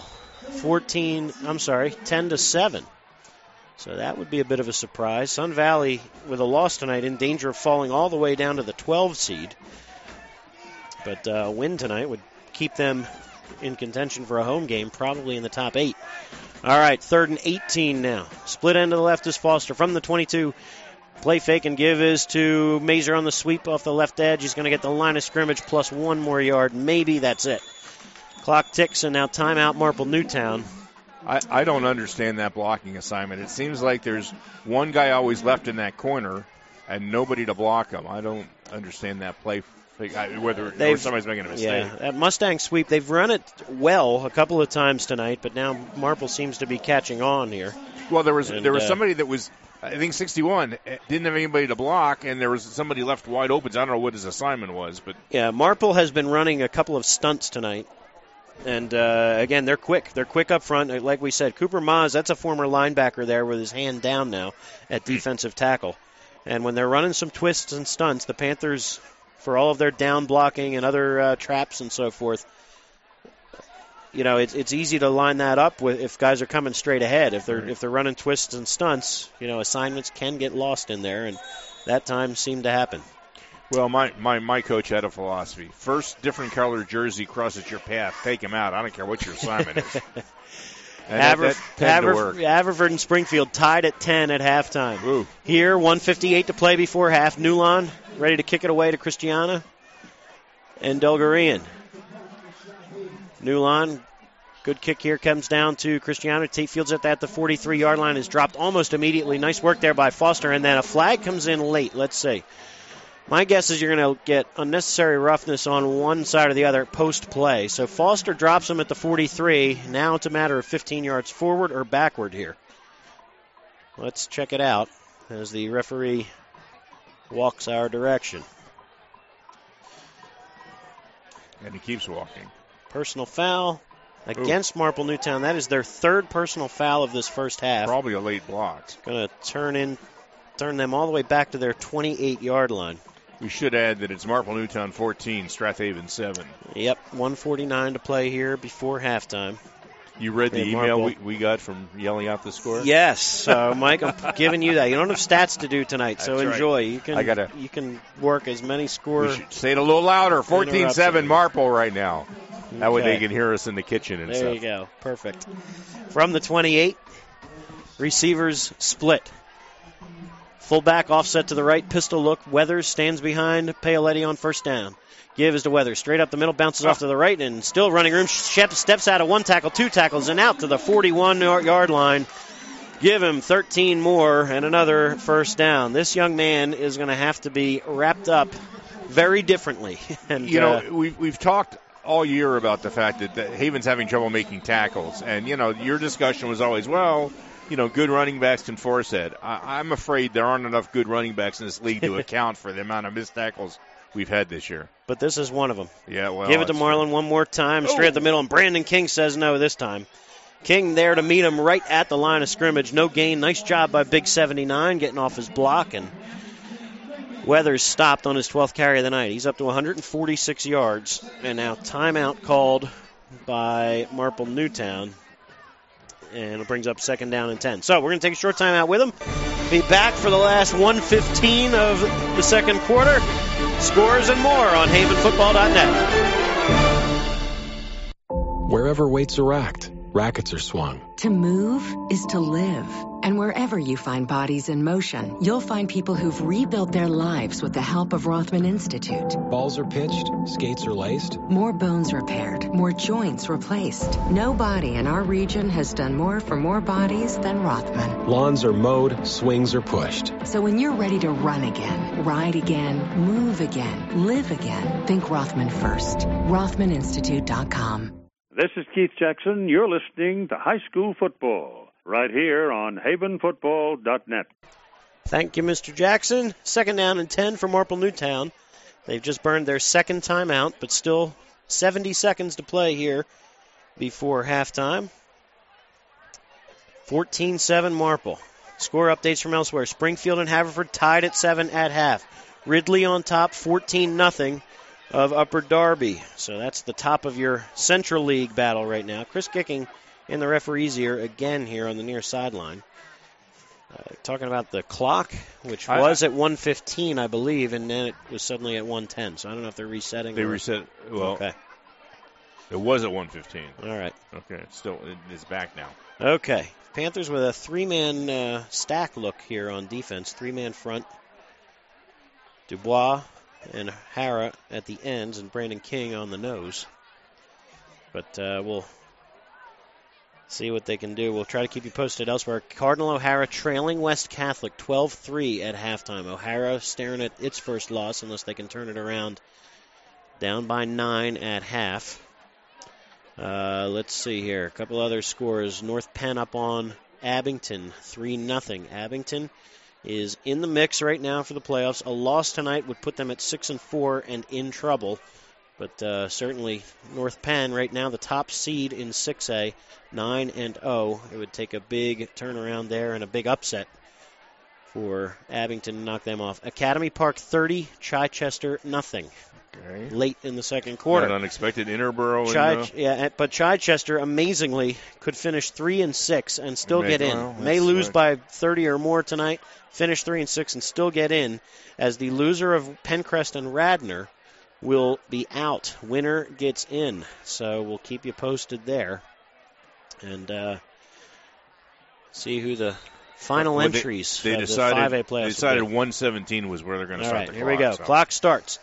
10-7. So that would be a bit of a surprise. Sun Valley, with a loss tonight, in danger of falling all the way down to the 12 seed. But a win tonight would keep them in contention for a home game, probably in the top 8. All right, 3rd and 18 now. Split end to the left is Foster from the 22. Play fake and give is to Mazer on the sweep off the left edge. He's going to get the line of scrimmage plus 1 more yard. Maybe that's it. Clock ticks, and now timeout Marple Newtown. I don't understand that blocking assignment. It seems like there's one guy always left in that corner and nobody to block him. I don't understand that play. Whether somebody's making a mistake. Yeah, that Mustang sweep, they've run it well a couple of times tonight, but now Marple seems to be catching on here. Well, there was somebody that was, I think 61, didn't have anybody to block, and there was somebody left wide open. So I don't know what his assignment was. But yeah, Marple has been running a couple of stunts tonight. And, again, they're quick. They're quick up front. Like we said, Cooper Maz, that's a former linebacker there with his hand down now at defensive tackle. And when they're running some twists and stunts, the Panthers, for all of their down blocking and other traps and so forth, you know, it's easy to line that up with if guys are coming straight ahead. If they're running twists and stunts, you know, assignments can get lost in there, and that time seemed to happen. Well, my coach had a philosophy. First different color jersey crosses your path, take him out. I don't care what your assignment is. Haverford and Springfield tied at 10 at halftime. Ooh. Here, 1:58 to play before half. Newlon ready to kick it away to Christiana and Delgarian. Newlon, good kick here, comes down to Christiana. Tate fields it at the 43-yard line, is dropped almost immediately. Nice work there by Foster, and then a flag comes in late. Let's see. My guess is you're going to get unnecessary roughness on one side or the other post-play. So Foster drops him at the 43. Now it's a matter of 15 yards forward or backward here. Let's check it out as the referee walks our direction. And he keeps walking. Personal foul against Marple Newtown. That is their 3rd personal foul of this first half. Probably a late block. Going to turn them all the way back to their 28-yard line. We should add that it's Marple Newtown 14, Strathaven 7. Yep, 1:49 to play here before halftime. You read the And email Marple. we got from yelling out the score? Yes, Mike, I'm giving you that. You don't have stats to do tonight, so That's right. enjoy. You can I you can work as many We scores. should say it a little louder. 14-7 Interruption. Marple right now. That way Okay. they can hear us in the kitchen and There stuff. you go. Perfect. From the 28, receivers split. Fullback offset to the right, pistol look. Weathers stands behind Paoletti on first down. Give is to Weathers. Straight up the middle, bounces off to the right, and still running room. Shep steps out of 1 tackle, 2 tackles, and out to the 41-yard line. Give him 13 more and another first down. This young man is going to have to be wrapped up very differently. And We've talked all year about the fact that Haven's having trouble making tackles. And, your discussion was always, good running backs can force it. I'm afraid there aren't enough good running backs in this league to account for the amount of missed tackles we've had this year. But this is one of them. Yeah, well, Give it to that's Marlin one more time, straight at the middle, and Brandon King says no this time. King there to meet him right at the line of scrimmage. No gain. Nice job by Big 79 getting off his block, and Weathers stopped on his 12th carry of the night. He's up to 146 yards, and now timeout called by Marple Newtown, and it brings up 2nd down and 10. So we're going to take a short timeout with him. Be back for the last 1:15 of the second quarter. Scores and more on havenfootball.net. Wherever weights are racked, rackets are swung. To move is to live. And wherever you find bodies in motion, you'll find people who've rebuilt their lives with the help of Rothman Institute. Balls are pitched, skates are laced. More bones repaired, more joints replaced. Nobody in our region has done more for more bodies than Rothman. Lawns are mowed, swings are pushed. So when you're ready to run again, ride again, move again, live again, think Rothman first. RothmanInstitute.com. This is Keith Jackson. You're listening to High School Football right here on havenfootball.net. Thank you, Mr. Jackson. 2nd down and 10 for Marple Newtown. They've just burned their second timeout, but still 70 seconds to play here before halftime. 14-7 Marple. Score updates from elsewhere. Springfield and Haverford tied at 7 at half. Ridley on top, 14-0 of Upper Darby. So that's the top of your Central League battle right now. Chris Kicking in the referee's ear again here on the near sideline. Talking about the clock, which was at 1:15, I believe, and then it was suddenly at 1:10. So I don't know if they're resetting. They reset. Well, okay. It was at 1:15. All right. Okay. Still, it's back now. Okay. Panthers with a 3-man stack look here on defense. 3-man front. Dubois and Hara at the ends, and Brandon King on the nose. But we'll see what they can do. We'll try to keep you posted elsewhere. Cardinal O'Hara trailing West Catholic 12-3 at halftime. O'Hara staring at its first loss unless they can turn it around. Down by 9 at half. Let's see here. A couple other scores. North Penn up on Abington 3-0. Abington is in the mix right now for the playoffs. A loss tonight would put them at 6-4 and in trouble. But certainly North Penn right now the top seed in 6A, 9-0. It would take a big turnaround there and a big upset for Abington to knock them off. Academy Park 30, Chichester nothing. Okay. Late in the second quarter. An unexpected Interborough. But Chichester amazingly could finish 3-6 and still get in. Well, May lose by 30 or more tonight, finish 3-6 and still get in, as the loser of Pencrest and Radnor will be out. Winner gets in. So we'll keep you posted there. And see who the final entries they of decided, the 5A playoffs. They decided 1:17 was where they're going to start the clock. Here we go. So. Clock starts.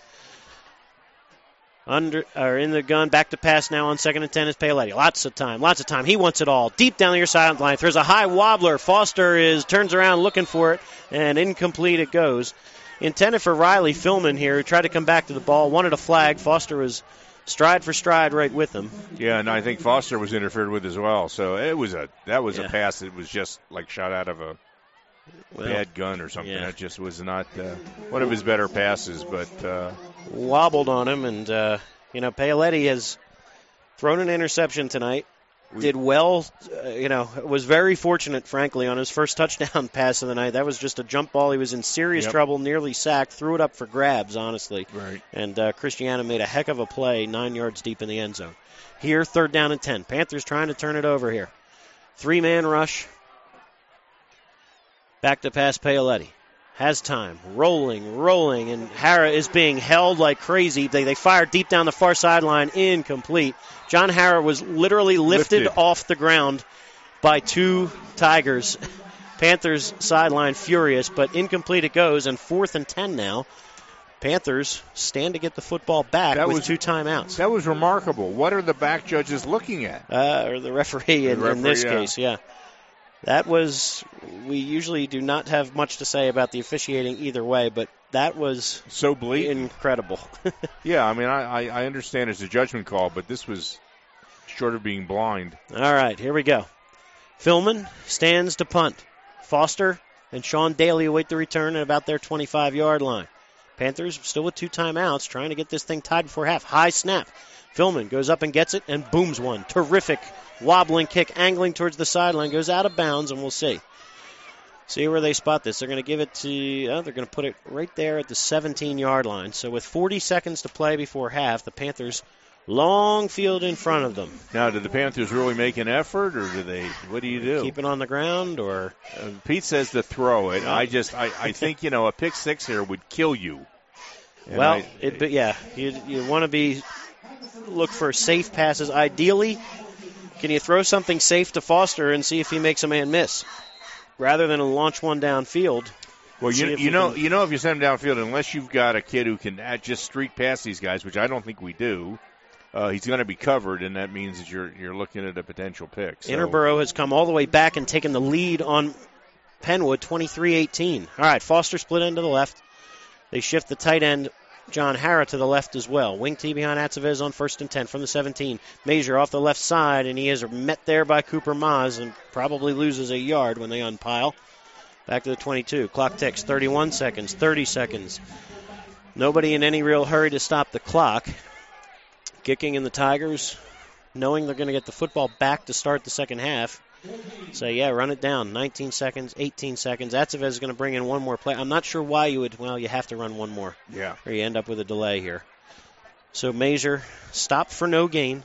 In the gun, back to pass now on 2nd and 10 is Paoletti. Lots of time. He wants it all. Deep down the near sideline. Throws a high wobbler. Foster turns around looking for it, and incomplete it goes. Intended for Riley Philman here, who tried to come back to the ball, wanted a flag. Foster was stride for stride right with him. Yeah, and I think Foster was interfered with as well. So that was a pass that was just like shot out of a bad gun or something. Yeah. That just was not one of his better passes, but wobbled on him, and Paoletti has thrown an interception tonight. did well, was very fortunate, frankly, on his first touchdown pass of the night. That was just a jump ball. He was in serious trouble, nearly sacked, threw it up for grabs, honestly. Right. And Christiana made a heck of a play 9 yards deep in the end zone. Here, 3rd down and 10. Panthers trying to turn it over here. 3-man rush. Back to pass Paoletti. Has time. Rolling, and Hara is being held like crazy. They fire deep down the far sideline. Incomplete. John Hara was literally lifted off the ground by 2 Tigers. Panthers sideline furious, but incomplete it goes, and 4th and 10 now. Panthers stand to get the football back with 2 timeouts. That was remarkable. What are the back judges looking at? Or the referee in this case, yeah. That was, we usually do not have much to say about the officiating either way, but that was so blatant. Incredible. Yeah, I mean, I understand it's a judgment call, but this was short of being blind. All right, here we go. Philman stands to punt. Foster and Sean Daly await the return at about their 25-yard line. Panthers still with 2 timeouts, trying to get this thing tied before half. High snap. Philman goes up and gets it and booms one. Terrific wobbling kick, angling towards the sideline, goes out of bounds, and we'll see. See where they spot this. They're going to give it to, they're going to put it right there at the 17-yard line. So with 40 seconds to play before half, the Panthers long field in front of them. Now, did the Panthers really make an effort, or what do you do? Keep it on the ground, or? Pete says to throw it. I think, a pick 6 here would kill you. And you want to look for safe passes. Ideally, can you throw something safe to Foster and see if he makes a man miss, rather than launch one downfield? Well, if you send him downfield, unless you've got a kid who can just streak past these guys, which I don't think we do, he's going to be covered, and that means that you're looking at a potential pick. So. Interborough has come all the way back and taken the lead on Penwood, 23-18. All right, Foster split end to the left. They shift the tight end, John Hara, to the left as well. Wing T behind Atzavez on 1st and 10 from the 17. Major off the left side, and he is met there by Cooper Maz and probably loses a yard when they unpile. Back to the 22. Clock ticks. 31 seconds, 30 seconds. Nobody in any real hurry to stop the clock. Kicking in the Tigers, knowing they're going to get the football back to start the second half. Say, run it down. 19 seconds, 18 seconds. Atzavez is going to bring in one more play. I'm not sure why you have to run one more. Yeah. Or you end up with a delay here. So Major stopped for no gain.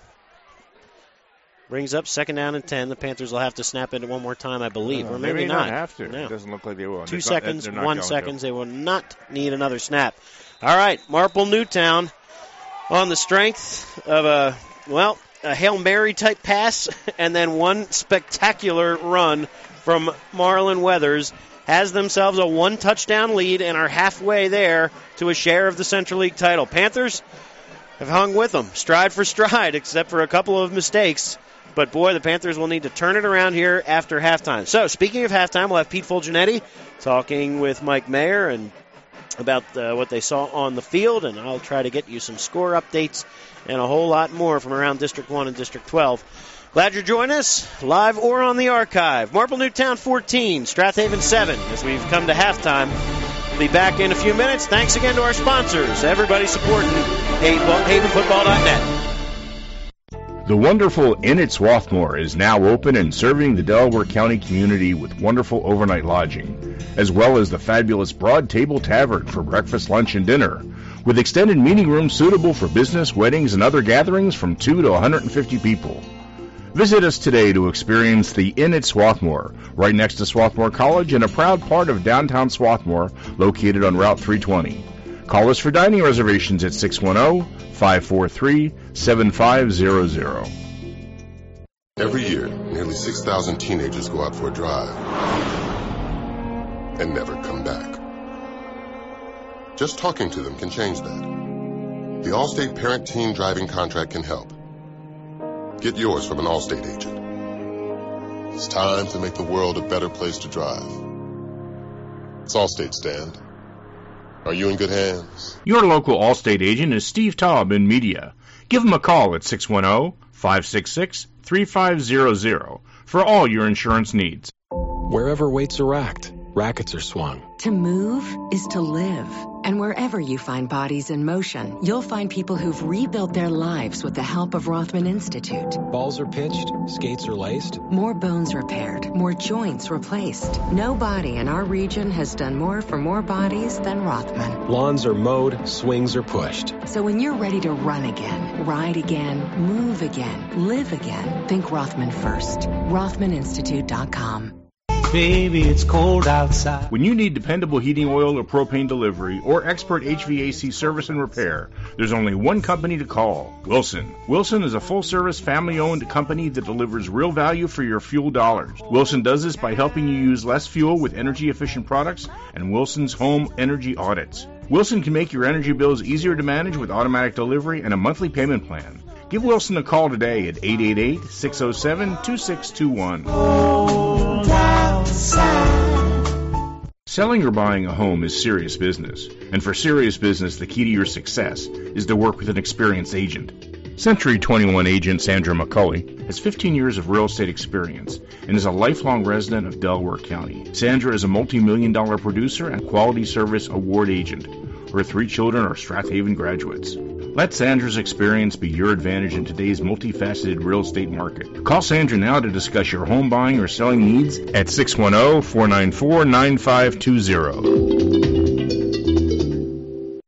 Brings up 2nd down and 10. The Panthers will have to snap it one more time, I believe. Or maybe not. They have to. No. It doesn't look like they will. 2 seconds, 1 second. They will not need another snap. All right, Marple Newtown on the strength of a Hail Mary type pass and then one spectacular run from Marlon Weathers has themselves a 1-touchdown lead and are halfway there to a share of the Central League title. Panthers have hung with them, stride for stride, except for a couple of mistakes. But, boy, the Panthers will need to turn it around here after halftime. So, speaking of halftime, we'll have Pete Fulgenetti talking with Mike Mayer and about what they saw on the field, and I'll try to get you some score updates and a whole lot more from around District 1 and District 12. Glad you're joining us, live or on the archive. Marple Newtown 14, Strathaven 7, as we've come to halftime. We'll be back in a few minutes. Thanks again to our sponsors, everybody supporting HavenFootball.net. The wonderful Inn at Swarthmore is now open and serving the Delaware County community with wonderful overnight lodging, as well as the fabulous Broad Table Tavern for breakfast, lunch, and dinner, with extended meeting rooms suitable for business, weddings, and other gatherings from 2 to 150 people. Visit us today to experience the Inn at Swarthmore, right next to Swarthmore College and a proud part of downtown Swarthmore, located on Route 320. Call us for dining reservations at 610-543-7500. Every year, nearly 6,000 teenagers go out for a drive and never come back. Just talking to them can change that. The Allstate Parent-Teen Driving Contract can help. Get yours from an Allstate agent. It's time to make the world a better place to drive. It's Allstate, Stand. Are you in good hands? Your local Allstate agent is Steve Taub in Media. Give him a call at 610-566-3500 for all your insurance needs. Wherever weights are racked, rackets are swung. To move is to live. And wherever you find bodies in motion, you'll find people who've rebuilt their lives with the help of Rothman Institute. Balls are pitched, skates are laced. More bones repaired, more joints replaced. No body in our region has done more for more bodies than Rothman. Lawns are mowed, swings are pushed. So when you're ready to run again, ride again, move again, live again, think Rothman first. RothmanInstitute.com. Baby, it's cold outside. When you need dependable heating oil or propane delivery or expert HVAC service and repair, there's only one company to call, Wilson. Wilson is a full-service, family-owned company that delivers real value for your fuel dollars. Wilson does this by helping you use less fuel with energy-efficient products and Wilson's home energy audits. Wilson can make your energy bills easier to manage with automatic delivery and a monthly payment plan. Give Wilson a call today at 888-607-2621. Selling or buying a home is serious business, and for serious business, the key to your success is to work with an experienced agent. Century 21 agent Sandra McCulley has 15 years of real estate experience and is a lifelong resident of Delaware County. Sandra is a multi-million-dollar producer and quality service award agent. Her 3 children are Strath Haven graduates. Let Sandra's experience be your advantage in today's multifaceted real estate market. Call Sandra now to discuss your home buying or selling needs at 610-494-9520.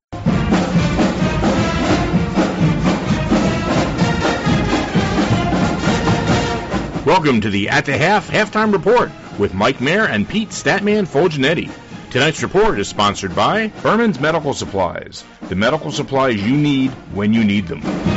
Welcome to the At the Half Halftime Report with Mike Mayer and Pete Statman Fulgenetti. Tonight's report is sponsored by Berman's Medical Supplies, the medical supplies you need when you need them.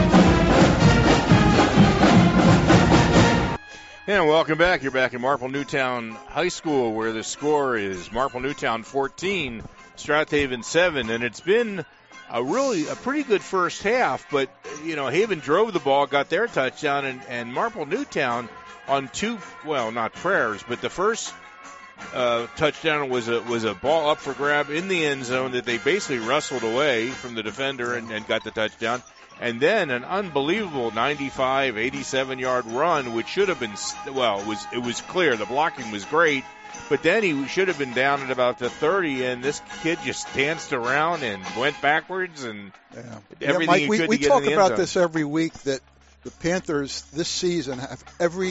And welcome back. You're back at Marple Newtown High School, where the score is Marple Newtown 14, Strath Haven 7, and it's been a pretty good first half, but, Haven drove the ball, got their touchdown, and Marple Newtown on not prayers, but the first touchdown was a ball up for grab in the end zone that they basically wrestled away from the defender and got the touchdown. And then an unbelievable 95, 87-yard run, which should have been, it was clear. The blocking was great, but then he should have been down at about the 30, and this kid just danced around and went backwards and everything Mike, he could we to get talk in the end zone. about this every week, that the Panthers this season have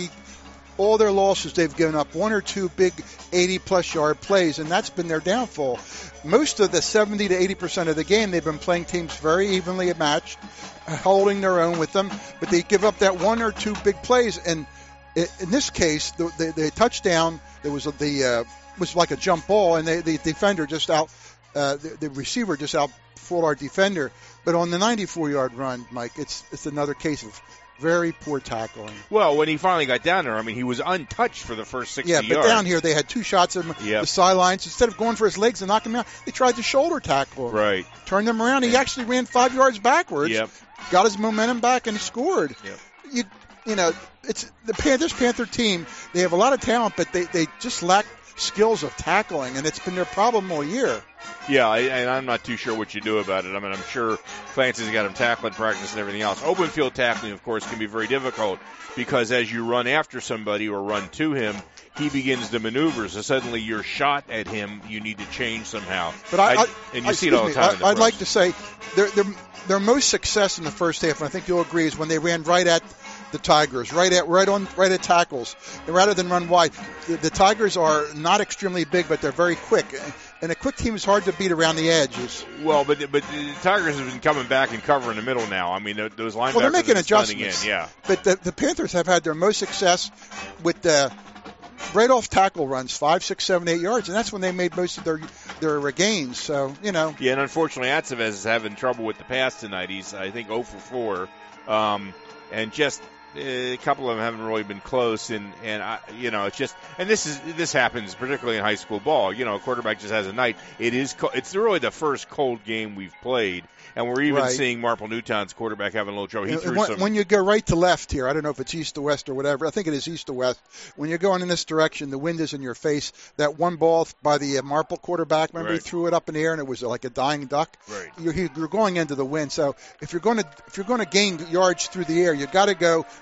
all their losses, they've given up 1 or 2 big 80-plus yard plays, and that's been their downfall. Most of the 70 to 80% of the game, they've been playing teams very evenly matched, holding their own with them, but they give up that 1 or 2 big plays. And in this case, the touchdown, was like a jump ball, and the defender just out, the receiver just out fooled our defender. But on the 94-yard run, Mike, it's another case of very poor tackling. Well, when he finally got down there, he was untouched for the first 60 yards. Yeah, but down here they had 2 shots at him, the sidelines. Instead of going for his legs and knocking him out, they tried to shoulder tackle him. Right. Turned him around. He actually ran 5 yards backwards, got his momentum back, and scored. Yep. It's this Panther team. They have a lot of talent, but they just lack skills of tackling, and it's been their problem all year. Yeah, and I'm not too sure what you do about it. I'm sure Clancy's got him tackling practice and everything else. Open field tackling, of course, can be very difficult because as you run after somebody or run to him, he begins to maneuver. So suddenly your shot at him, you need to change somehow. But you see it all the time. I'd like to say their most success in the first half, and I think you'll agree, is when they ran right at the Tigers, right at tackles, and rather than run wide. The Tigers are not extremely big, but they're very quick, and a quick team is hard to beat around the edges. Well, but the Tigers have been coming back and covering the middle now. Those linebackers they're making adjustments. But the Panthers have had their most success with the right off tackle runs, 5, 6, 7, 8 yards, and that's when they made most of their gains. So Yeah, and unfortunately, Atsevez is having trouble with the pass tonight. He's, I think, 0 for 4, and just. A couple of them haven't really been close, and it's just, and this happens particularly in high school ball. A quarterback just has a night. It's really the first cold game we've played, and we're even seeing Marple Newtown's quarterback having a little trouble. When you go right to left here, I don't know if it's east to west or whatever. I think it is east to west. When you're going in this direction, the wind is in your face. That one ball by the Marple quarterback, remember he threw it up in the air and it was like a dying duck. Right. You're going into the wind. So if you're going to gain yards through the air, you got to go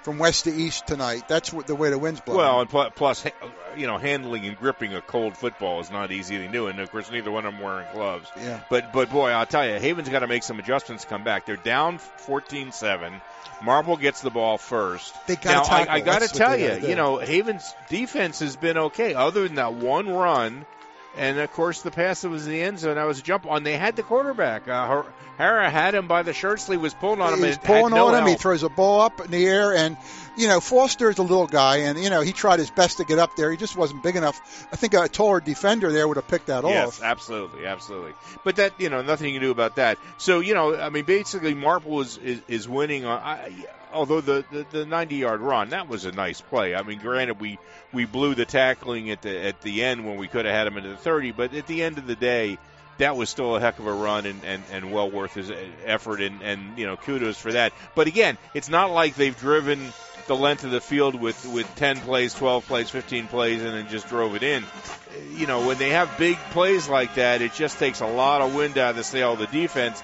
from west to east tonight. That's the way the wind's blowing. Well, and plus, handling and gripping a cold football is not easy to do, and of course, neither one of them wearing gloves. Yeah. But boy, I'll tell you, Haven's got to make some adjustments to come back. They're down 14-7. Marple gets the ball first. They got now, I got to tell you, Haven's defense has been okay, other than that one run. And, of course, the pass that was in the end zone, that was a jump on. They had the quarterback. Hara had him by the shirt sleeve, was pulling on him. He's pulling on him. He throws a ball up in the air. And, Foster's a little guy. And, he tried his best to get up there. He just wasn't big enough. I think a taller defender there would have picked that off. Yes, absolutely. But that, nothing you can do about that. So, basically Marple is winning on although the 90-yard run, that was a nice play. I mean, granted, we blew the tackling at the end when we could have had him into the 30, but at the end of the day, that was still a heck of a run and well worth his effort, and kudos for that. But again, it's not like they've driven the length of the field with 10 plays, 12 plays, 15 plays, and then just drove it in. When they have big plays like that, it just takes a lot of wind out of the sail of the defense.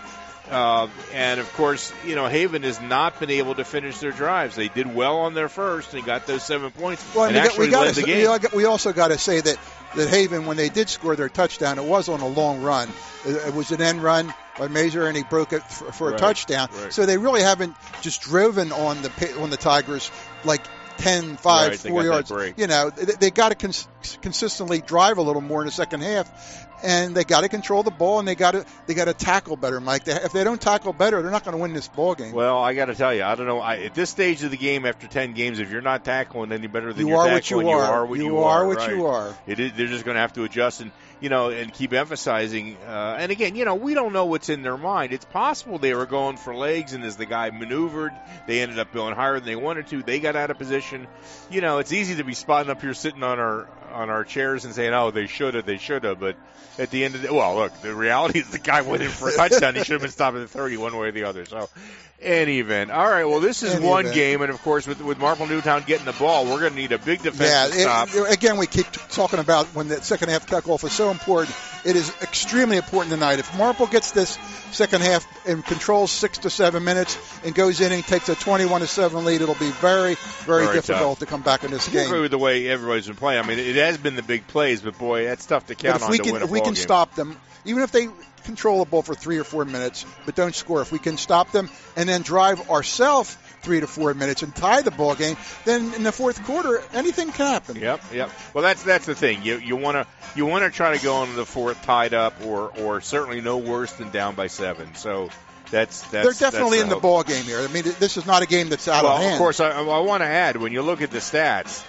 And, of course, Haven has not been able to finish their drives. They did well on their first and got those 7 points and actually led the game. We also got to say that Haven, when they did score their touchdown, it was on a long run. It was an end run by Mazur, and he broke it for a touchdown. Right. So they really haven't just driven on the Tigers like 10, 5, 4 yards. They got to consistently drive a little more in the second half. And they got to control the ball, and they got to tackle better, Mike. If they don't tackle better, they're not going to win this ball game. Well, I got to tell you, I don't know. At this stage of the game, after 10 games, if you're not tackling any better than you're tackling, you are what you are. They're just going to have to adjust and keep emphasizing. And again, we don't know what's in their mind. It's possible they were going for legs, and as the guy maneuvered, they ended up going higher than they wanted to. They got out of position. It's easy to be spotting up here, sitting on our chairs, and saying, "Oh, they should have," but at the end of the reality is the guy went in for a touchdown. He should have been stopped at the 30 one way or the other. So, any event. All right, well, this is one game, and, of course, with Marple Newtown getting the ball, we're going to need a big defensive stop. Again, we keep talking about when the second half kickoff is so important. It is extremely important tonight. If Marple gets this second half and controls 6 to 7 minutes and goes in and takes a 21-7 lead, it'll be very, very difficult to come back in this game. I agree with the way everybody's been playing. I mean, it has been the big plays, but, boy, that's tough to count on to win a ball game. If we can stop them, even if they control the ball for 3 or 4 minutes but don't score, if we can stop them and then drive ourselves 3 to 4 minutes and tie the ball game, then in the fourth quarter anything can happen. Yep. Well, that's the thing. You want to try to go into the fourth tied up or certainly no worse than down by 7. So they're definitely in the ball game here. I mean, this is not a game that's out of hand. Well, of course, I want to add, when you look at the stats,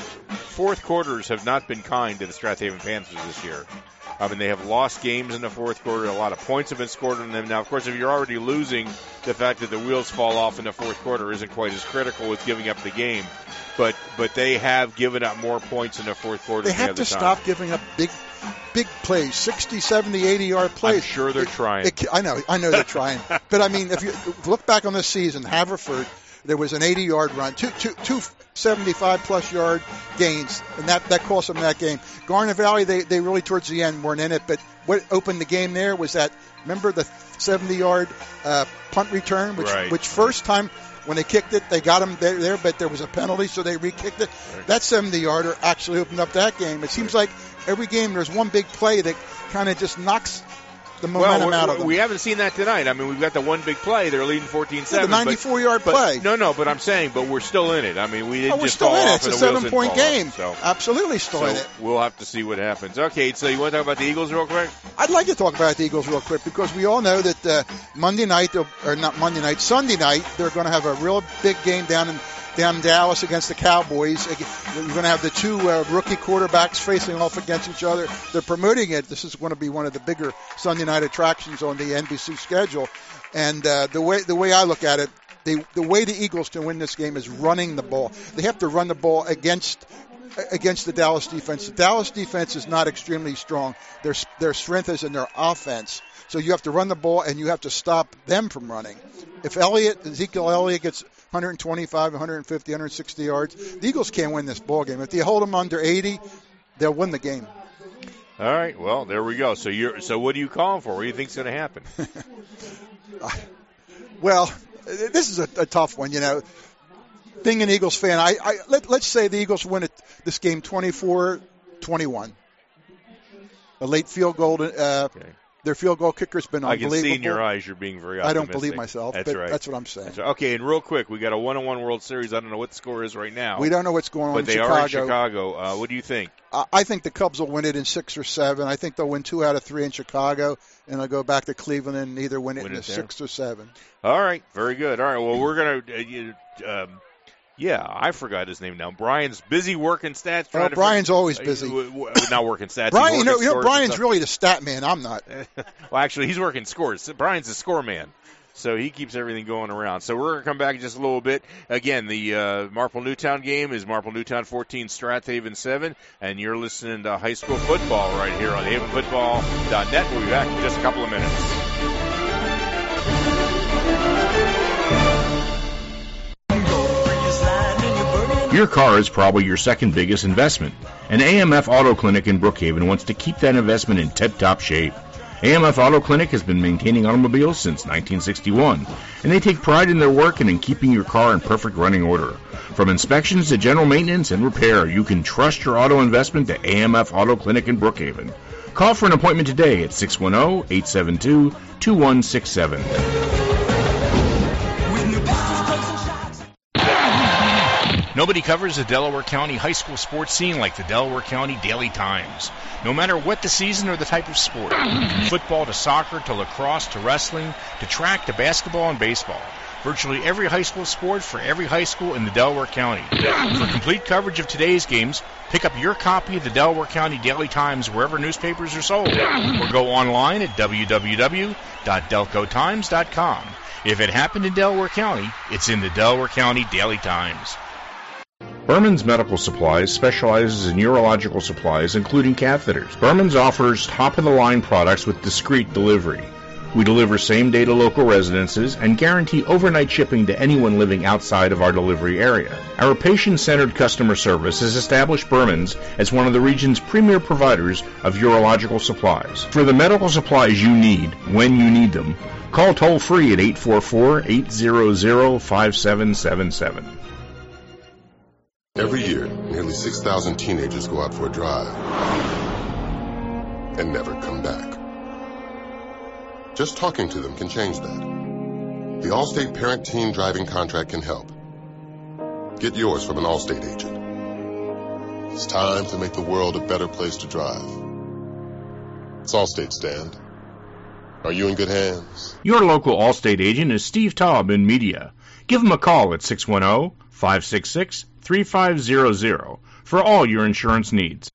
fourth quarters have not been kind to the Strathaven Panthers this year. I mean, they have lost games in the fourth quarter. A lot of points have been scored on them. Now, of course, if you're already losing, the fact that the wheels fall off in the fourth quarter isn't quite as critical as giving up the game. But they have given up more points in the fourth quarter. They have to stop giving up big plays, 60, 70, 80-yard plays. I'm sure they're trying. I know they're trying. But, I mean, if you look back on this season, Haverford, there was an 80-yard run, two 75-plus yard gains, and that cost them that game. Garnet Valley, they really towards the end weren't in it, but what opened the game there was that, remember the 70-yard punt return, which first time when they kicked it, they got them there, but there was a penalty, so they re-kicked it. Right. That 70-yarder actually opened up that game. It seems like every game there's one big play that kind of just knocks the momentum out of them. We haven't seen that tonight. I mean, we've got the one big play. They're leading 14-7. The 94-yard play. No, but I'm saying, but we're still in it. I mean, we didn't we're just still fall in it. off. It's a 7-point game. So. Absolutely still in it. We'll have to see what happens. Okay, so you want to talk about the Eagles real quick? I'd like to talk about the Eagles real quick because we all know that Sunday night, they're going to have a real big game down in Dallas against the Cowboys. You're going to have the two rookie quarterbacks facing off against each other. They're promoting it. This is going to be one of the bigger Sunday night attractions on the NBC schedule. And the way I look at it, the way the Eagles can win this game is running the ball. They have to run the ball against the Dallas defense. The Dallas defense is not extremely strong. Their strength is in their offense. So you have to run the ball, and you have to stop them from running. If Ezekiel Elliott gets 125, 150, 160 yards, the Eagles can't win this ball game. If they hold them under 80, they'll win the game. All right, well, there we go. So what are you calling for? What do you think's going to happen? Well, this is a tough one, being an Eagles fan, let's say the Eagles win this game 24-21. A late field goal. Their field goal kicker's been unbelievable. I can see in your eyes you're being very optimistic. I don't believe myself, that's but right. That's what I'm saying. Right. Okay, and real quick, we got a 1-on-1 World Series. I don't know what the score is right now. We don't know what's going on in Chicago. But they are in Chicago. What do you think? I think the Cubs will win it in 6 or 7. I think they'll win 2 out of 3 in Chicago, and they'll go back to Cleveland and either win it in 6 or 7. All right, very good. All right, well, we're going to I forgot his name now. Brian's busy working stats. Brian's always busy. Not working stats. Brian, Brian's really the stat man. I'm not. Well, actually, he's working scores. Brian's the score man. So he keeps everything going around. So we're going to come back in just a little bit. Again, the Marple Newtown game is Marple Newtown 14, Strathaven 7. And you're listening to high school football right here on havenfootball.net. We'll be back in just a couple of minutes. Your car is probably your second biggest investment, and AMF Auto Clinic in Brookhaven wants to keep that investment in tip-top shape. AMF Auto Clinic has been maintaining automobiles since 1961, and they take pride in their work and in keeping your car in perfect running order. From inspections to general maintenance and repair, you can trust your auto investment to AMF Auto Clinic in Brookhaven. Call for an appointment today at 610-872-2167. Nobody covers the Delaware County high school sports scene like the Delaware County Daily Times. No matter what the season or the type of sport, from football to soccer to lacrosse to wrestling to track to basketball and baseball, virtually every high school sport for every high school in the Delaware County. For complete coverage of today's games, pick up your copy of the Delaware County Daily Times wherever newspapers are sold, or go online at www.delcotimes.com. If it happened in Delaware County, it's in the Delaware County Daily Times. Berman's Medical Supplies specializes in urological supplies, including catheters. Berman's offers top-of-the-line products with discreet delivery. We deliver same-day to local residences and guarantee overnight shipping to anyone living outside of our delivery area. Our patient-centered customer service has established Berman's as one of the region's premier providers of urological supplies. For the medical supplies you need, when you need them, call toll-free at 844-800-5777. Every year, nearly 6,000 teenagers go out for a drive and never come back. Just talking to them can change that. The Allstate Parent-Teen Driving Contract can help. Get yours from an Allstate agent. It's time to make the world a better place to drive. It's Allstate, Stand. Are you in good hands? Your local Allstate agent is Steve Taub in Media. Give him a call at 610-566-3500 for all your insurance needs.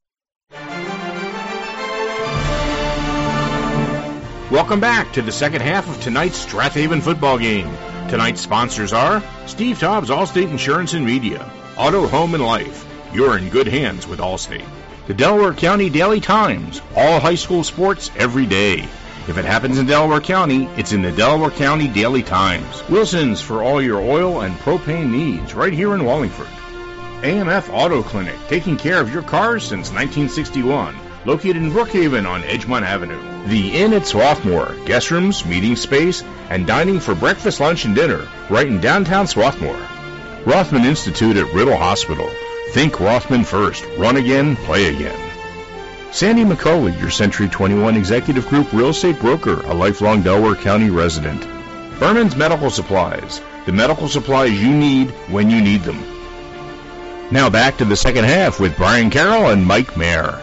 Welcome back to the second half of tonight's Strathaven football game. Tonight's sponsors are Steve Taub's Allstate Insurance and Media, Auto, Home, and Life. You're in good hands with Allstate. The Delaware County Daily Times, all high school sports every day. If it happens in Delaware County, it's in the Delaware County Daily Times. Wilson's for all your oil and propane needs right here in Wallingford. AMF Auto Clinic, taking care of your cars since 1961. Located in Brookhaven on Edgemont Avenue. The Inn at Swarthmore, guest rooms, meeting space, and dining for breakfast, lunch, and dinner right in downtown Swarthmore. Rothman Institute at Riddle Hospital. Think Rothman first. Run again, play again. Sandy McCauley, your Century 21 Executive Group real estate broker, a lifelong Delaware County resident. Berman's Medical Supplies, the medical supplies you need when you need them. Now back to the second half with Brian Carroll and Mike Mayer.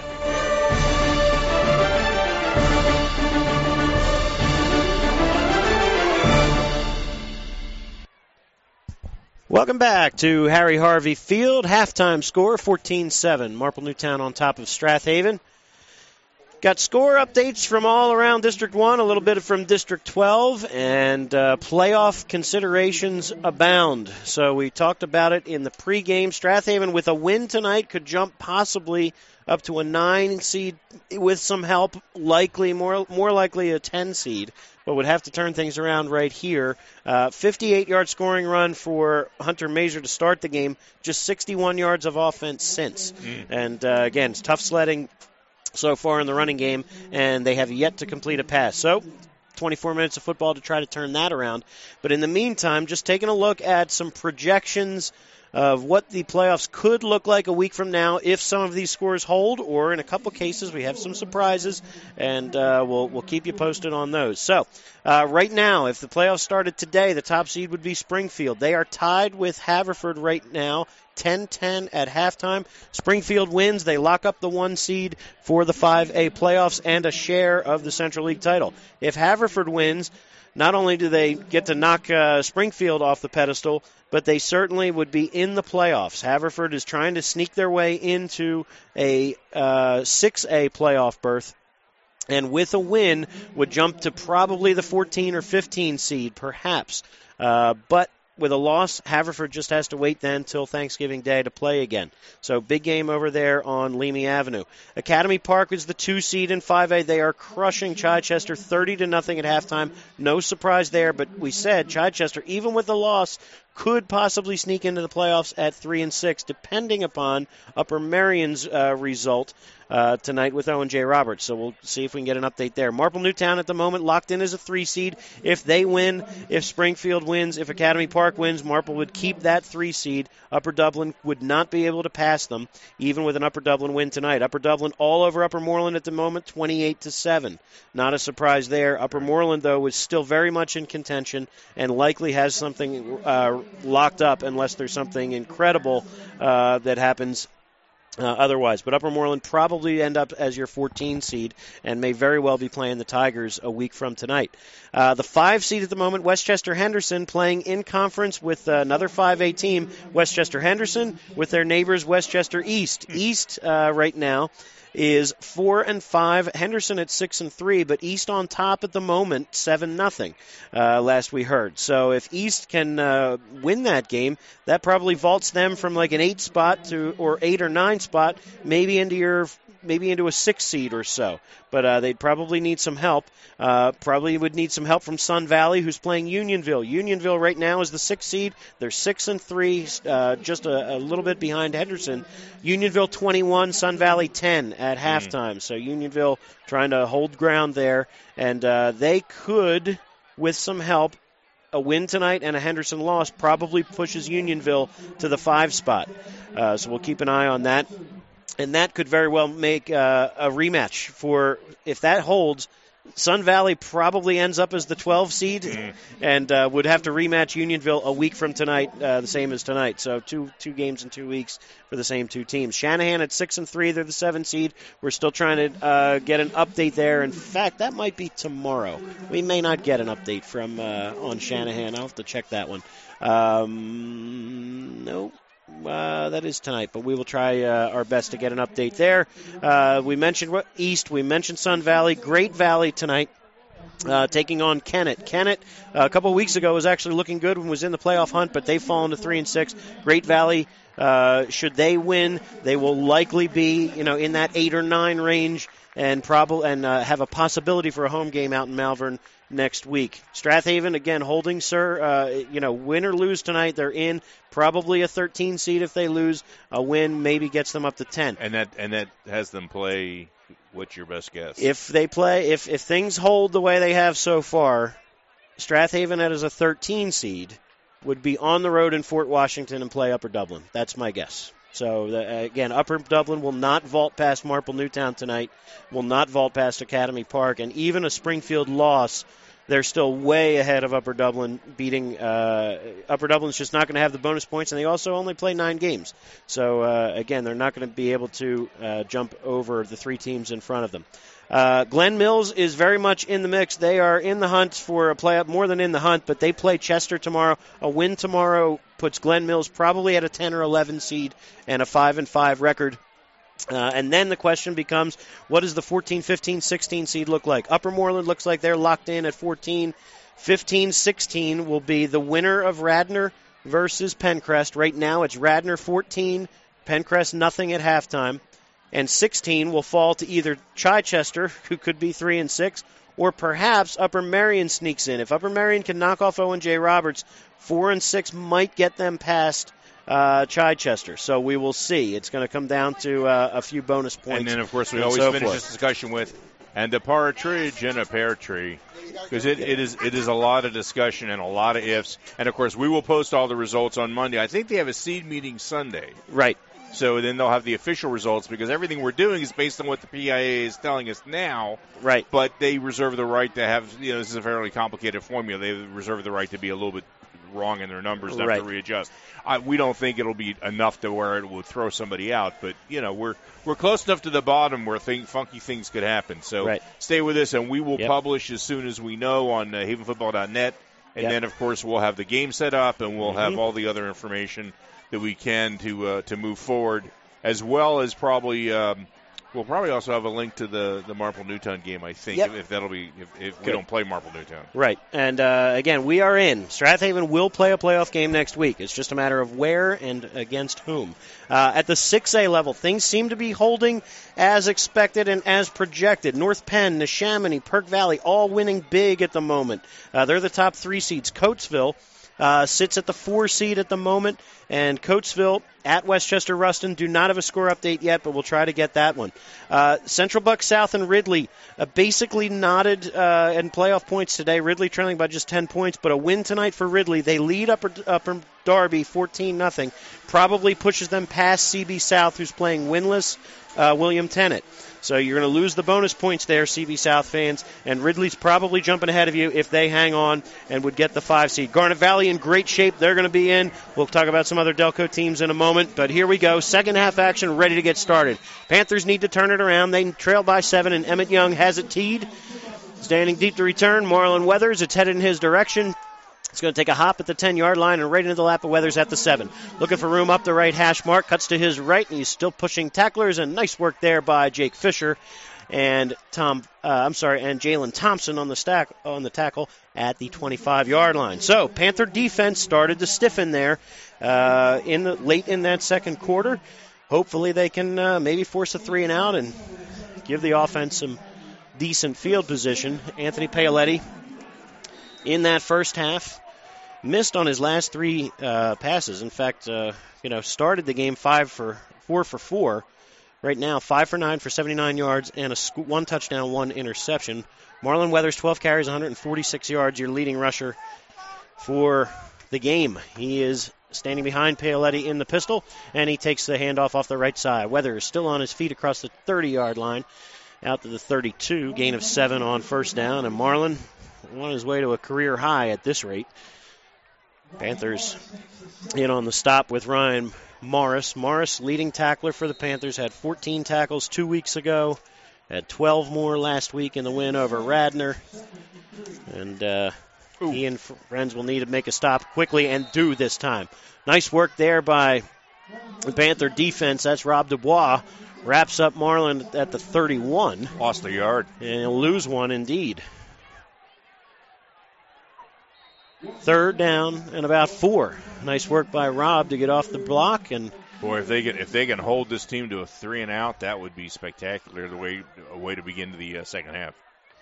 Welcome back to Harry Harvey Field. Halftime score, 14-7. Marple Newtown on top of Strathaven. Got score updates from all around District 1, a little bit from District 12, and playoff considerations abound. So we talked about it in the pregame. Strathaven, with a win tonight, could jump possibly up to a 9 seed with some help, likely more likely a 10 seed, but would have to turn things around right here. 58-yard scoring run for Hunter Mazur to start the game, just 61 yards of offense since. And again, it's tough sledding so far in the running game, and they have yet to complete a pass. So 24 minutes of football to try to turn that around. But in the meantime, just taking a look at some projections of what the playoffs could look like a week from now if some of these scores hold, or in a couple cases we have some surprises, and we'll keep you posted on those. So right now, if the playoffs started today, the top seed would be Springfield. They are tied with Haverford right now, 10-10 at halftime. Springfield wins. They lock up the 1 seed for the 5A playoffs and a share of the Central League title. If Haverford wins, not only do they get to knock Springfield off the pedestal, but they certainly would be in the playoffs. Haverford is trying to sneak their way into a 6A playoff berth, and with a win would jump to probably the 14 or 15 seed, perhaps. But with a loss, Haverford just has to wait then till Thanksgiving Day to play again. So big game over there on Leamy Avenue. Academy Park is the 2 seed in 5A. They are crushing Chichester 30-0 at halftime. No surprise there, but we said Chichester, even with the loss, could possibly sneak into the playoffs at 3-6, depending upon Upper Marion's result tonight with Owen J. Roberts. So we'll see if we can get an update there. Marple Newtown at the moment locked in as a 3 seed. If they win, if Springfield wins, if Academy Park wins, Marple would keep that 3 seed. Upper Dublin would not be able to pass them, even with an Upper Dublin win tonight. Upper Dublin all over Upper Moreland at the moment, 28-7. Not a surprise there. Upper Moreland, though, is still very much in contention and likely has something locked up unless there's something incredible that happens otherwise. But Upper Moreland probably end up as your 14 seed and may very well be playing the Tigers a week from tonight. The 5 seed at the moment, Westchester Henderson, playing in conference with another 5A team, Westchester Henderson, with their neighbors Westchester East. East right now is 4-5. Henderson at 6-3, but East on top at the moment, 7-0. Last we heard. So if East can win that game, that probably vaults them from like an 8 spot or 8 or 9 spot, maybe into a 6 seed or so. But they'd probably need some help. Probably would need some help from Sun Valley, who's playing Unionville. Unionville right now is the 6th seed. They're 6-3, just a little bit behind Henderson. Unionville 21, Sun Valley 10 at halftime. So Unionville trying to hold ground there. And they could, with some help, a win tonight and a Henderson loss probably pushes Unionville to the 5 spot. So we'll keep an eye on that. And that could very well make a rematch for, if that holds, Sun Valley probably ends up as the 12 seed and would have to rematch Unionville a week from tonight, the same as tonight. So two games in 2 weeks for the same 2 teams. Shanahan at 6-3, they're the 7 seed. We're still trying to get an update there. In fact, that might be tomorrow. We may not get an update from on Shanahan. I'll have to check that one. Nope. That is tonight, but we will try our best to get an update there. We mentioned East. We mentioned Sun Valley. Great Valley tonight, taking on Kennett. Kennett, a couple of weeks ago, was actually looking good and was in the playoff hunt, but they've fallen to 3-6. Great Valley, should they win, they will likely be in that 8 or 9 range and have a possibility for a home game out in Malvern next week. Strathaven, again, holding, win or lose tonight, they're in. Probably a 13 seed if they lose. A win maybe gets them up to 10. And that has them play, what's your best guess? If they play, if things hold the way they have so far, Strathaven as a 13 seed would be on the road in Fort Washington and play Upper Dublin. That's my guess. So, again, Upper Dublin will not vault past Marple Newtown tonight, will not vault past Academy Park, and even a Springfield loss, they're still way ahead of Upper Dublin, beating Upper Dublin's just not going to have the bonus points, and they also only play 9 games. So, again, they're not going to be able to jump over the 3 teams in front of them. Glen Mills is very much in the mix. They are in the hunt for a playoff, more than in the hunt, but they play Chester tomorrow. A win tomorrow puts Glen Mills probably at a 10 or 11 seed and a 5-5 record. And then the question becomes, what does the 14, 15, 16 seed look like? Upper Moreland looks like they're locked in at 14. 15, 16 will be the winner of Radnor versus Pencrest. Right now it's Radnor 14, Pencrest nothing at halftime. And 16 will fall to either Chichester, who could be 3-6, or perhaps Upper Marion sneaks in. If Upper Marion can knock off Owen J. Roberts, 4-6 might get them past Chichester. So we will see. It's going to come down to a few bonus points. And then, of course, we always finish this discussion with and a partridge in a pear tree. Because it is a lot of discussion and a lot of ifs. And, of course, we will post all the results on Monday. I think they have a seed meeting Sunday. Right. So then they'll have the official results, because everything we're doing is based on what the PIA is telling us now. Right. But they reserve the right to have, this is a fairly complicated formula. They reserve the right to be a little bit wrong in their numbers, have to readjust. We don't think it'll be enough to where it will throw somebody out, but we're close enough to the bottom where funky things could happen. So stay with us, and we will publish as soon as we know on havenfootball.net, and then of course we'll have the game set up, and we'll have all the other information that we can to move forward, as well as probably. We'll probably also have a link to the Marple Newtown game, I think, if that'll be if we don't play Marple Newtown. Right. And, again, we are in. Strathaven will play a playoff game next week. It's just a matter of where and against whom. At the 6A level, things seem to be holding as expected and as projected. North Penn, Neshaminy, Perk Valley, all winning big at the moment. They're the top 3 seeds. Coatesville sits at the 4 seed at the moment, and Coatesville at Westchester Ruston do not have a score update yet, but we'll try to get that one. Central Buck South and Ridley basically knotted in playoff points today. Ridley trailing by just 10 points, but a win tonight for Ridley. They lead Upper Darby 14-0. Probably pushes them past CB South, who's playing winless William Tennant. So you're going to lose the bonus points there, CB South fans, and Ridley's probably jumping ahead of you if they hang on and would get the 5 seed. Garnet Valley in great shape. They're going to be in. We'll talk about some other Delco teams in a moment, but here we go. Second half action ready to get started. Panthers need to turn it around. They trail by 7, and Emmett Young has it teed. Standing deep to return, Marlon Weathers. It's headed in his direction. It's going to take a hop at the 10-yard line and right into the lap of Weathers at the 7. Looking for room up the right hash mark. Cuts to his right, and he's still pushing tacklers. And nice work there by Jake Fisher and Jalen Thompson on the tackle at the 25-yard line. So Panther defense started to stiffen there late in that second quarter. Hopefully they can maybe force a 3-and-out and give the offense some decent field position. Anthony Paoletti in that first half missed on his last 3 passes. In fact, started the game 4 for 4. Right now, 5 for 9 for 79 yards and 1 touchdown, 1 interception. Marlon Weathers, 12 carries, 146 yards, your leading rusher for the game. He is standing behind Paoletti in the pistol, and he takes the handoff off the right side. Weathers still on his feet across the 30-yard line, out to the 32, gain of 7 on first down, and Marlon on his way to a career high at this rate. Panthers in on the stop with Ryan Morris. Morris, leading tackler for the Panthers, had 14 tackles 2 weeks ago, had 12 more last week in the win over Radnor. And he and friends will need to make a stop quickly and do this time. Nice work there by the Panther defense. That's Rob Dubois. Wraps up Marlon at the 31. Lost a yard. And he'll lose one indeed. Third down and about 4. Nice work by Rob to get off the block. And boy, if they can hold this team to a 3-and-out, that would be spectacular. A way to begin the second half.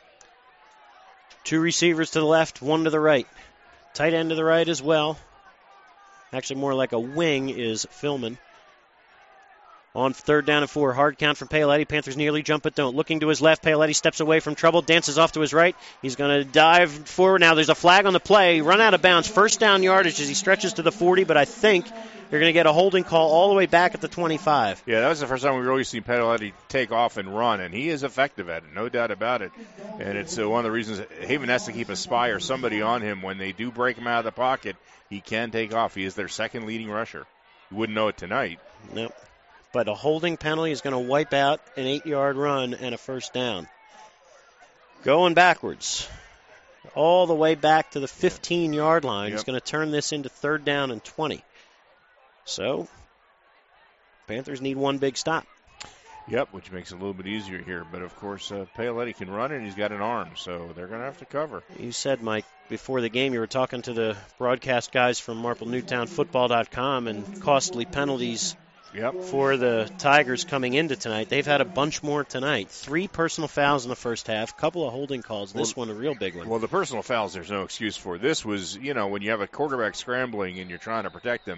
2 receivers to the left, 1 to the right. Tight end to the right as well. Actually, more like a wing is Philman. On third down and 4, hard count from Paoletti. Panthers nearly jump but don't. Looking to his left, Paoletti steps away from trouble, dances off to his right. He's going to dive forward. Now there's a flag on the play. Run out of bounds. First down yardage as he stretches to the 40, but I think you're going to get a holding call all the way back at the 25. Yeah, that was the first time we've really seen Paoletti take off and run, and he is effective at it, no doubt about it. And it's one of the reasons Haven has to keep a spy or somebody on him. When they do break him out of the pocket, he can take off. He is their second leading rusher. You wouldn't know it tonight. Nope. But a holding penalty is going to wipe out an 8-yard run and a first down. Going backwards, all the way back to the 15-yard line. He's going to turn this into third down and 20. So, Panthers need one big stop. Yep, which makes it a little bit easier here. But, of course, Paoletti can run, and he's got an arm, so they're going to have to cover. You said, Mike, before the game you were talking to the broadcast guys from MarpleNewtownFootball.com and costly penalties for the Tigers coming into tonight. They've had a bunch more tonight. 3 personal fouls in the first half, couple of holding calls. This one a real big one. Well, the personal fouls there's no excuse for. This was, when you have a quarterback scrambling and you're trying to protect them,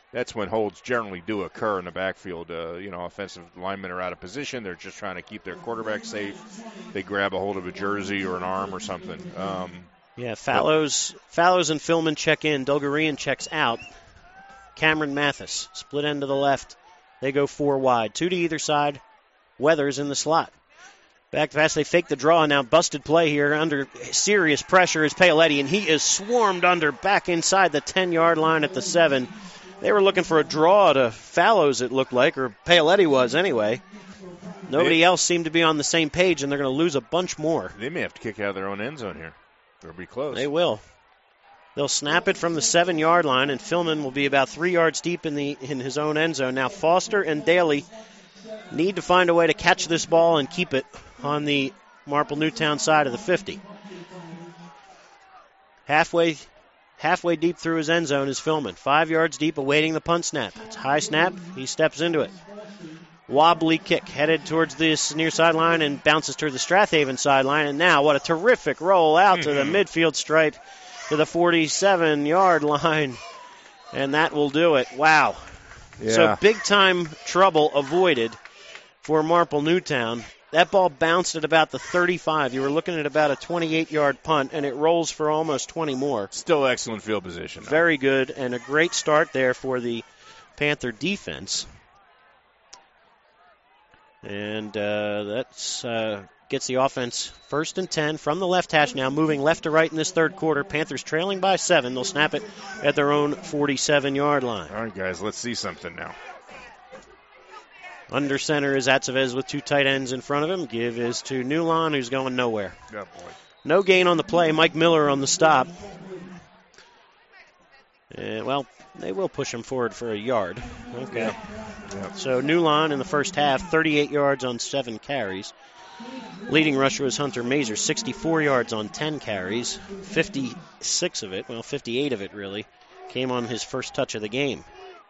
that's when holds generally do occur in the backfield. Offensive linemen are out of position. They're just trying to keep their quarterback safe. They grab a hold of a jersey or an arm or something. Fallows and Philman check in. Dulgarian checks out. Cameron Mathis, split end to the left. They go 4 wide. 2 to either side. Weathers in the slot. Back pass, they fake the draw. Now busted play here under serious pressure is Paoletti, and he is swarmed under back inside the 10-yard line at the 7. They were looking for a draw to Fallows, it looked like, or Paoletti was anyway. Nobody else seemed to be on the same page, and they're going to lose a bunch more. They may have to kick out of their own end zone here. They'll be close. They will. They'll snap it from the 7-yard line, and Philman will be about 3 yards deep in his own end zone. Now Foster and Daly need to find a way to catch this ball and keep it on the Marple Newtown side of the 50. Halfway deep through his end zone is Philman. 5 yards deep, awaiting the punt snap. It's a high snap. He steps into it. Wobbly kick headed towards this near sideline and bounces toward the Strathaven sideline. And now what a terrific roll out to the midfield stripe to the 47-yard line. And that will do it. Wow. Yeah. So big-time trouble avoided for Marple Newtown. That ball bounced at about the 35. You were looking at about a 28-yard punt, and it rolls for almost 20 more. Still excellent field position, though. Very good, and a great start there for the Panther defense. And that's gets the offense 1st and 10 from the left hash now, moving left to right in this third quarter. Panthers trailing by 7. They'll snap it at their own 47-yard line. All right, guys, let's see something now. Under center is Atzevez with 2 tight ends in front of him. Give is to Newlon, who's going nowhere. Oh, boy. No gain on the play. Mike Miller on the stop. They will push him forward for a yard. Okay. Yeah. So Newlon in the first half, 38 yards on 7 carries. Leading rusher was Hunter Mazer, 64 yards on 10 carries. 58 of it really, came on his first touch of the game.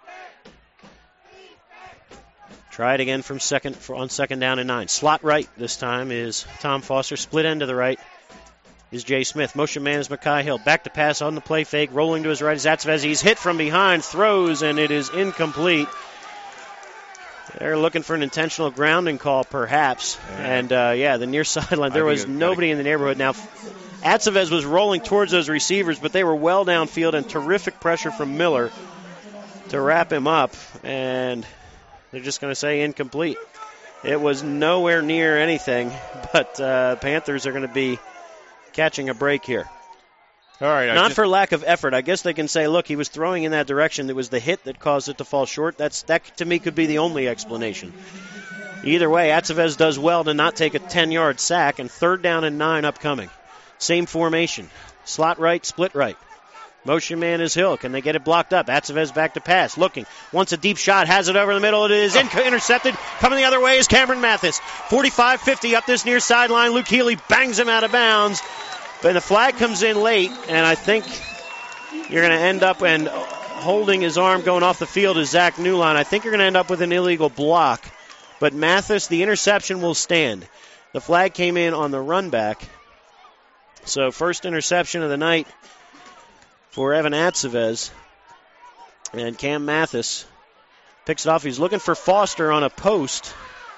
Try it again on second down and 9. Slot right this time is Tom Foster. Split end to the right is Jay Smith. Motion man is Makai Hill. Back to pass on the play fake. Rolling to his right is Atzevez. He's hit from behind, throws, and it is incomplete. They're looking for an intentional grounding call, perhaps. And, the near sideline, there was nobody in the neighborhood. Now, Atzevez was rolling towards those receivers, but they were well downfield and terrific pressure from Miller to wrap him up. And they're just going to say incomplete. It was nowhere near anything, but Panthers are going to be catching a break here. All right. Not for lack of effort. I guess they can say, look, he was throwing in that direction. It was the hit that caused it to fall short. That, to me, could be the only explanation. Either way, Atzevez does well to not take a 10-yard sack, and 3rd down and 9 upcoming. Same formation. Slot right, split right. Motion man is Hill. Can they get it blocked up? Atzevez back to pass. Looking. Wants a deep shot. Has it over the middle. It is intercepted. Coming the other way is Cameron Mathis. 45-50 up this near sideline. Luke Healy bangs him out of bounds. But the flag comes in late, and I think you're going to end up, and holding his arm going off the field is Zach Newlon. I think you're going to end up with an illegal block. But Mathis, the interception will stand. The flag came in on the run back. So first interception of the night for Evan Atzevez. And Cam Mathis picks it off. He's looking for Foster on a post.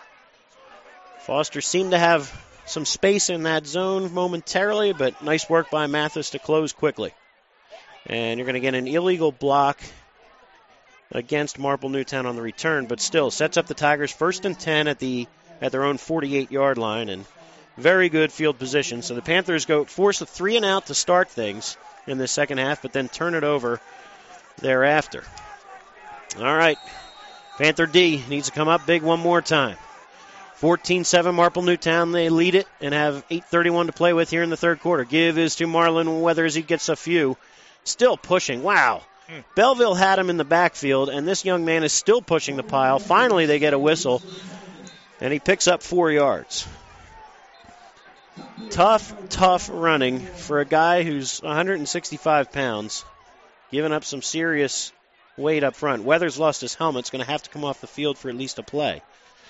Foster seemed to have some space in that zone momentarily, but nice work by Mathis to close quickly. And you're going to get an illegal block against Marple Newtown on the return, but still sets up the Tigers 1st and 10 at their own 48-yard line, and very good field position. So the Panthers force a 3-and-out to start things in the second half, but then turn it over thereafter. All right, Panther D needs to come up big one more time. 14-7 Marple Newtown. They lead it and have 8:31 to play with here in the third quarter. Give is to Marlon Weathers. He gets a few. Still pushing. Wow. Belleville had him in the backfield, and this young man is still pushing the pile. Finally, they get a whistle, and he picks up 4 yards. Tough running for a guy who's 165 pounds, giving up some serious weight up front. Weathers lost his helmet. It's going to have to come off the field for at least a play.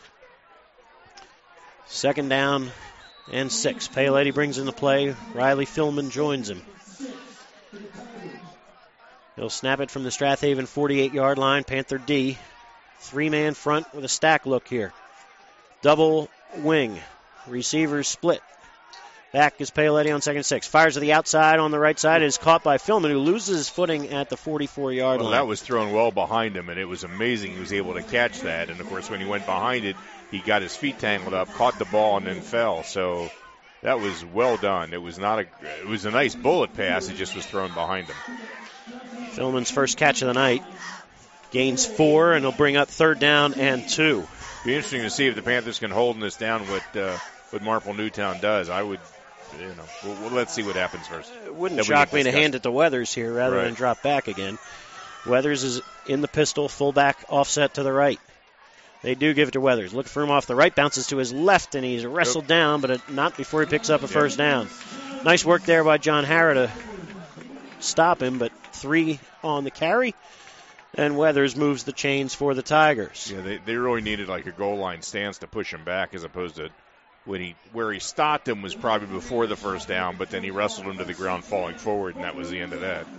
2nd down and 6. Paoletti brings in the play. Riley Philman joins him. He'll snap it from the Strathaven 48-yard line. Panther D, 3-man front with a stack look here. Double wing. Receivers split. Back is Paoletti on 2nd and 6. Fires to the outside on the right side. It is caught by Philman, who loses his footing at the 44-yard line. That was thrown well behind him, and it was amazing he was able to catch that. And, of course, when he went behind it, he got his feet tangled up, caught the ball, and then fell. So that was well done. It was a nice bullet pass. It just was thrown behind him. Philman's first catch of the night. Gains 4, and he'll bring up 3rd down and 2. Be interesting to see if the Panthers can hold this down what Marple Newtown does. I would, let's see what happens first. It wouldn't shock me to hand it to Weathers here rather than drop back again. Weathers is in the pistol, fullback offset to the right. They do give it to Weathers. Look for him off the right, bounces to his left, and he's wrestled down, but not before he picks up a first down. Nice work there by John Harra to stop him, but 3 on the carry. And Weathers moves the chains for the Tigers. Yeah, they really needed like a goal line stance to push him back, as opposed to where he stopped him was probably before the first down, but then he wrestled him to the ground falling forward, and that was the end of that.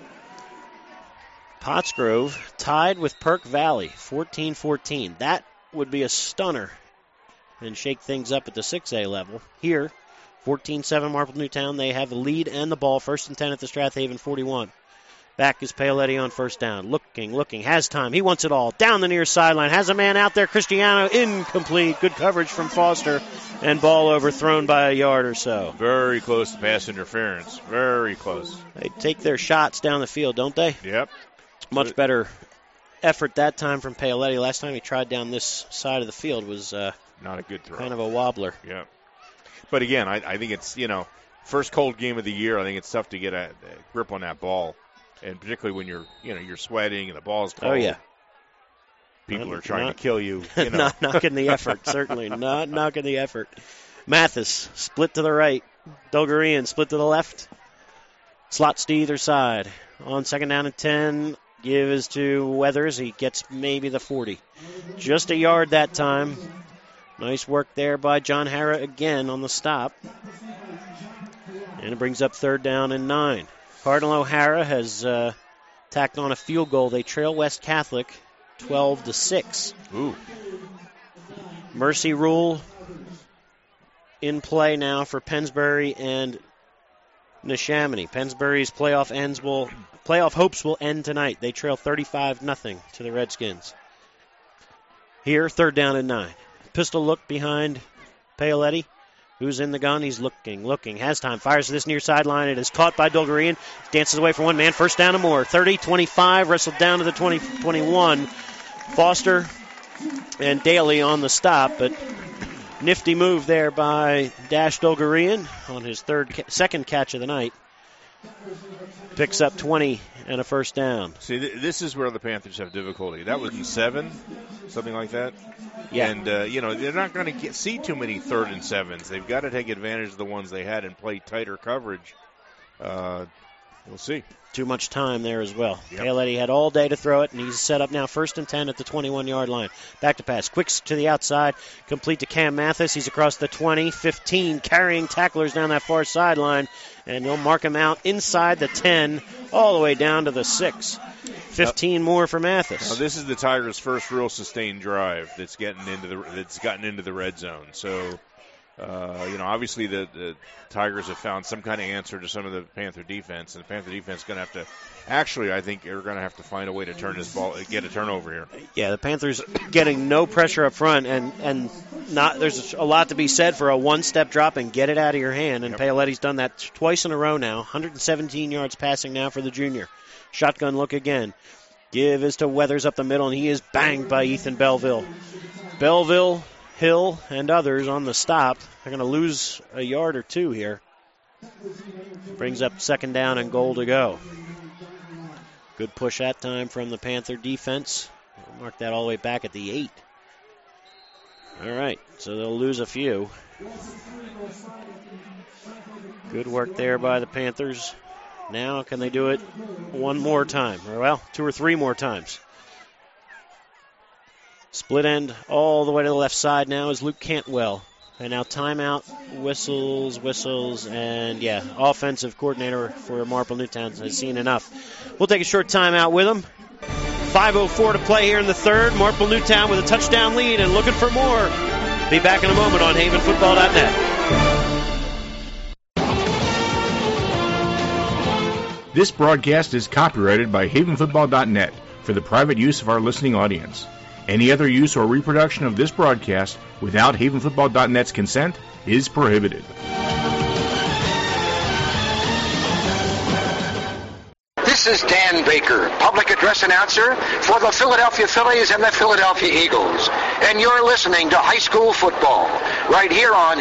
Pottsgrove tied with Perk Valley, 14-14. That would be a stunner and shake things up at the 6A level. Here, 14-7 Marple Newtown. They have the lead and the ball. 1st and 10 at the Strathaven 41. Back is Paoletti on first down. Looking, has time. He wants it all. Down the near sideline. Has a man out there. Cristiano incomplete. Good coverage from Foster. And ball overthrown by a yard or so. Very close to pass interference. Very close. They take their shots down the field, don't they? Yep. Much better effort that time from Paoletti. Last time he tried down this side of the field was not a good throw. Kind of a wobbler. Yeah. But again, I think it's, first cold game of the year. I think it's tough to get a grip on that ball. And particularly when you're sweating and the ball's cold. Oh, yeah. People are trying to kill you. Not knocking the effort, certainly. Not knocking the effort. Mathis, split to the right. Dolgarian, split to the left. Slots to either side. On 2nd down and 10, give is to Weathers. He gets maybe the 40. Just a yard that time. Nice work there by John Harra again on the stop. And it brings up 3rd down and 9. Cardinal O'Hara has tacked on a field goal. They trail West Catholic 12-6. Ooh. Mercy rule in play now for Pennsbury and Neshaminy. Pennsbury's playoff hopes will end tonight. They trail 35-0 to the Redskins. Here, 3rd down and 9. Pistol look behind Paoletti. Who's in the gun? He's looking. Has time. Fires to this near sideline. It is caught by Dolgarian. Dances away for one man. First down and more. 30-25. Wrestled down to the 20-21. Foster and Daly on the stop, but nifty move there by Dash Dolgarian on his second catch of the night. Picks up 20 and a first down. See, this is where the Panthers have difficulty. That was in 7, something like that. Yeah. And, they're not going to see too many 3rd and 7s. They've got to take advantage of the ones they had and play tighter coverage. We'll see. Too much time there as well. Yep. Paoletti had all day to throw it, and he's set up now 1st and 10 at the 21-yard line. Back to pass. Quicks to the outside. Complete to Cam Mathis. He's across the 20, 15, carrying tacklers down that far sideline, and they'll mark him out inside the 10, all the way down to the 6. 15 more for Mathis. Now, this is the Tigers' first real sustained drive that's gotten into the red zone. So, obviously the Tigers have found some kind of answer to some of the Panther defense, and the Panther defense is going to have to. Actually, I think they're going to have to find a way to turn this ball, get a turnover here. Yeah, the Panthers getting no pressure up front, and not. There's a lot to be said for a one-step drop and get it out of your hand. And Paoletti's done that twice in a row now. 117 yards passing now for the junior. Shotgun look again. Give is to Weathers up the middle, and he is banged by Ethan Belleville. Belleville, Hill, and others on the stop. They're going to lose a yard or two here. Brings up 2nd down and goal to go. Good push that time from the Panther defense. We'll mark that all the way back at the 8. All right, so they'll lose a few. Good work there by the Panthers. Now, can they do it one more time? Well, 2 or 3 more times. Split end all the way to the left side now is Luke Cantwell. And now timeout, whistles, and offensive coordinator for Marple Newtown has seen enough. We'll take a short timeout with him. 5:04 to play here in the third. Marple Newtown with a touchdown lead and looking for more. Be back in a moment on HavenFootball.net. This broadcast is copyrighted by HavenFootball.net for the private use of our listening audience. Any other use or reproduction of this broadcast without HavenFootball.net's consent is prohibited. This is Dan Baker, public address announcer for the Philadelphia Phillies and the Philadelphia Eagles. And you're listening to High School Football right here on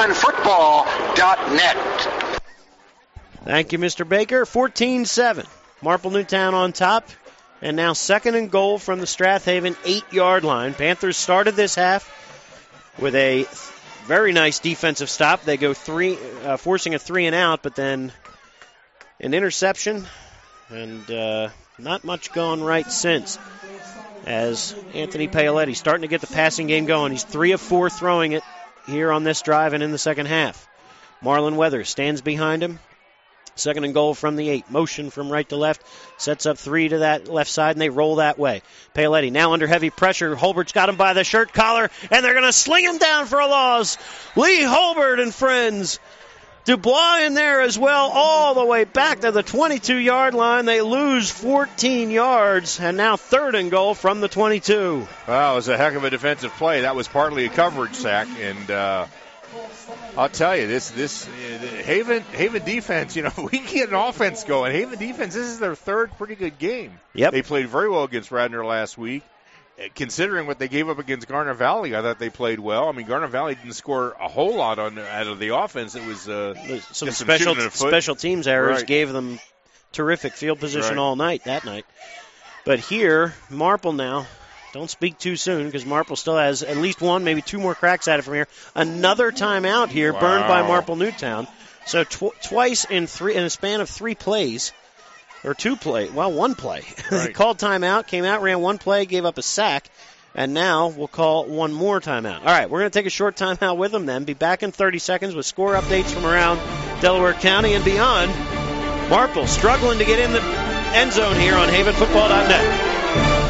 HavenFootball.net. Thank you, Mr. Baker. 14-7. Marple Newtown on top. And now 2nd and goal from the Strathaven 8-yard line. Panthers started this half with a very nice defensive stop. They go forcing a 3-and-out, but then an interception, and not much gone right since. As Anthony Paoletti starting to get the passing game going. He's 3 of 4 throwing it here on this drive and in the second half. Marlon Weathers stands behind him. 2nd and goal from the 8. Motion from right to left. Sets up 3 to that left side, and they roll that way. Paoletti now under heavy pressure. Holbert's got him by the shirt collar, and they're going to sling him down for a loss. Lee Holbert and friends. Dubois in there as well, all the way back to the 22-yard line. They lose 14 yards, and now 3rd and goal from the 22. Wow, it was a heck of a defensive play. That was partly a coverage sack, and I'll tell you, this Haven defense, we can get an offense going. Haven defense, this is their 3rd pretty good game. Yep. They played very well against Radnor last week. Considering what they gave up against Garner Valley, I thought they played well. I mean, Garner Valley didn't score a whole lot out of the offense. It was some special teams errors right. Gave them terrific field position all night that night. But here, Marple now. Don't speak too soon because Marple still has at least 1, maybe 2 more cracks at it from here. Another timeout here, burned by Marple Newtown. So twice in a span of 3 plays, or 1 play. Right. Called timeout, came out, ran 1 play, gave up a sack, and now we'll call 1 more timeout. All right, we're going to take a short timeout with them then. Be back in 30 seconds with score updates from around Delaware County and beyond. Marple struggling to get in the end zone here on HavenFootball.net.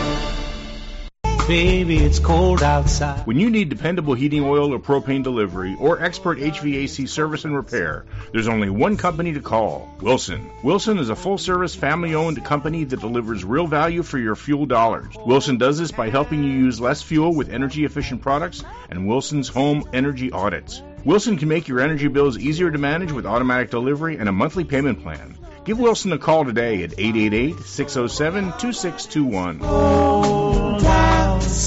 Baby, it's cold outside. When you need dependable heating oil or propane delivery or expert HVAC service and repair, there's only one company to call, Wilson. Wilson is a full-service, family-owned company that delivers real value for your fuel dollars. Wilson does this by helping you use less fuel with energy-efficient products and Wilson's home energy audits. Wilson can make your energy bills easier to manage with automatic delivery and a monthly payment plan. Give Wilson a call today at 888-607-2621.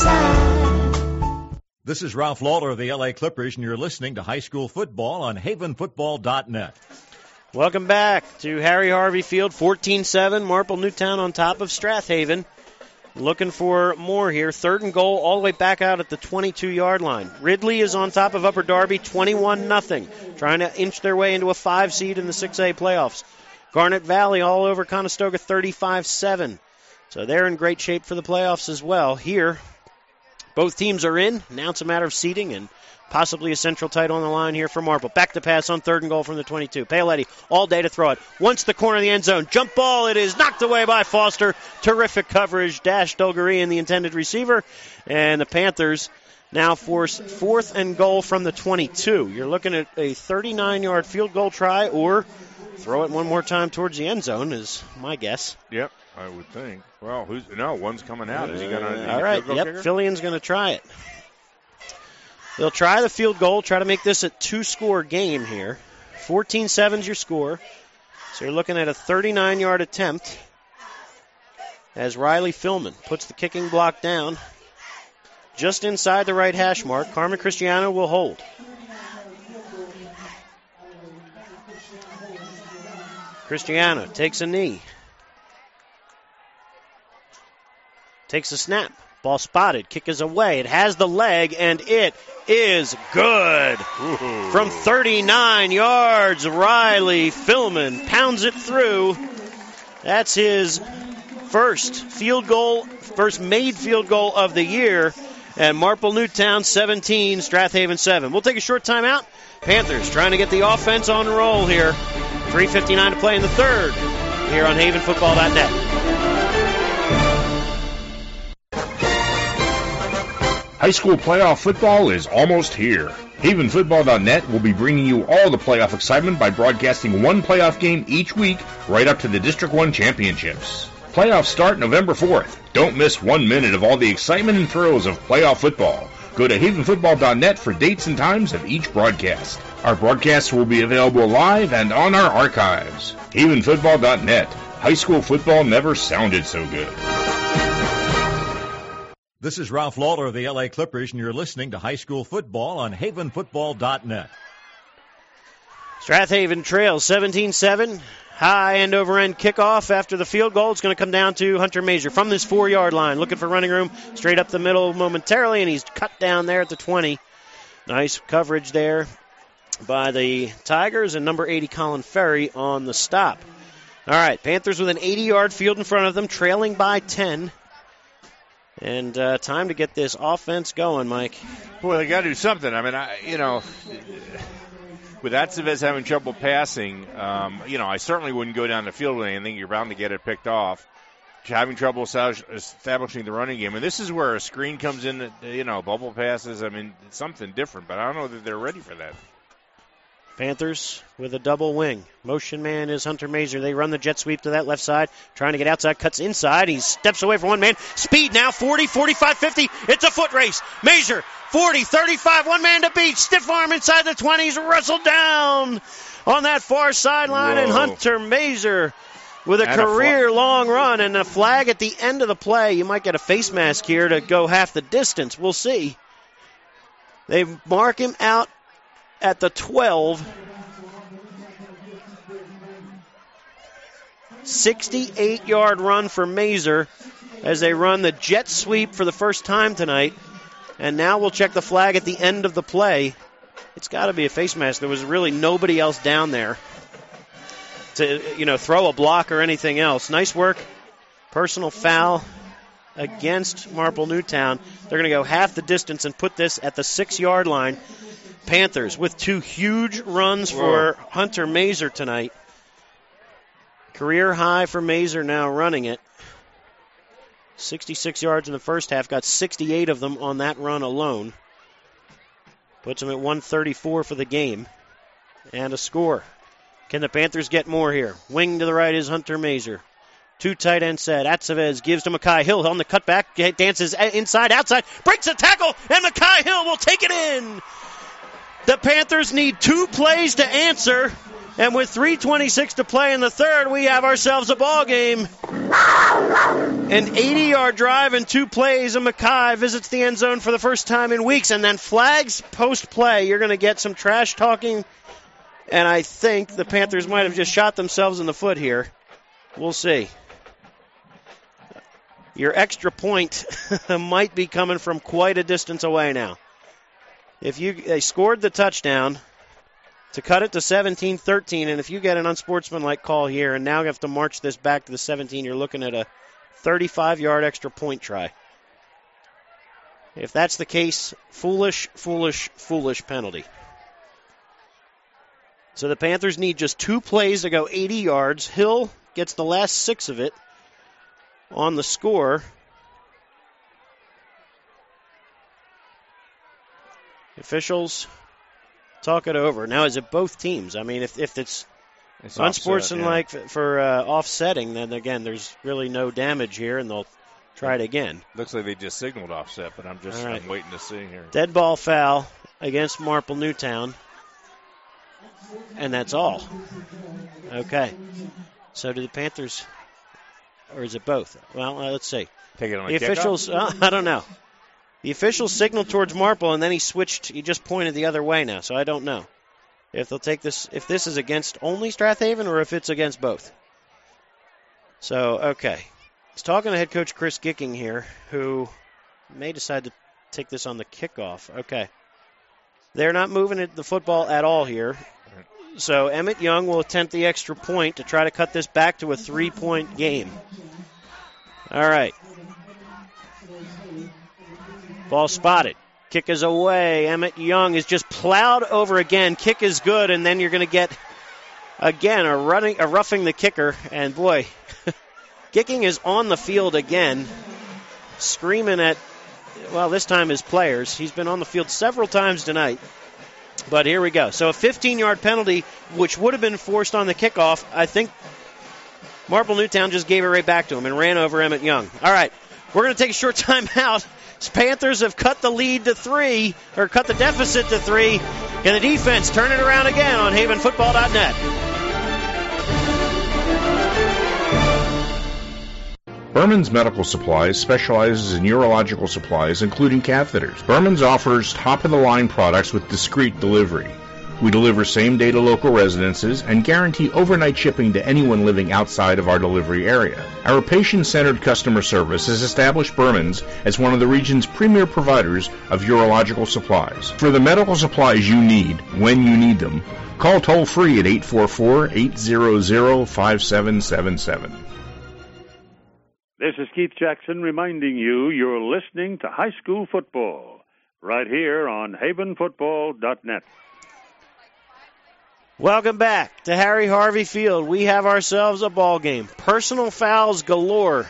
This is Ralph Lawler of the LA Clippers, and you're listening to High School Football on HavenFootball.net. Welcome back to Harry Harvey Field, 14-7. Marple Newtown on top of Strathaven. Looking for more here. 3rd and goal all the way back out at the 22-yard line. Ridley is on top of Upper Darby, 21-0. Trying to inch their way into a 5 seed in the 6A playoffs. Garnet Valley all over Conestoga, 35-7. So they're in great shape for the playoffs as well. Here, both teams are in. Now it's a matter of seeding and possibly a central title on the line here for Marple. Back to pass on 3rd and goal from the 22. Paoletti all day to throw it. Once the corner of the end zone. Jump ball. It is knocked away by Foster. Terrific coverage. Dash Dolgari and the intended receiver. And the Panthers now force 4th and goal from the 22. You're looking at a 39-yard field goal try or throw it one more time towards the end zone is my guess. Yep, I would think. Well, one's coming out. Is he going to? All right, Fillian's going to try it. They'll try the field goal, try to make this a 2-score game here. 14-7's your score. So you're looking at a 39-yard attempt as Riley Fillman puts the kicking block down just inside the right hash mark. Carmen Cristiano will hold. Cristiano takes a knee. Takes a snap. Ball spotted. Kick is away. It has the leg, and it is good. Ooh. From 39 yards, Riley Fillman pounds it through. That's his first made field goal of the year. And Marple Newtown 17, Strathaven 7. We'll take a short time out. Panthers trying to get the offense on roll here. 3:59 to play in the third here on havenfootball.net. High school playoff football is almost here. HavenFootball.net will be bringing you all the playoff excitement by broadcasting one playoff game each week right up to the District 1 championships. Playoffs start November 4th. Don't miss 1 minute of all the excitement and thrills of playoff football. Go to HavenFootball.net for dates and times of each broadcast. Our broadcasts will be available live and on our archives. HavenFootball.net. High school football never sounded so good. This is Ralph Lawler of the LA Clippers, and you're listening to High School Football on HavenFootball.net. Strathaven trails 17-7. High end over end kickoff after the field goal. It's going to come down to Hunter Mazur from this 4-yard line. Looking for running room straight up the middle momentarily, and he's cut down there at the 20. Nice coverage there by the Tigers, and number 80, Colin Ferry, on the stop. All right, Panthers with an 80-yard field in front of them, trailing by 10. And time to get this offense going, Mike. Well, they got to do something. I mean, with Atzevez having trouble passing, I certainly wouldn't go down the field with anything. You're bound to get it picked off. Having trouble establishing the running game. And this is where a screen comes in, bubble passes. I mean, it's something different, but I don't know that they're ready for that. Panthers with a double wing. Motion man is Hunter Mazur. They run the jet sweep to that left side, trying to get outside, cuts inside. He steps away from one man. Speed now, 40, 45, 50. It's a foot race. Mazur, 40, 35, one man to beat. Stiff arm inside the 20s, wrestled down on that far sideline. Whoa. And Hunter Mazur with a career-long run and a flag at the end of the play. You might get a face mask here to go half the distance. We'll see. They mark him out at the 12. 68-yard run for Mazur as they run the jet sweep for the first time tonight. And now we'll check the flag at the end of the play. It's got to be a face mask. There was really nobody else down there to, throw a block or anything else. Nice work. Personal foul against Marple Newtown. They're going to go half the distance and put this at the 6-yard line. Panthers with 2 huge runs for Hunter Mazur tonight. Career high for Mazur now running it. 66 yards in the first half, got 68 of them on that run alone. Puts him at 134 for the game. And a score. Can the Panthers get more here? Wing to the right is Hunter Mazur. 2 tight end set. Atzevez gives to Makai Hill on the cutback. Dances inside, outside. Breaks a tackle, and Makai Hill will take it in. The Panthers need 2 plays to answer, and with 3:26 to play in the third, we have ourselves a ball game. An 80-yard drive and 2 plays, and Mackay visits the end zone for the first time in weeks, and then flags post-play. You're going to get some trash talking, and I think the Panthers might have just shot themselves in the foot here. We'll see. Your extra point might be coming from quite a distance away now. They scored the touchdown to cut it to 17-13, and if you get an unsportsmanlike call here and now you have to march this back to the 17, you're looking at a 35-yard extra point try. If that's the case, foolish penalty. So the Panthers need just 2 plays to go 80 yards. Hill gets the last 6 of it on the score. Officials talk it over. Now, is it both teams? I mean, if it's unsportsmanlike for offsetting, then again, there's really no damage here, and they'll try it again. Looks like they just signaled offset, but I'm waiting to see here. Dead ball foul against Marple Newtown, and that's all. Okay. So do the Panthers, or is it both? Well, let's see. Take it on the officials. I don't know. The officials signaled towards Marple, and then he just pointed the other way now, so I don't know if they'll take this, if this is against only Strathaven or if it's against both. So, okay. He's talking to head coach Chris Gicking here, who may decide to take this on the kickoff. Okay. They're not moving the football at all here. So Emmett Young will attempt the extra point to try to cut this back to a 3-point game. All right. Ball spotted. Kick is away. Emmett Young is just plowed over again. Kick is good, and then you're going to get, again, a roughing the kicker. And, boy, kicking is on the field again, screaming at, well, this time his players. He's been on the field several times tonight. But here we go. So a 15-yard penalty, which would have been forced on the kickoff. I think Marple Newtown just gave it right back to him and ran over Emmett Young. All right, we're going to take a short time out. Panthers have cut the lead to 3, or cut the deficit to 3. Can the defense turn it around again on havenfootball.net? Berman's Medical Supplies specializes in urological supplies, including catheters. Berman's offers top-of-the-line products with discreet delivery. We deliver same-day to local residences and guarantee overnight shipping to anyone living outside of our delivery area. Our patient-centered customer service has established Berman's as one of the region's premier providers of urological supplies. For the medical supplies you need, when you need them, call toll-free at 844-800-5777. This is Keith Jackson reminding you you're listening to High School Football right here on havenfootball.net. Welcome back to Harry Harvey Field. We have ourselves a ball game. Personal fouls galore.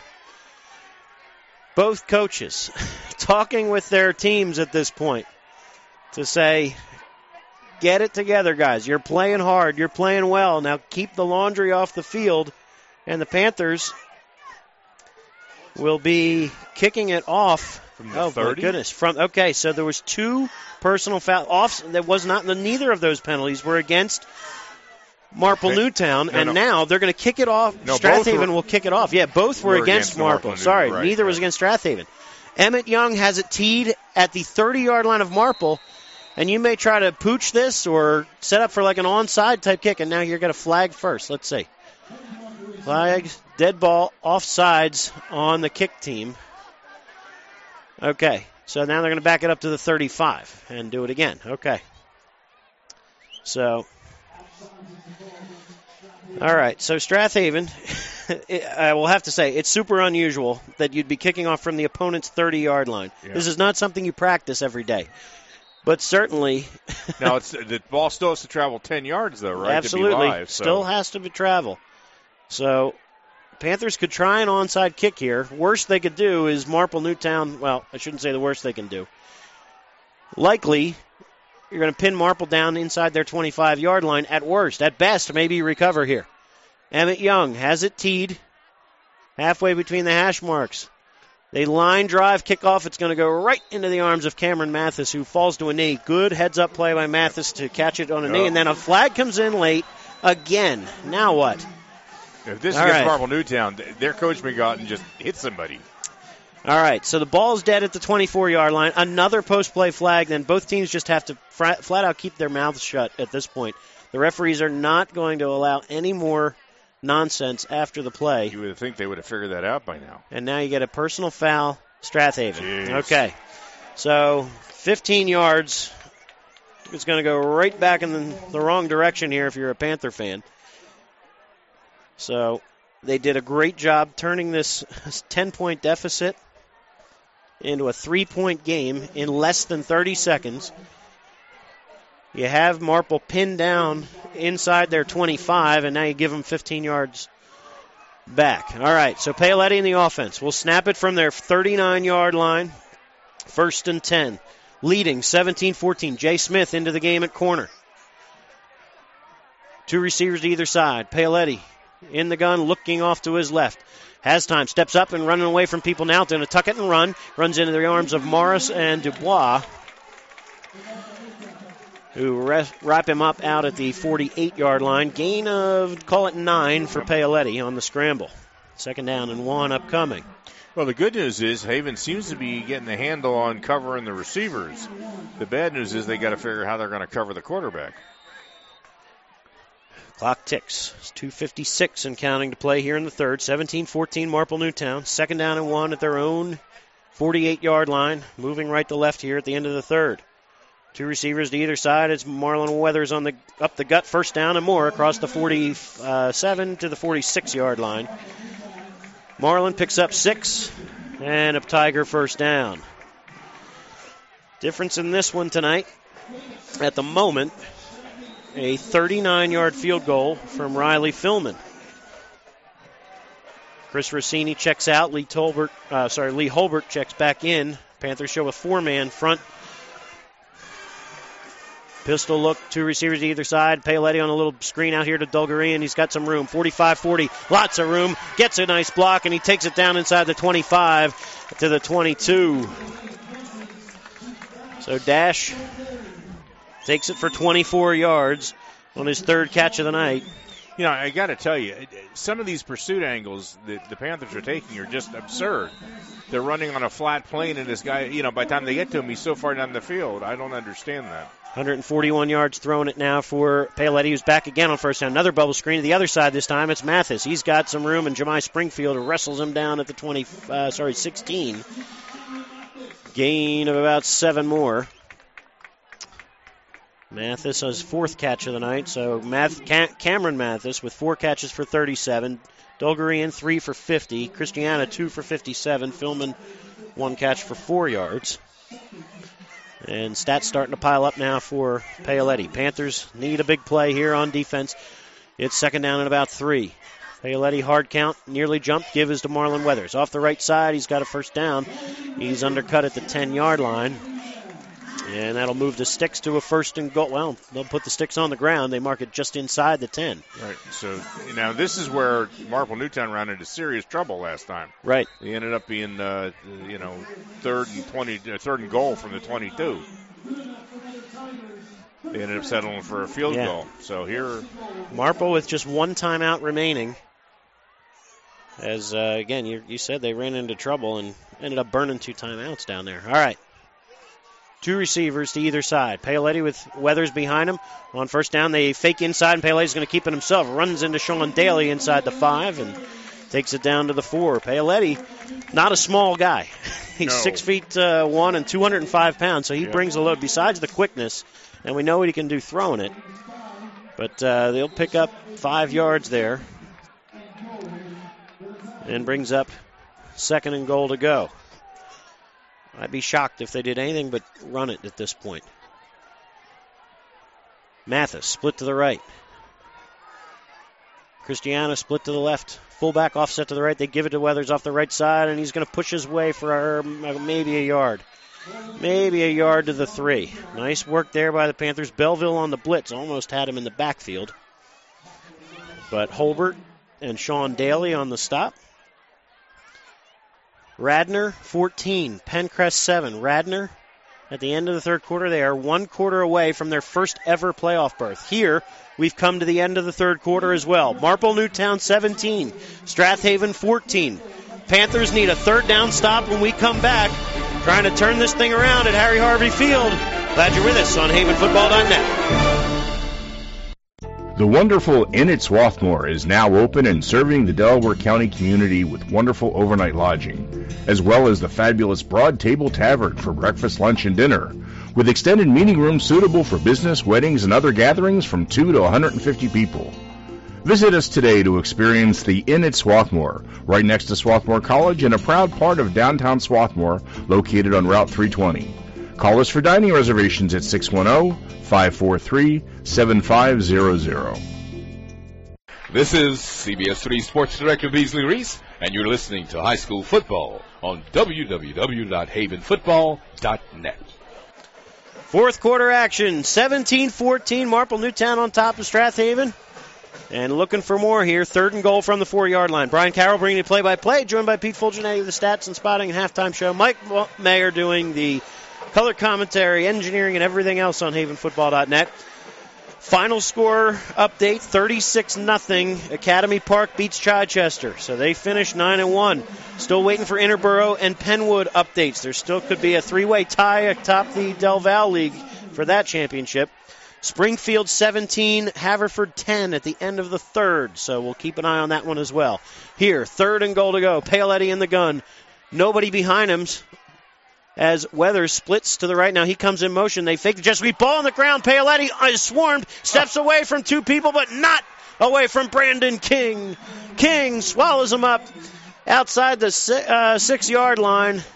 Both coaches talking with their teams at this point to say, get it together, guys. You're playing hard. You're playing well. Now keep the laundry off the field. And the Panthers will be kicking it off. From the 30? My goodness. Okay, so there was 2 personal fouls. That was not, neither of those penalties were against Marple Newtown, and now they're going to kick it off. Strathaven will kick it off. Yeah, both were against Marple. Sorry, neither was against Strathaven. Emmett Young has it teed at the 30-yard line of Marple, and you may try to pooch this or set up for like an onside type kick, and now you're going to flag first. Let's see. Flag, dead ball, offsides on the kick team. Okay, so now they're going to back it up to the 35 and do it again. Okay. So, all right, so Strathaven, I will have to say, it's super unusual that you'd be kicking off from the opponent's 30-yard line. Yeah. This is not something you practice every day. But certainly... Now, the ball still has to travel 10 yards, though, right? Absolutely. To be live, so. Still has to travel. So, Panthers could try an onside kick here. Worst they could do is Marple Newtown. Well, I shouldn't say the worst they can do. Likely, you're going to pin Marple down inside their 25-yard line at worst. At best, maybe recover here. Emmett Young has it teed halfway between the hash marks. They line drive, kickoff. It's going to go right into the arms of Cameron Mathis, who falls to a knee. Good heads-up play by Mathis to catch it on a knee. And then a flag comes in late again. Now what? If this is against Marple Newtown, their coach may go out and just hit somebody. All right, so the ball's dead at the 24-yard line. Another post-play flag. Then both teams just have to flat out keep their mouths shut at this point. The referees are not going to allow any more nonsense after the play. You would think they would have figured that out by now. And now you get a personal foul, Strathaven. Jeez. Okay, so 15 yards. It's going to go right back in the wrong direction here if you're a Panther fan. So they did a great job turning this 10-point deficit into a 3-point game in less than 30 seconds. You have Marple pinned down inside their 25, and now you give them 15 yards back. All right, so Paoletti in the offense will snap it from their 39-yard line. 1st and 10. Leading 17-14. Jay Smith into the game at corner. 2 receivers to either side. Paoletti in the gun, looking off to his left. Has time, steps up and running away from people now. Going to tuck it and run. Runs into the arms of Morris and Dubois, who wrap him up out at the 48-yard line. Gain of, call it 9 for Paoletti on the scramble. 2nd down and 1 upcoming. Well, the good news is Haven seems to be getting the handle on covering the receivers. The bad news is they got to figure out how they're going to cover the quarterback. Clock ticks. It's 2:56 and counting to play here in the 3rd. 17-14 Marple Newtown. 2nd down and 1 at their own 48-yard line. Moving right to left here at the end of the 3rd. 2 receivers to either side. It's Marlon Weathers on up the gut. 1st down and more across the 47 to the 46-yard line. Marlon picks up 6 and a Tiger 1st down. Difference in this one tonight, at the moment, a 39-yard field goal from Riley Philman. Chris Rossini checks out. Lee Holbert checks back in. Panthers show a 4-man front. Pistol look, 2 receivers to either side. Paoletti on a little screen out here to Dulgarian. He's got some room. 45-40, lots of room. Gets a nice block, and he takes it down inside the 25 to the 22. So Dash takes it for 24 yards on his 3rd catch of the night. You know, I got to tell you, some of these pursuit angles that the Panthers are taking are just absurd. They're running on a flat plane, and this guy, by the time they get to him, he's so far down the field. I don't understand that. 141 yards thrown it now for Paoletti, who's back again on first down. Another bubble screen to the other side this time. It's Mathis. He's got some room, and Jemai Springfield wrestles him down at the 16. Gain of about 7 more. Mathis his 4th catch of the night. So Cameron Mathis with 4 catches for 37. Dulgarian 3 for 50. Christiana 2 for 57. Philman 1 catch for 4 yards. And stats starting to pile up now for Paoletti. Panthers need a big play here on defense. It's 2nd down and about 3. Paoletti hard count, nearly jumped. Give is to Marlon Weathers. Off the right side, he's got a first down. He's undercut at the 10-yard line. And that'll move the sticks to a 1st and goal. Well, they'll put the sticks on the ground. They mark it just inside the 10. Right. So now this is where Marple Newtown ran into serious trouble last time. Right. They ended up being, 3rd and goal from the 22. They ended up settling for a field goal. So here, Marple with just 1 timeout remaining. As again, you said they ran into trouble and ended up burning 2 timeouts down there. All right. 2 receivers to either side. Paoletti with Weathers behind him. On first down, they fake inside, and Paoletti's going to keep it himself. Runs into Sean Daly inside the 5 and takes it down to the 4. Paoletti, not a small guy. He's 6'1" and 205 pounds, so he brings a load besides the quickness, and we know what he can do throwing it. But they'll pick up 5 yards there and brings up 2nd and goal to go. I'd be shocked if they did anything but run it at this point. Mathis split to the right. Christiana split to the left. Fullback offset to the right. They give it to Weathers off the right side, and he's going to push his way for maybe a yard. Maybe a yard to the 3. Nice work there by the Panthers. Belleville on the blitz. Almost had him in the backfield. But Holbert and Sean Daly on the stop. Radnor, 14. Pencrest, 7. Radnor, at the end of the 3rd quarter, they are 1 quarter away from their first ever playoff berth. Here, we've come to the end of the 3rd quarter as well. Marple Newtown, 17. Strathaven, 14. Panthers need a 3rd down stop when we come back. Trying to turn this thing around at Harry Harvey Field. Glad you're with us on HavenFootball.net. The wonderful Inn at Swarthmore is now open and serving the Delaware County community with wonderful overnight lodging, as well as the fabulous Broad Table Tavern for breakfast, lunch, and dinner, with extended meeting rooms suitable for business, weddings, and other gatherings from 2 to 150 people. Visit us today to experience the Inn at Swarthmore, right next to Swarthmore College and a proud part of downtown Swarthmore, located on Route 320. Call us for dining reservations at 610-543-7500. This is CBS 3 Sports Director Beasley Reese, and you're listening to High School Football on www.havenfootball.net. 4th quarter action, 17-14, Marple Newtown on top of Strathaven. And looking for more here, 3rd and goal from the 4-yard line. Brian Carroll bringing you play-by-play, joined by Pete Fulgenetti of the Stats and Spotting and Halftime Show. Mike Mayer doing the color commentary, engineering, and everything else on HavenFootball.net. Final score update, 36-0. Academy Park beats Chichester. So they finish 9-1. Still waiting for Interborough and Penwood updates. There still could be a 3-way tie atop the Del Val League for that championship. Springfield 17, Haverford 10 at the end of the 3rd. So we'll keep an eye on that one as well. Here, 3rd and goal to go. Paoletti in the gun. Nobody behind him as Weathers splits to the right. Now he comes in motion. They fake the jet sweep. Ball on the ground. Paoletti is swarmed. Steps away from 2 people, but not away from Brandon King. King swallows him up outside the 6-yard line.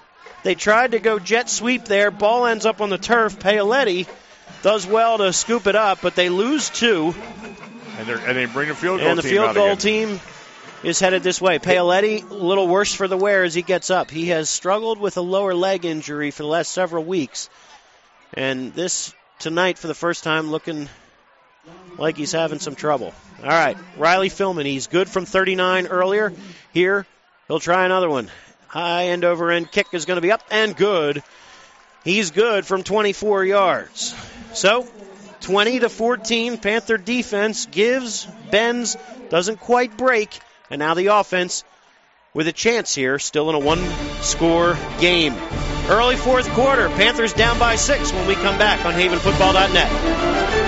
They tried to go jet sweep there. Ball ends up on the turf. Paoletti does well to scoop it up, but they lose 2. And they bring the field goal team And the field goal again. team is headed this way. Paoletti, a little worse for the wear as he gets up. He has struggled with a lower leg injury for the last several weeks. And this tonight, for the first time, looking like he's having some trouble. All right, Riley Philman, he's good from 39 earlier. Here, he'll try another one. High end over end kick is going to be up and good. He's good from 24 yards. So, 20-14, Panther defense gives, bends, doesn't quite break, and now the offense with a chance here, still in a one-score game. Early fourth quarter, Panthers down by 6 when we come back on HavenFootball.net.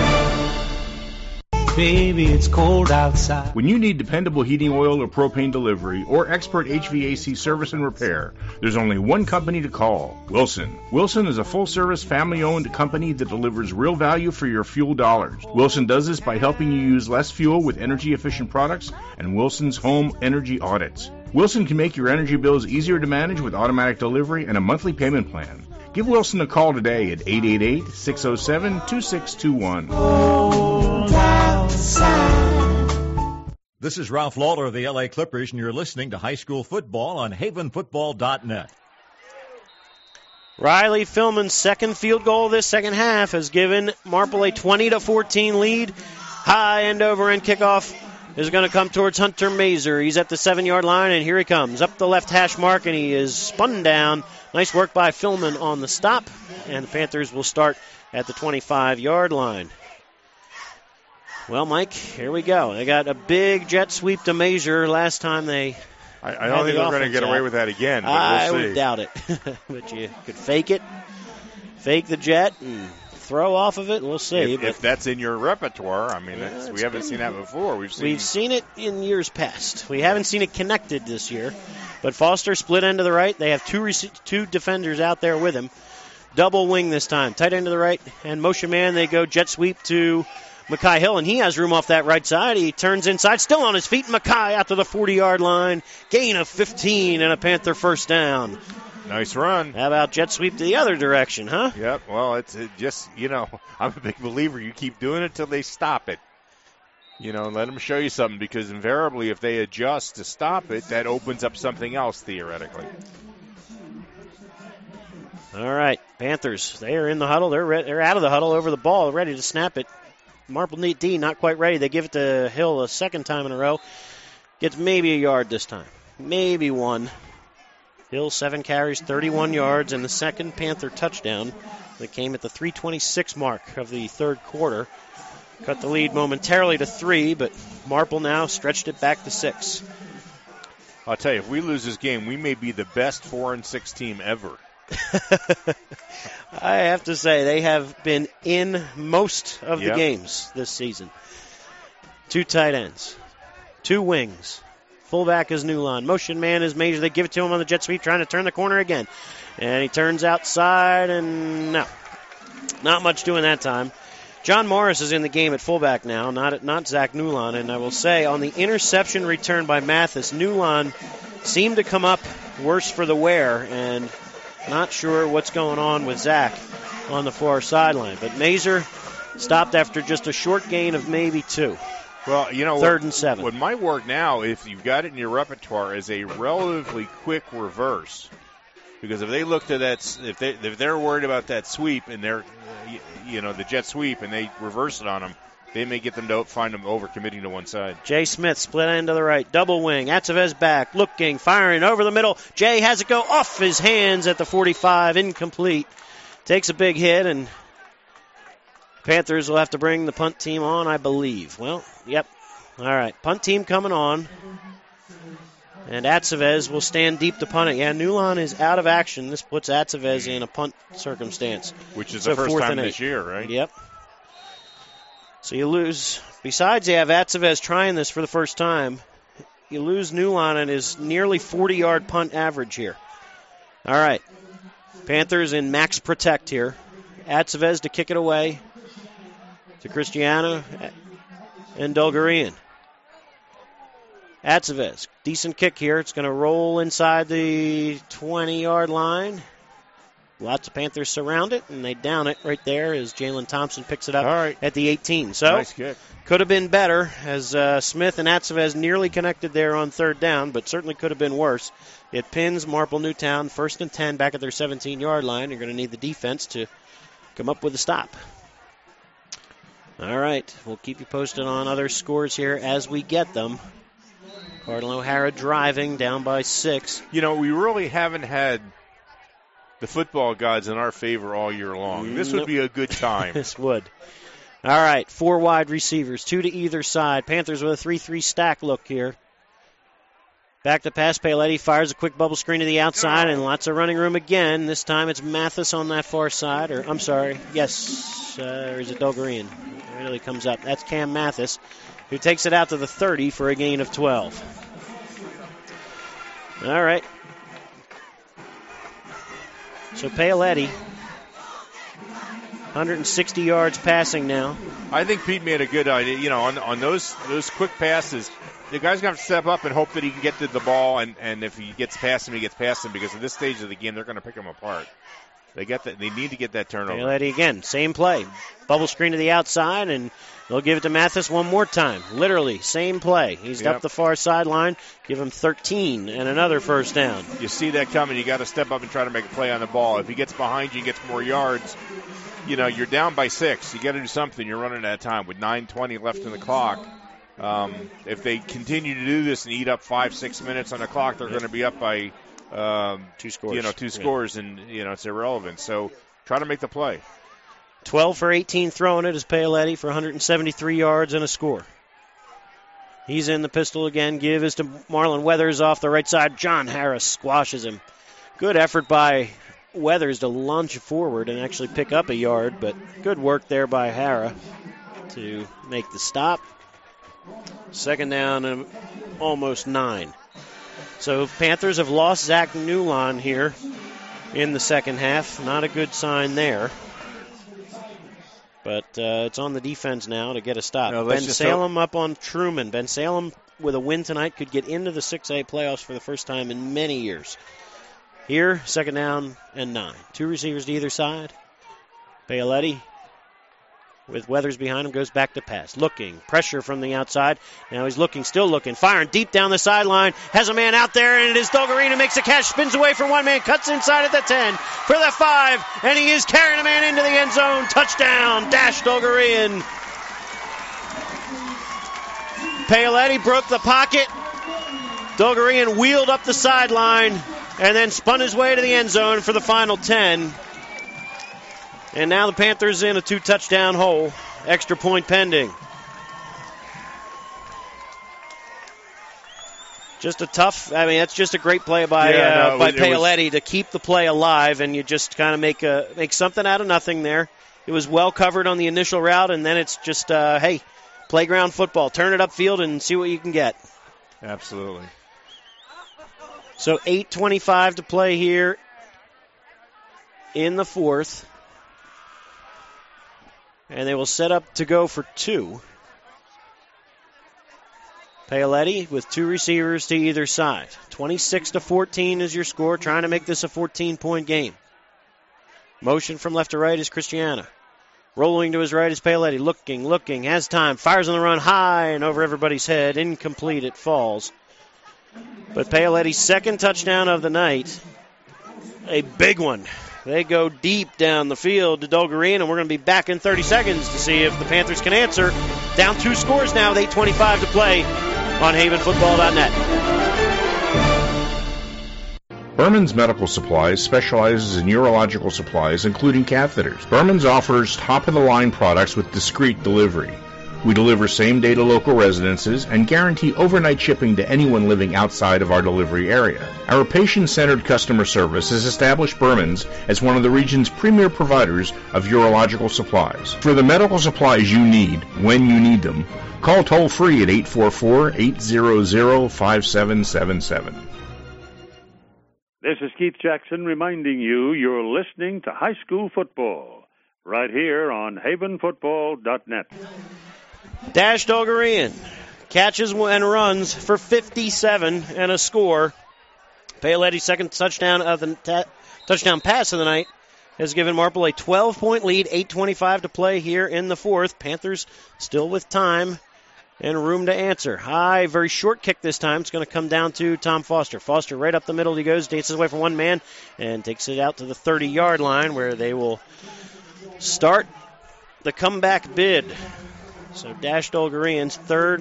Baby, it's cold outside. When you need dependable heating oil or propane delivery or expert HVAC service and repair, there's only one company to call, Wilson. Wilson is a full-service, family-owned company that delivers real value for your fuel dollars. Wilson does this by helping you use less fuel with energy-efficient products and Wilson's home energy audits. Wilson can make your energy bills easier to manage with automatic delivery and a monthly payment plan. Give Wilson a call today at 888-607-2621. This is Ralph Lawler of the LA Clippers, and you're listening to High School Football on HavenFootball.net. Riley Philman's second field goal this second half has given Marple a 20-14 lead. High end over end kickoff is going to come towards Hunter Mazer. He's at the 7-yard line, and here he comes up the left hash mark, and he is spun down. Nice work by Philman on the stop, and the Panthers will start at the 25-yard line. Well, Mike, here we go. They got a big jet sweep to Mazer last time they. I don't think they're going to get away with that again, but I we'll see. would doubt it. But you could fake it, fake the jet, and throw off of it, and we'll see. If that's in your repertoire, I mean, we haven't seen that before. We've seen it in years past. We haven't seen it connected this year. But Foster split end to the right. They have two defenders out there with him. Double wing this time. Tight end to the right. And motion man, they go jet sweep to Mackay Hill, and he has room off that right side. He turns inside, still on his feet. Mackay out to the 40-yard line. Gain of 15 and a Panther first down. Nice run. How about jet sweep to the other direction, huh? Yep. Well, it's just, I'm a big believer. You keep doing it till they stop it. Let them show you something, because invariably if they adjust to stop it, that opens up something else theoretically. All right, Panthers, they are in the huddle. They're out of the huddle over the ball, ready to snap it. Marple D not quite ready. They give it to Hill a second time in a row. Gets maybe a yard this time. Maybe one. Hill 7 carries, 31 yards, and the second Panther touchdown that came at the 3:26 mark of the third quarter. Cut the lead momentarily to 3, but Marple now stretched it back to 6. I'll tell you, if we lose this game, we may be the best 4-6 team ever. I have to say, they have been in most of the games this season. 2 tight ends, 2 wings. Fullback is Newland. Motion man is Mazer. They give it to him on the jet sweep, trying to turn the corner again. And he turns outside, and no. Not much doing that time. John Morris is in the game at fullback now, not Zach Newland. And I will say, on the interception return by Mathis, Newland seemed to come up worse for the wear, and not sure what's going on with Zach on the far sideline. But Mazer stopped after just a short gain of maybe 2. Well, 3rd and 7. What might work now, if you've got it in your repertoire, is a relatively quick reverse. Because if they look to that, if they're worried about that sweep and they're, the jet sweep, and they reverse it on them, they may get them to find them over-committing to one side. Jay Smith split end to the right, double wing. Atzevez back, looking, firing over the middle. Jay has it go off his hands at the 45, incomplete. Takes a big hit, and Panthers will have to bring the punt team on, I believe. Well, yep. All right, punt team coming on. And Atzevez will stand deep to punt it. Yeah, Newland is out of action. This puts Atzevez in a punt circumstance. Which is the first time this year, right? Yep. So you lose. Besides, you have Atzevez trying this for the first time. You lose Newland and his nearly 40-yard punt average here. All right. Panthers in max protect here. Atzevez to kick it away to Cristiano and Dulgarian. Atsevez, decent kick here. It's going to roll inside the 20-yard line. Lots of Panthers surround it, and they down it right there as Jalen Thompson picks it up at the 18. So nice kick. Could have been better as Smith and Atsevez nearly connected there on third down, but certainly could have been worse. It pins Marple Newtown 1st and 10 back at their 17-yard line. You're going to need the defense to come up with a stop. All right, we'll keep you posted on other scores here as we get them. Cardinal O'Hara driving down by 6. We really haven't had the football gods in our favor all year long. This would be a good time. This would. All right, 4 wide receivers, 2 to either side. Panthers with a 3-3 stack look here. Back to pass. Paoletti fires a quick bubble screen to the outside and lots of running room again. This time it's Mathis on that far side. Or is it Dolgarian? It really comes up. That's Cam Mathis, who takes it out to the 30 for a gain of 12. All right. So Paoletti, 160 yards passing now. I think Pete made a good idea. On those quick passes, the guy's going to have to step up and hope that he can get to the ball, and if he gets past him, he gets past him, because at this stage of the game, they're going to pick him apart. They need to get that turnover. Paoletti again, same play. Bubble screen to the outside, and they'll give it to Mathis one more time. Literally, same play. He's up the far sideline. Give him 13 and another first down. You see that coming. You got to step up and try to make a play on the ball. If he gets behind you and gets more yards, you're down by 6. You got to do something. You're running out of time with 9:20 left in the clock. If they continue to do this and eat up 5-6 minutes on the clock, they're going to be up by 2 scores. 2 scores, and it's irrelevant. So try to make the play. 12 for 18 throwing it is Paoletti for 173 yards and a score. He's in the pistol again. Give is to Marlon Weathers off the right side. John Harris squashes him. Good effort by Weathers to lunge forward and actually pick up a yard, but good work there by Hara to make the stop. 2nd down and almost 9. So Panthers have lost Zach Newlon here in the second half. Not a good sign there. But it's on the defense now to get a stop. Ben Salem up on Truman. Ben Salem, with a win tonight, could get into the 6A playoffs for the first time in many years. Here, 2nd down and 9. 2 receivers to either side. Paoletti, with Weathers behind him, goes back to pass. Looking, pressure from the outside. Now he's still looking, firing deep down the sideline. Has a man out there, and it is Dolgarian who makes a catch, spins away for one man, cuts inside at the 10, for the 5, and he is carrying a man into the end zone. Touchdown, Dash Dolgarian. Paoletti broke the pocket. Dolgarian wheeled up the sideline and then spun his way to the end zone for the final 10. And now the Panthers in a 2-touchdown hole. Extra point pending. That's just a great play by Paoletti to keep the play alive, and you just kind of make something out of nothing there. It was well covered on the initial route, and then it's just, playground football. Turn it upfield and see what you can get. Absolutely. So 8:25 to play here in the 4th. And they will set up to go for 2. Paoletti with 2 receivers to either side. 26-14 is your score, trying to make this a 14-point game. Motion from left to right is Christiana. Rolling to his right is Paoletti. Looking, has time, fires on the run high and over everybody's head. Incomplete, it falls. But Paoletti's 2nd touchdown of the night, a big one. They go deep down the field to Dolgarian, and we're going to be back in 30 seconds to see if the Panthers can answer. Down 2 scores now with 8:25 to play on havenfootball.net. Berman's Medical Supplies specializes in urological supplies, including catheters. Berman's offers top-of-the-line products with discreet delivery. We deliver same-day to local residences and guarantee overnight shipping to anyone living outside of our delivery area. Our patient-centered customer service has established Berman's as one of the region's premier providers of urological supplies. For the medical supplies you need, when you need them, call toll-free at 844-800-5777. This is Keith Jackson reminding you you're listening to High School Football right here on havenfootball.net. Dash Dolgarian catches and runs for 57 and a score. Paoletti's second touchdown of the touchdown pass of the night has given Marple a 12-point lead, 8:25 to play here in the fourth. Panthers still with time and room to answer. High, very short kick this time. It's going to come down to Tom Foster. Foster right up the middle he goes, dances away from one man, and takes it out to the 30-yard line where they will start the comeback bid. So Dash Dolgorian's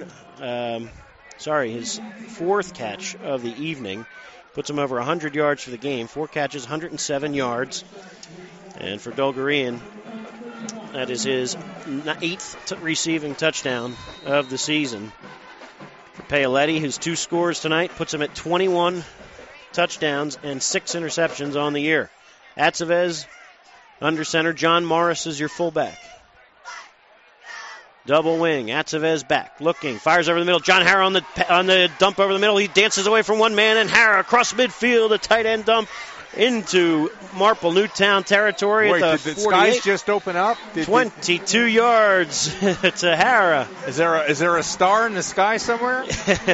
his fourth catch of the evening puts him over 100 yards for the game. 4 catches, 107 yards. And for Dolgorian, that is his 8th receiving touchdown of the season. For Paoletti, his 2 scores tonight, puts him at 21 touchdowns and 6 interceptions on the year. Atzevez, under center. John Morris is your fullback. Double wing. Atzevez back. Looking. Fires over the middle. John Harrah on the dump over the middle. He dances away from one man, and Harrah across midfield. A tight end dump into Marple Newtown territory. Wait, at the did the skies just open up? 22 yards to Harrah. Is there a star in the sky somewhere?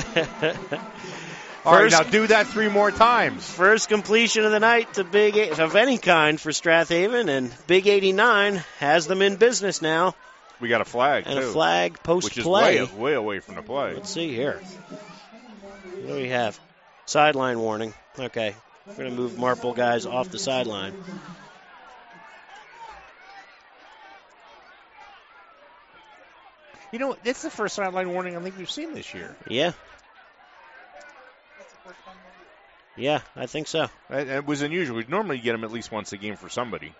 All right, now do that 3 more times. First completion of the night to Big of any kind for Strathaven, and Big 89 has them in business now. We got a flag, and too. A flag post-play. Which is way away from the play. Let's see here. What do we have? Sideline warning. Okay. We're going to move Marple guys off the sideline. You know, it's the first sideline warning I think we've seen this year. Yeah. Yeah, I think so. It was unusual. We'd normally get them at least once a game for somebody.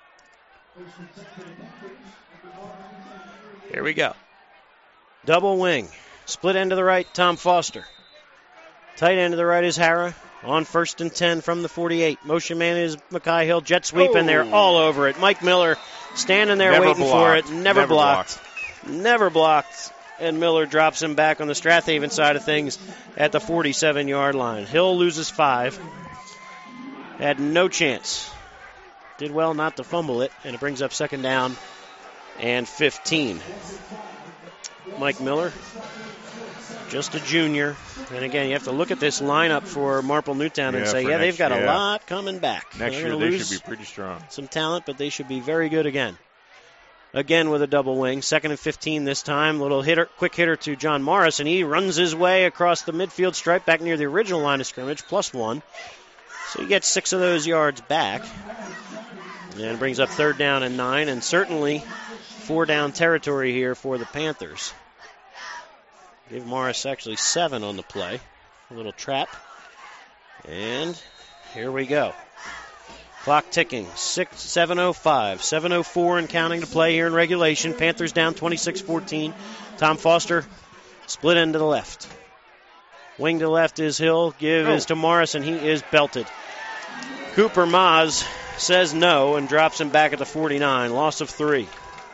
Here we go. Double wing. Split end to the right, Tom Foster. Tight end to the right is Harrah. On 1st and 10 from the 48. Motion man is Mackay Hill. Jet sweep, and they're all over it. Mike Miller standing there waiting for it. Never blocked. Never blocked. And Miller drops him back on the Strathaven side of things at the 47-yard line. Hill loses 5. Had no chance. Did well not to fumble it, and it brings up 2nd down and 15. Mike Miller, just a junior. And again, you have to look at this lineup for Marple Newtown and say, they've got a lot coming back. Next year they should be pretty strong. Some talent, but they should be very good again. Again with a double wing. 2nd and 15 this time. Quick hitter to John Morris, and he runs his way across the midfield stripe back near the original line of scrimmage, +1. So he gets 6 of those yards back. And brings up 3rd down and 9, and certainly 4-down territory here for the Panthers. Give Morris actually 7 on the play. A little trap. And here we go. Clock ticking. 7:05. 7:04 and counting to play here in regulation. Panthers down 26-14. Tom Foster split end to the left. Wing to the left is Hill. Give is to Morris, and he is belted. Cooper Maz says no and drops him back at the 49. Loss of 3.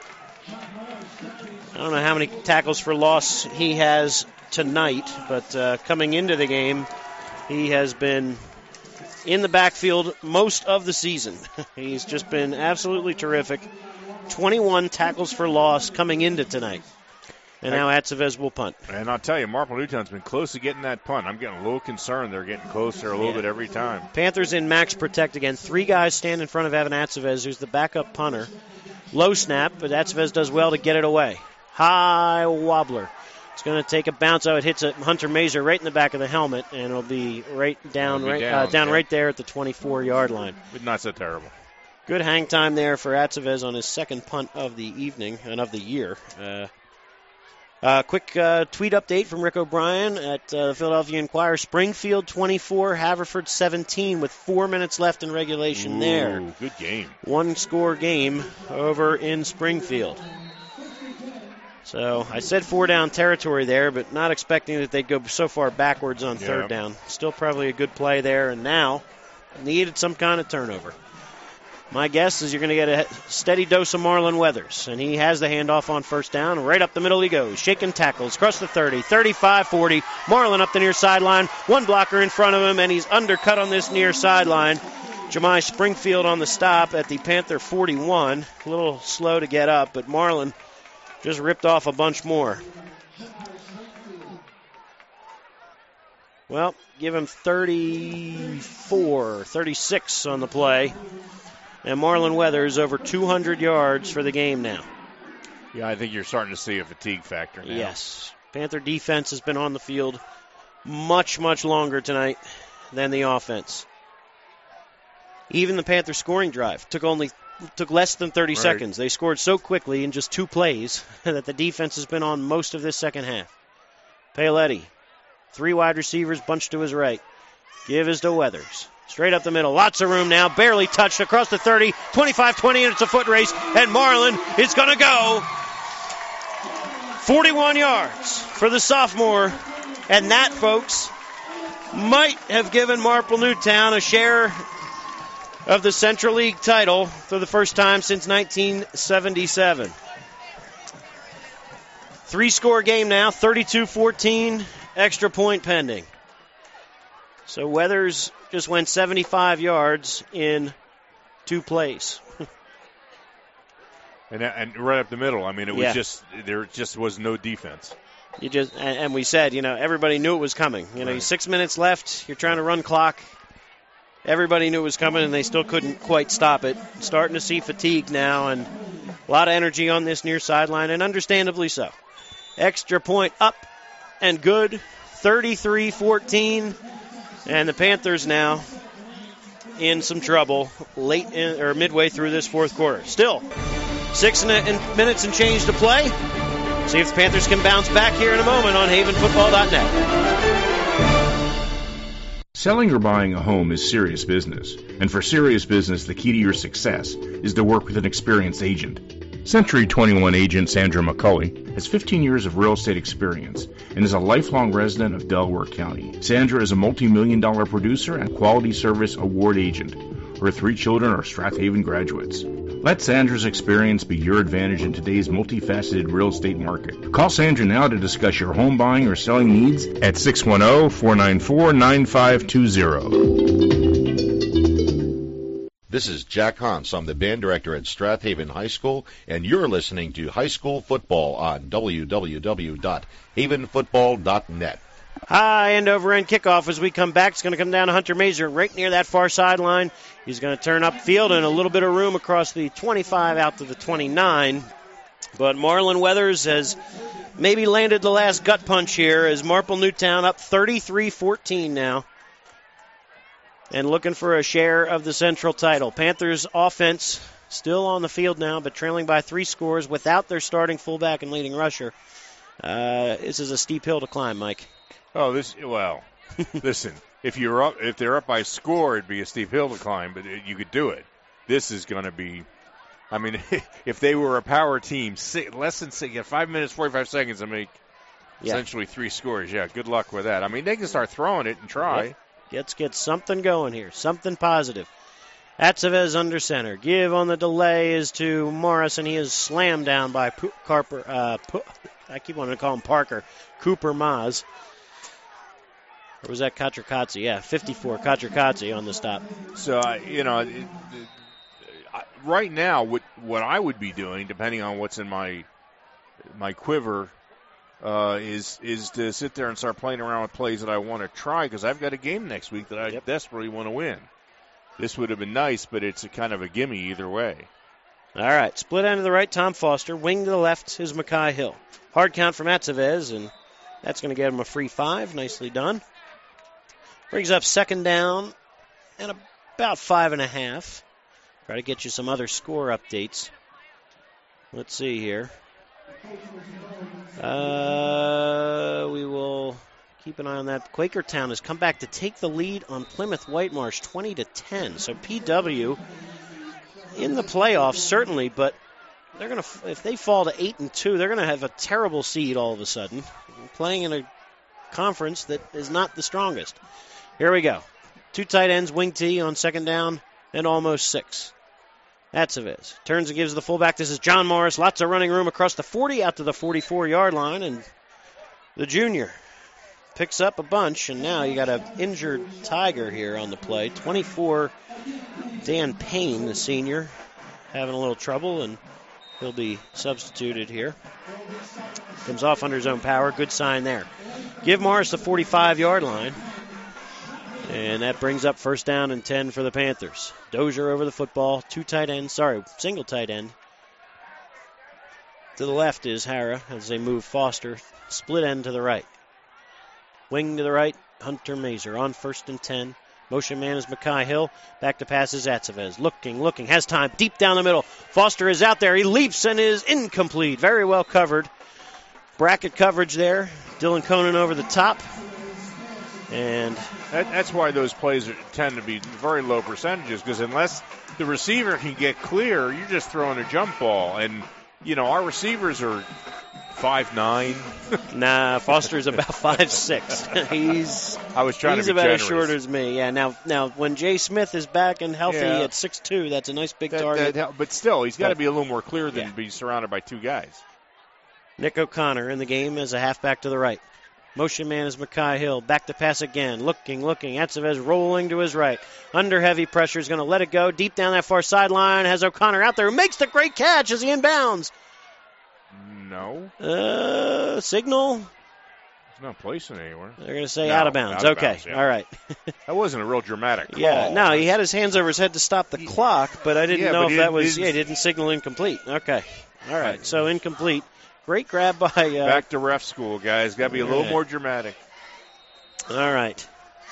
I don't know how many tackles for loss he has tonight, but coming into the game, he has been in the backfield most of the season. He's just been absolutely terrific. 21 tackles for loss coming into tonight. And now Atzevez will punt. And I'll tell you, Marple Newtown's been close to getting that punt. I'm getting a little concerned. They're getting closer a little bit every time. Panthers in max protect again. 3 guys stand in front of Evan Atzevez, who's the backup punter. Low snap, but Atzevez does well to get it away. High wobbler. It's going to take a bounce out. It hits Hunter Mazer right in the back of the helmet, and it'll be right down right there at the 24-yard line. But not so terrible. Good hang time there for Atzevez on his 2nd punt of the evening and of the year. Quick tweet update from Rick O'Brien at the Philadelphia Inquirer. Springfield 24, Haverford 17 with 4 minutes left in regulation there. Good game. 1-score game over in Springfield. So I said 4-down territory there, but not expecting that they'd go so far backwards on 3rd down. Still probably a good play there, and now needed some kind of turnover. My guess is you're going to get a steady dose of Marlon Weathers, and he has the handoff on 1st down. Right up the middle he goes, shaking tackles, across the 30, 35, 40. Marlon up the near sideline, 1 blocker in front of him, and he's undercut on this near sideline. Jemai Springfield on the stop at the Panther 41. A little slow to get up, but Marlon just ripped off a bunch more. Well, give him 36 on the play. And Marlon Weathers over 200 yards for the game now. Yeah, I think you're starting to see a fatigue factor now. Yes. Panther defense has been on the field much, much longer tonight than the offense. Even the Panther scoring drive took less than 30 seconds. They scored so quickly in just 2 plays that the defense has been on most of this second half. Paoletti, 3 wide receivers bunched to his right. Give is to Weathers. Straight up the middle. Lots of room now. Barely touched across the 30. 25-20, and it's a foot race. And Marlon is going to go 41 yards for the sophomore. And that, folks, might have given Marple Newtown a share of the Central League title for the first time since 1977. 3-score game now, 32-14, extra point pending. So Weathers just went 75 yards in 2 plays. and right up the middle. I mean, it was there just was no defense. And we said, everybody knew it was coming. 6 minutes left. You're trying to run clock. Everybody knew it was coming, and they still couldn't quite stop it. Starting to see fatigue now, and a lot of energy on this near sideline, and understandably so. Extra point up and good, 33-14, and the Panthers now in some trouble midway through this fourth quarter. Still, 6 minutes and change to play. See if the Panthers can bounce back here in a moment on havenfootball.net. Selling or buying a home is serious business, and for serious business, the key to your success is to work with an experienced agent. Century 21 agent Sandra McCulley has 15 years of real estate experience and is a lifelong resident of Delaware County. Sandra is a multi-million-dollar producer and quality service award agent. Her 3 children are Strath Haven graduates. Let Sandra's experience be your advantage in today's multifaceted real estate market. Call Sandra now to discuss your home buying or selling needs at 610-494-9520. This is Jack Hans. I'm the band director at Strath Haven High School, and you're listening to High School Football on www.havenfootball.net. High end over end kickoff as we come back. It's going to come down to Hunter Mazer right near that far sideline. He's going to turn upfield and a little bit of room across the 25 out to the 29. But Marlon Weathers has maybe landed the last gut punch here as Marple Newtown up 33-14 now. And looking for a share of the Central title. Panthers offense still on the field now, but trailing by 3 scores without their starting fullback and leading rusher. This is a steep hill to climb, Mike. Oh, listen, if they're up by a score, it'd be a steep hill to climb, but you could do it. This is going to be, if they were a power team, less than 5 minutes, 45 seconds to make essentially 3 scores. Yeah, good luck with that. They can start throwing it and try. Yep. Let's get something going here, something positive. Atzavez under center. Give on the delay is to Morris, and he is slammed down by I keep wanting to call him Parker. Cooper Maz. Or was that Katrikatsi? Yeah, 54, Katrikatsi on the stop. So, right now, what I would be doing, depending on what's in my quiver, is to sit there and start playing around with plays that I want to try, because I've got a game next week that I desperately want to win. This would have been nice, but it's a kind of a gimme either way. All right, split end to the right, Tom Foster. Wing to the left is Makai Hill. Hard count from Atzavez, and that's going to get him a free 5. Nicely done. Brings up second down and about 5.5. Try to get you some other score updates. Let's see here. We will keep an eye on that. Quakertown has come back to take the lead on Plymouth Whitemarsh 20-10. So PW in the playoffs, certainly, but they're going to, if they fall to 8-2, they're going to have a terrible seed all of a sudden, playing in a conference that is not the strongest. Here we go. 2 tight ends, wing T on second down, and almost 6. Atzavez turns and gives the fullback. This is John Morris. Lots of running room across the 40 out to the 44-yard line, and the junior picks up a bunch, and now you got an injured Tiger here on the play. 24, Dan Payne, the senior, having a little trouble, and he'll be substituted here. Comes off under his own power. Good sign there. Give Morris the 45-yard line. And that brings up first down and 10 for the Panthers. Dozier over the football. Single tight end. To the left is Hara as they move Foster. Split end to the right. Wing to the right, Hunter Mazer on first and 10. Motion man is Makai Hill. Back to pass is Atzevez. Looking, has time. Deep down the middle. Foster is out there. He leaps and is incomplete. Very well covered. Bracket coverage there. Dylan Conan over the top. And that's why those plays tend to be very low percentages, because unless the receiver can get clear, you're just throwing a jump ball. And, our receivers are 5'9". Nah, Foster's about 5'6". He's about as short as me. Yeah. Now when Jay Smith is back and healthy at 6'2", that's a nice big target. But still, he's got to be a little more clear than be surrounded by two guys. Nick O'Connor in the game as a halfback to the right. Motion man is Makai Hill. Back to pass again. Looking. Atzevez rolling to his right. Under heavy pressure is going to let it go. Deep down that far sideline. Has O'Connor out there. Who makes the great catch as he inbounds. No. Signal. It's not placing anywhere. They're going to say out of bounds. Okay. Yeah. All right. That wasn't a real dramatic call. Yeah. No, he had his hands over his head to stop the clock, but I didn't know if that was. He didn't signal incomplete. Okay. All right. So incomplete. Great grab by. Back to ref school, guys. Got to be a little more dramatic. All right.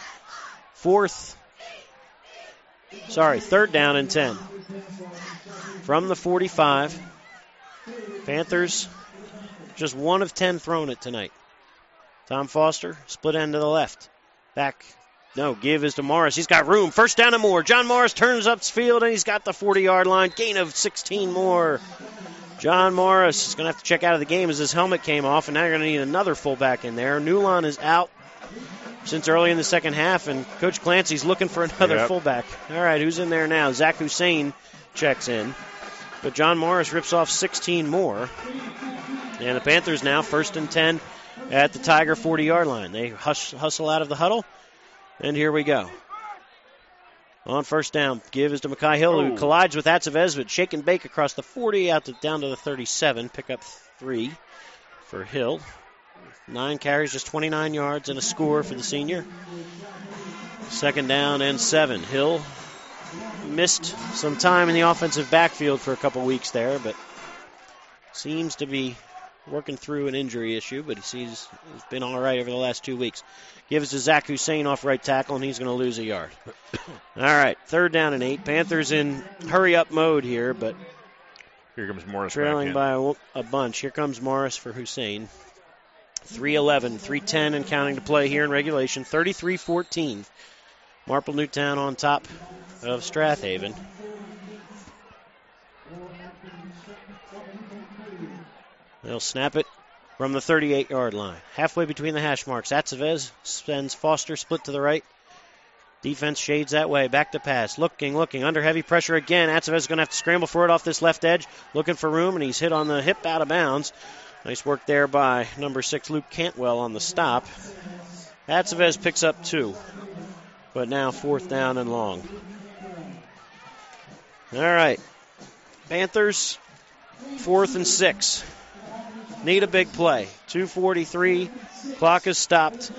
Third down and 10. From the 45. Panthers just 1 of 10 thrown it tonight. Tom Foster, split end to the left. Back. No, give is to Morris. He's got room. First down and more. John Morris turns upfield, and he's got the 40-yard line. Gain of 16 more. John Morris is going to have to check out of the game as his helmet came off, and now you're going to need another fullback in there. Newlon is out since early in the second half, and Coach Clancy's looking for another fullback. All right, who's in there now? Zach Hussein checks in. But John Morris rips off 16 more. And the Panthers now first and 10 at the Tiger 40-yard line. They hustle out of the huddle, and here we go. On first down, give is to Makai Hill, who collides with Atzevez, but shake and bake across the 40 down to the 37. Pick up 3 for Hill. 9 carries, just 29 yards, and a score for the senior. Second down and 7. Hill missed some time in the offensive backfield for a couple weeks there, but seems to be working through an injury issue, but he's been all right over the last 2 weeks. Gives to Zach Hussein off right tackle, and he's going to lose a yard. All right, third down and 8. Panthers in hurry-up mode here, but here comes Morris trailing by a bunch. Here comes Morris for Hussein. 3:11, 3:10 and counting to play here in regulation. 33-14. Marple Newtown on top of Strathaven. They'll snap it from the 38-yard line. Halfway between the hash marks. Atzevez sends Foster split to the right. Defense shades that way. Back to pass. Looking. Under heavy pressure again. Atzevez is going to have to scramble for it off this left edge. Looking for room, and he's hit on the hip out of bounds. Nice work there by number 6, Luke Cantwell, on the stop. Atzevez picks up 2. But now 4th down and long. All right. Panthers, 4th and 6. Need a big play. 2:43. Clock is stopped.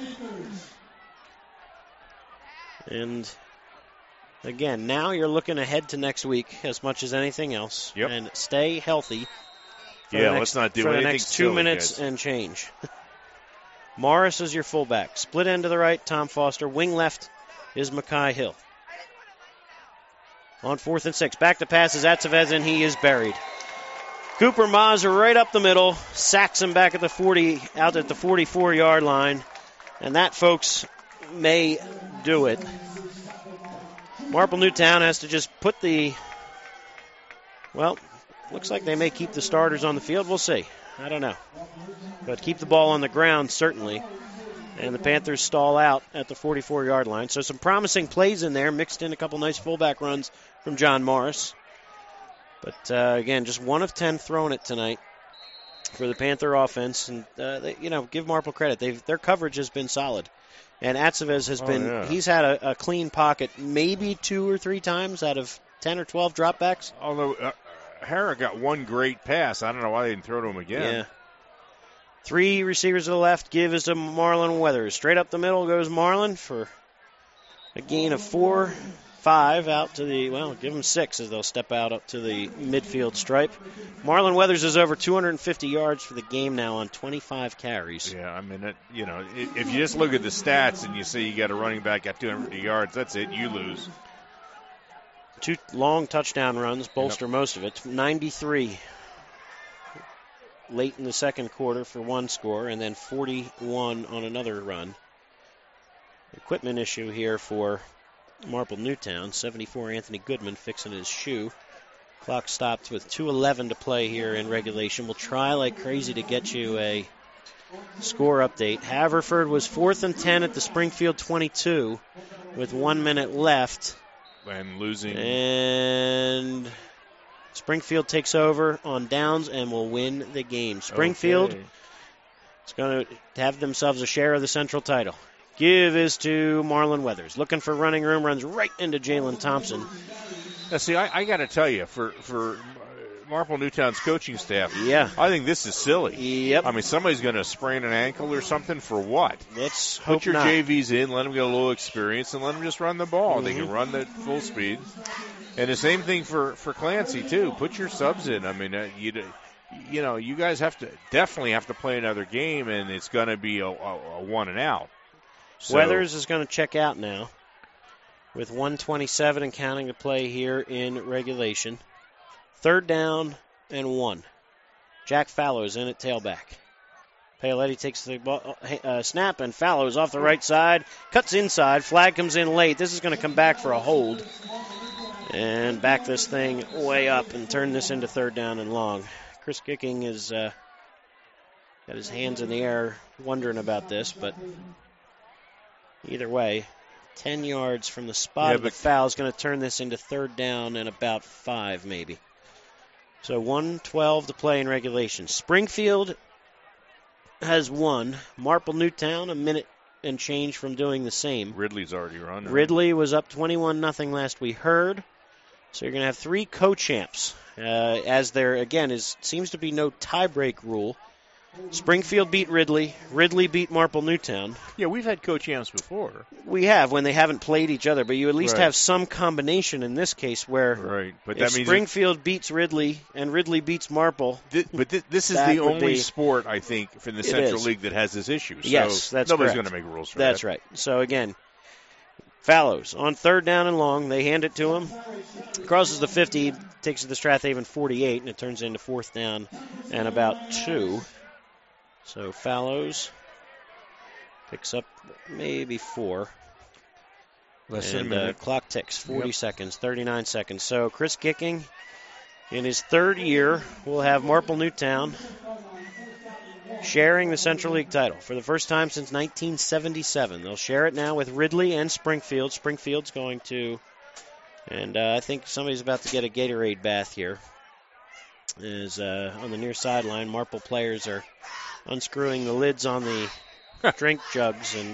And again, now you're looking ahead to next week as much as anything else. Yep. And stay healthy. Let's not do anything for the next 2 minutes and change. Morris is your fullback. Split end to the right, Tom Foster. Wing left is Makai Hill. On 4th and 6. Back to pass is Atzevez, and he is buried. Cooper Maas right up the middle, sacks him back at the 40, out at the 44-yard line. And that, folks, may do it. Marple Newtown has to just put looks like they may keep the starters on the field. We'll see. I don't know. But keep the ball on the ground, certainly. And the Panthers stall out at the 44-yard line. So some promising plays in there, mixed in a couple nice fullback runs from John Morris. But, again, just 1 of 10 throwing it tonight for the Panther offense. And, give Marple credit. Their coverage has been solid. And Atzevez has he's had a clean pocket maybe 2 or 3 times out of 10 or 12 dropbacks. Although Hara got 1 great pass. I don't know why they didn't throw to him again. Yeah. 3 receivers to the left. Give is to Marlon Weathers. Straight up the middle goes Marlon for A gain of 4-5 out to the, well, give them 6 as they'll step out up to the midfield stripe. Marlon Weathers is over 250 yards for the game now on 25 carries. Yeah, I mean, if you just look at the stats and you say you got a running back at 250 yards, that's it. You lose. 2 long touchdown runs bolster most of it. 93 late in the second quarter for one score, and then 41 on another run. Equipment issue here for Marple Newtown. 74 Anthony Goodman fixing his shoe. Clock stopped with 2:11 to play here in regulation. We'll try like crazy to get you a score update. Haverford was 4th and 10 at the Springfield 22 with 1 minute left. And losing. And Springfield takes over on downs and will win the game. Springfield is going to have themselves a share of the central title. Give is to Marlon Weathers. Looking for running room, runs right into Jalen Thompson. Now, see, I got to tell you, for Marple Newtown's coaching staff, I think this is silly. Yep. I mean, somebody's going to sprain an ankle or something for what? Let's Put your not. JVs in, let them get a little experience, and let them just run the ball. Mm-hmm. They can run at full speed. And the same thing for Clancy, too. Put your subs in. I mean, you guys definitely have to play another game, and it's going to be a one and out. So, Weathers is going to check out now with 1:27 and counting to play here in regulation. 3rd down and 1. Jack Fallows in at tailback. Paoletti takes the ball, snap, and Fallows off the right side. Cuts inside. Flag comes in late. This is going to come back for a hold. And back this thing way up and turn this into 3rd down and long. Chris Kicking has got his hands in the air wondering about this, but either way, 10 yards from the spot of the foul is going to turn this into 3rd down and about 5 maybe. So 1:12 to play in regulation. Springfield has won. Marple Newtown a minute and change from doing the same. Ridley's already run. Right? Ridley was up 21-0 last we heard. So you're going to have 3 co-champs. As there, again, seems to be no tie-break rule. Springfield beat Ridley. Ridley beat Marple Newtown. Yeah, we've had co-champs before. We have, when they haven't played each other. But you at least have some combination in this case where but if that means Springfield beats Ridley and Ridley beats Marple. This is the only sport, I think, from the Central League that has this issue. So yes, that's nobody's correct. going to make rules for that. That's right. So, again, Fallows on 3rd down and long. They hand it to him. Crosses the 50, takes it to Strathaven 48, and it turns into 4th down and about 2. So Fallows picks up maybe 4. Less than a minute. Clock ticks, 40 seconds, 39 seconds. So Chris Kicking, in his 3rd year, will have Marple Newtown sharing the Central League title for the first time since 1977. They'll share it now with Ridley and Springfield. Springfield's going to, and I think somebody's about to get a Gatorade bath here. Is on the near sideline, Marple players are unscrewing the lids on the drink jugs, and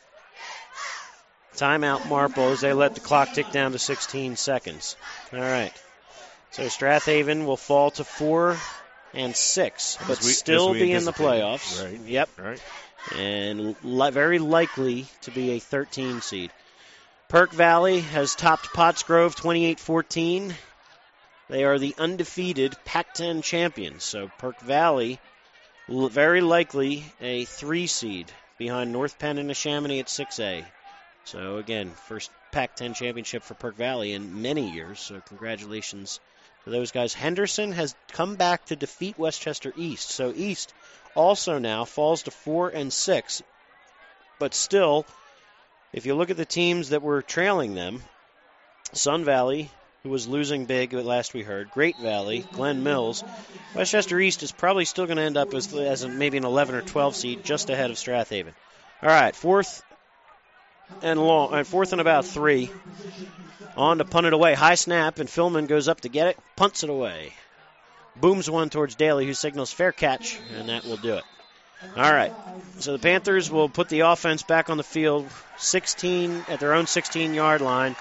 timeout Marple as they let the clock tick down to 16 seconds. All right. So Strathaven will fall to 4 and 6, but still be in the playoffs. Right. Yep. Right. And very likely to be a 13 seed. Perk Valley has topped Pottsgrove 28-14. They are the undefeated Pac-10 champions. So Perk Valley, very likely a 3 seed behind North Penn and Neshaminy at 6A. So again, first Pac-10 championship for Perk Valley in many years. So congratulations to those guys. Henderson has come back to defeat Westchester East. So East also now falls to 4 and 6. But still, if you look at the teams that were trailing them, Sun Valley, who was losing big at last we heard, Great Valley, Glen Mills, Westchester East is probably still going to end up as maybe an 11 or 12 seed just ahead of Strathaven. All right, 4th and about 3. On to punt it away. High snap, and Philman goes up to get it, punts it away. Booms one towards Daly, who signals fair catch, and that will do it. All right, so the Panthers will put the offense back on the field, 16 at their own 16-yard line,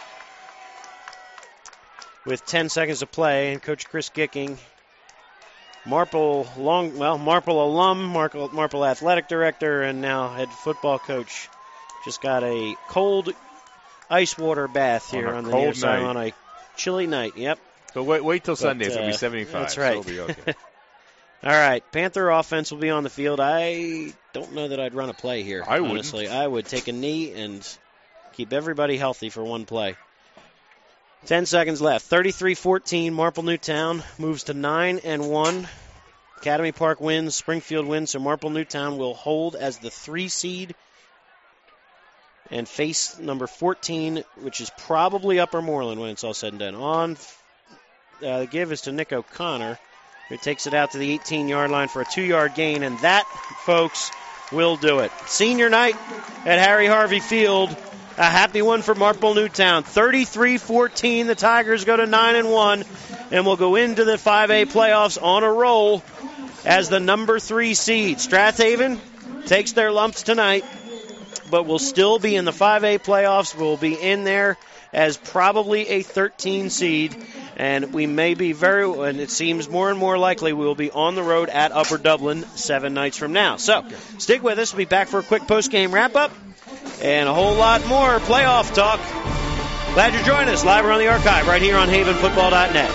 with 10 seconds to play, and Coach Chris Gicking, Marple alum, Marple athletic director, and now head football coach, just got a cold ice water bath here on the near side on a chilly night. Yep. So wait till Sunday. It's going to be 75. That's right. So it'll be okay. All right. Panther offense will be on the field. I don't know that I'd run a play here. Honestly, I would take a knee and keep everybody healthy for one play. 10 seconds left. 33-14. Marple Newtown moves to 9-1. Academy Park wins. Springfield wins. So Marple Newtown will hold as the 3 seed and face number 14, which is probably Upper Moreland when it's all said and done. The give is to Nick O'Connor, who takes it out to the 18-yard line for a 2-yard gain, and that, folks, will do it. Senior night at Harry Harvey Field. A happy one for Marple Newtown. 33-14, the Tigers go to 9-1, and will go into the 5A playoffs on a roll as the number 3 seed. Strathaven takes their lumps tonight, but will still be in the 5A playoffs. Will be in there as probably a 13 seed, and we may be and it seems more and more likely we will be on the road at Upper Dublin 7 nights from now. So stick with us. We'll be back for a quick post-game wrap-up and a whole lot more playoff talk. Glad you're joining us live around the archive right here on havenfootball.net.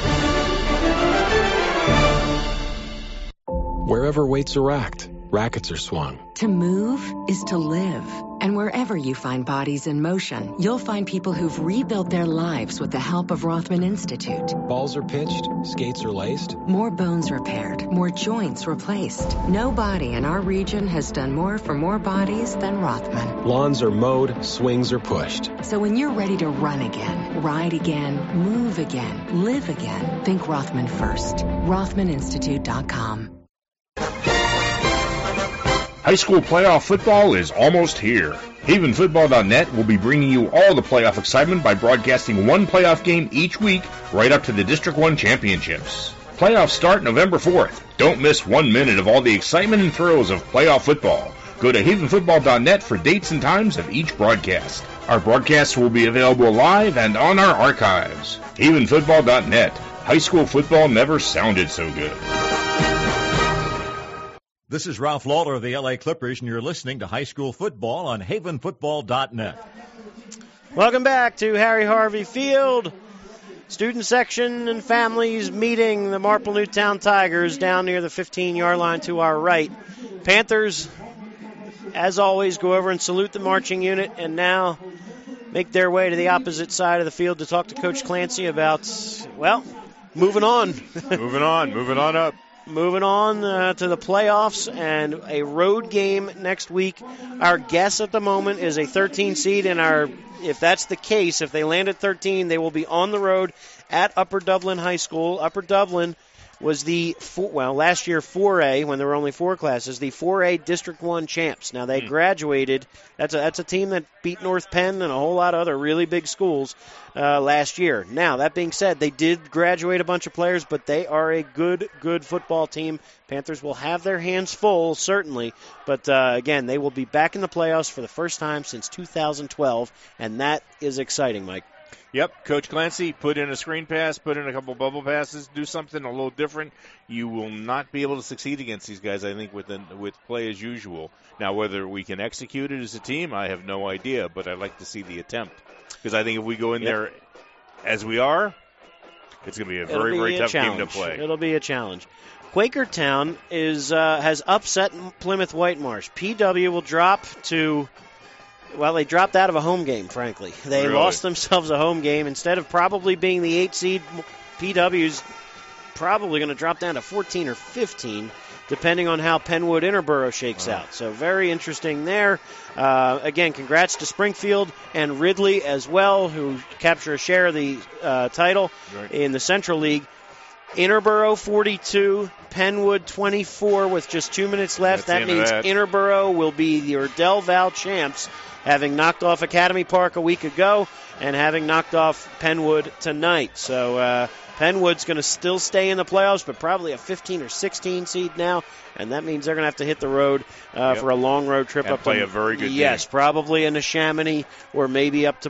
Wherever weights are racked, rackets are swung. To move is to live. And wherever you find bodies in motion, you'll find people who've rebuilt their lives with the help of Rothman Institute. Balls are pitched, skates are laced. More bones repaired, more joints replaced. Nobody in our region has done more for more bodies than Rothman. Lawns are mowed, swings are pushed. So when you're ready to run again, ride again, move again, live again, think Rothman first. RothmanInstitute.com. High school playoff football is almost here. HavenFootball.net will be bringing you all the playoff excitement by broadcasting one playoff game each week right up to the District 1 championships. Playoffs start November 4th. Don't miss 1 minute of all the excitement and thrills of playoff football. Go to HavenFootball.net for dates and times of each broadcast. Our broadcasts will be available live and on our archives. HavenFootball.net. High school football never sounded so good. This is Ralph Lawler of the LA Clippers, and you're listening to High School Football on havenfootball.net. Welcome back to Harry Harvey Field. Student section and families meeting the Marple Newtown Tigers down near the 15-yard line to our right. Panthers, as always, go over and salute the marching unit and now make their way to the opposite side of the field to talk to Coach Clancy about, well, moving on. moving on up. Moving on to the playoffs and a road game next week. Our guess at the moment is a 13 seed, and if that's the case, if they land at 13, they will be on the road at Upper Dublin High School. Upper Dublin was last year 4A, when there were only 4 classes, the 4A District 1 champs. Now, they graduated. That's a team that beat North Penn and a whole lot of other really big schools last year. Now, that being said, they did graduate a bunch of players, but they are a good football team. Panthers will have their hands full, certainly. But, again, they will be back in the playoffs for the first time since 2012, and that is exciting, Mike. Yep, Coach Clancy, put in a screen pass, put in a couple bubble passes, do something a little different. You will not be able to succeed against these guys, I think, with play as usual. Now, whether we can execute it as a team, I have no idea, but I'd like to see the attempt. Because I think if we go in there as we are, it's going to be a very, very tough game to play. It'll be a challenge. Quakertown has upset Plymouth Whitemarsh. PW will drop to... Well, they dropped out of a home game, frankly. They lost themselves a home game. Instead of probably being the 8 seed, PW's probably going to drop down to 14 or 15, depending on how Penwood Interborough shakes out. So very interesting there. Again, congrats to Springfield and Ridley as well, who capture a share of the title in the Central League. Interborough 42, Penwood 24 with just 2 minutes left. That means Interborough will be the Del Val champs, having knocked off Academy Park a week ago and having knocked off Penwood tonight. So Penwood's going to still stay in the playoffs, but probably a 15 or 16 seed now, and that means they're going to have to hit the road for a long road trip up play a very good game. Probably in Neshaminy or maybe up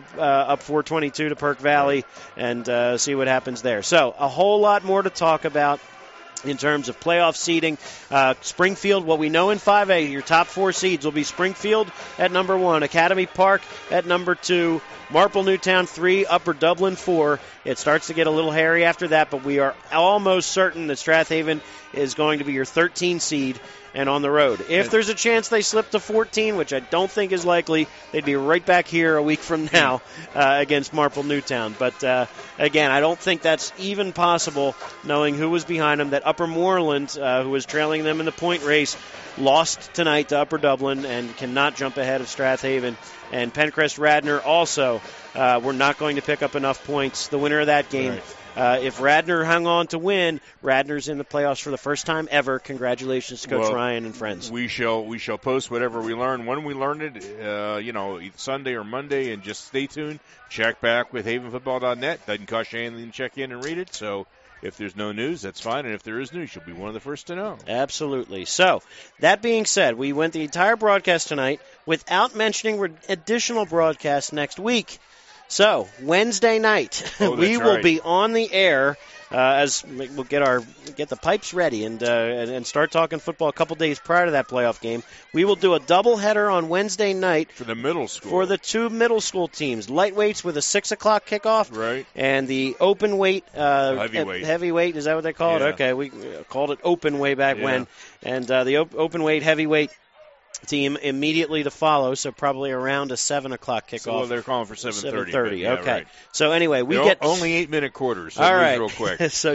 422 to Perk Valley and see what happens there. So a whole lot more to talk about. in terms of playoff seeding. Springfield, what we know in 5A, your top 4 seeds will be Springfield at number 1, Academy Park at number 2, Marple Newtown 3, Upper Dublin 4. It starts to get a little hairy after that, but we are almost certain that Strathaven is going to be your 13 seed and on the road. If there's a chance they slip to 14, which I don't think is likely, they'd be right back here a week from now against Marple Newtown. But, again, I don't think that's even possible, knowing who was behind them. That Upper Moreland, who was trailing them in the point race, lost tonight to Upper Dublin and cannot jump ahead of Strathaven. And Pencrest Radnor also were not going to pick up enough points. The winner of that game. Right. If Radnor hung on to win, Radnor's in the playoffs for the first time ever. Congratulations to Coach Ryan and friends. We shall post whatever we learn when we learn it. Sunday or Monday, and just stay tuned. Check back with havenfootball.net. Doesn't cost you anything to check in and read it. So if there's no news, that's fine. And if there is news, you'll be one of the first to know. Absolutely. So that being said, we went the entire broadcast tonight without mentioning additional broadcasts next week. So, Wednesday night, we will be on the air as we'll get the pipes ready and start talking football a couple days prior to that playoff game. We will do a doubleheader on Wednesday night for the middle school, for the 2 middle school teams. Lightweights with a 6 o'clock kickoff, right? And the open weight, heavyweight. Is that what they call it? Okay, we called it open way back when, and the open weight heavyweight team immediately to follow, so probably around a 7 o'clock kickoff. So they're calling for 7:30. 7:30. Yeah, okay. Right. So anyway, we get only 8-minute quarters. So all right, real quick. So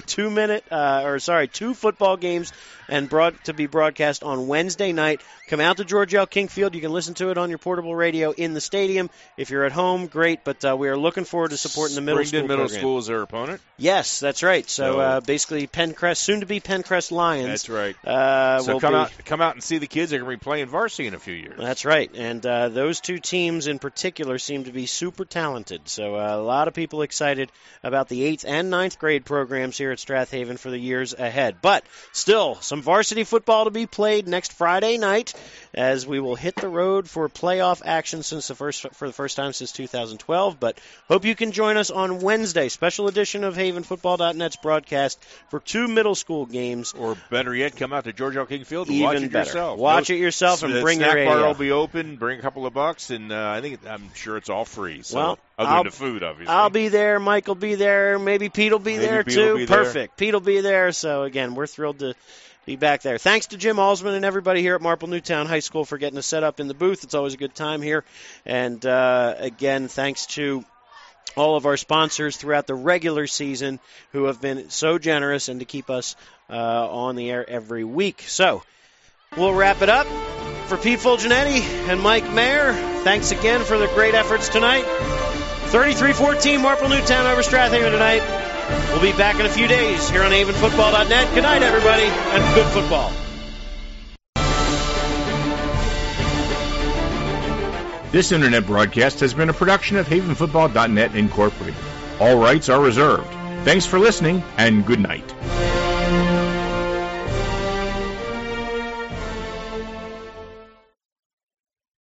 2 football games and to be broadcast on Wednesday night. Come out to George L. King Field. You can listen to it on your portable radio in the stadium. If you're at home, great. But we are looking forward to supporting the middle school Middle program. School is their opponent. Yes, that's right. So basically, Pencrest, soon to be Pencrest Lions. That's right. So come out and see the kids. They're going to be playing varsity in a few years. That's right. And those 2 teams in particular seem to be super talented. So a lot of people excited about the 8th and 9th grade programs here at Strathaven for the years ahead. But still, some varsity football to be played next Friday night, as we will hit the road for playoff action for the first time since 2012. But hope you can join us on Wednesday, special edition of HavenFootball.net's broadcast for 2 middle school games. Or better yet, come out to George L. King Field and Even watch it better. yourself. Watch it yourself and bring your radio. The snack bar radio. will be open. Bring a couple of bucks, and I'm sure it's all free. So, well, other than the food, obviously. I'll be there. Mike will be there. Maybe Pete will be there, too. Perfect. Pete will be there. So, again, we're thrilled to be back there. Thanks to Jim Alsman and everybody here at Marple Newtown High School for getting us set up in the booth. It's always a good time here. And, again, thanks to all of our sponsors throughout the regular season who have been so generous and to keep us on the air every week. So, we'll wrap it up. For Pete Fulgenetti and Mike Mayer, thanks again for the great efforts tonight. 33-14, Marple Newtown over Strathaven tonight. We'll be back in a few days here on havenfootball.net. Good night, everybody, and good football. This internet broadcast has been a production of havenfootball.net Incorporated. All rights are reserved. Thanks for listening, and good night.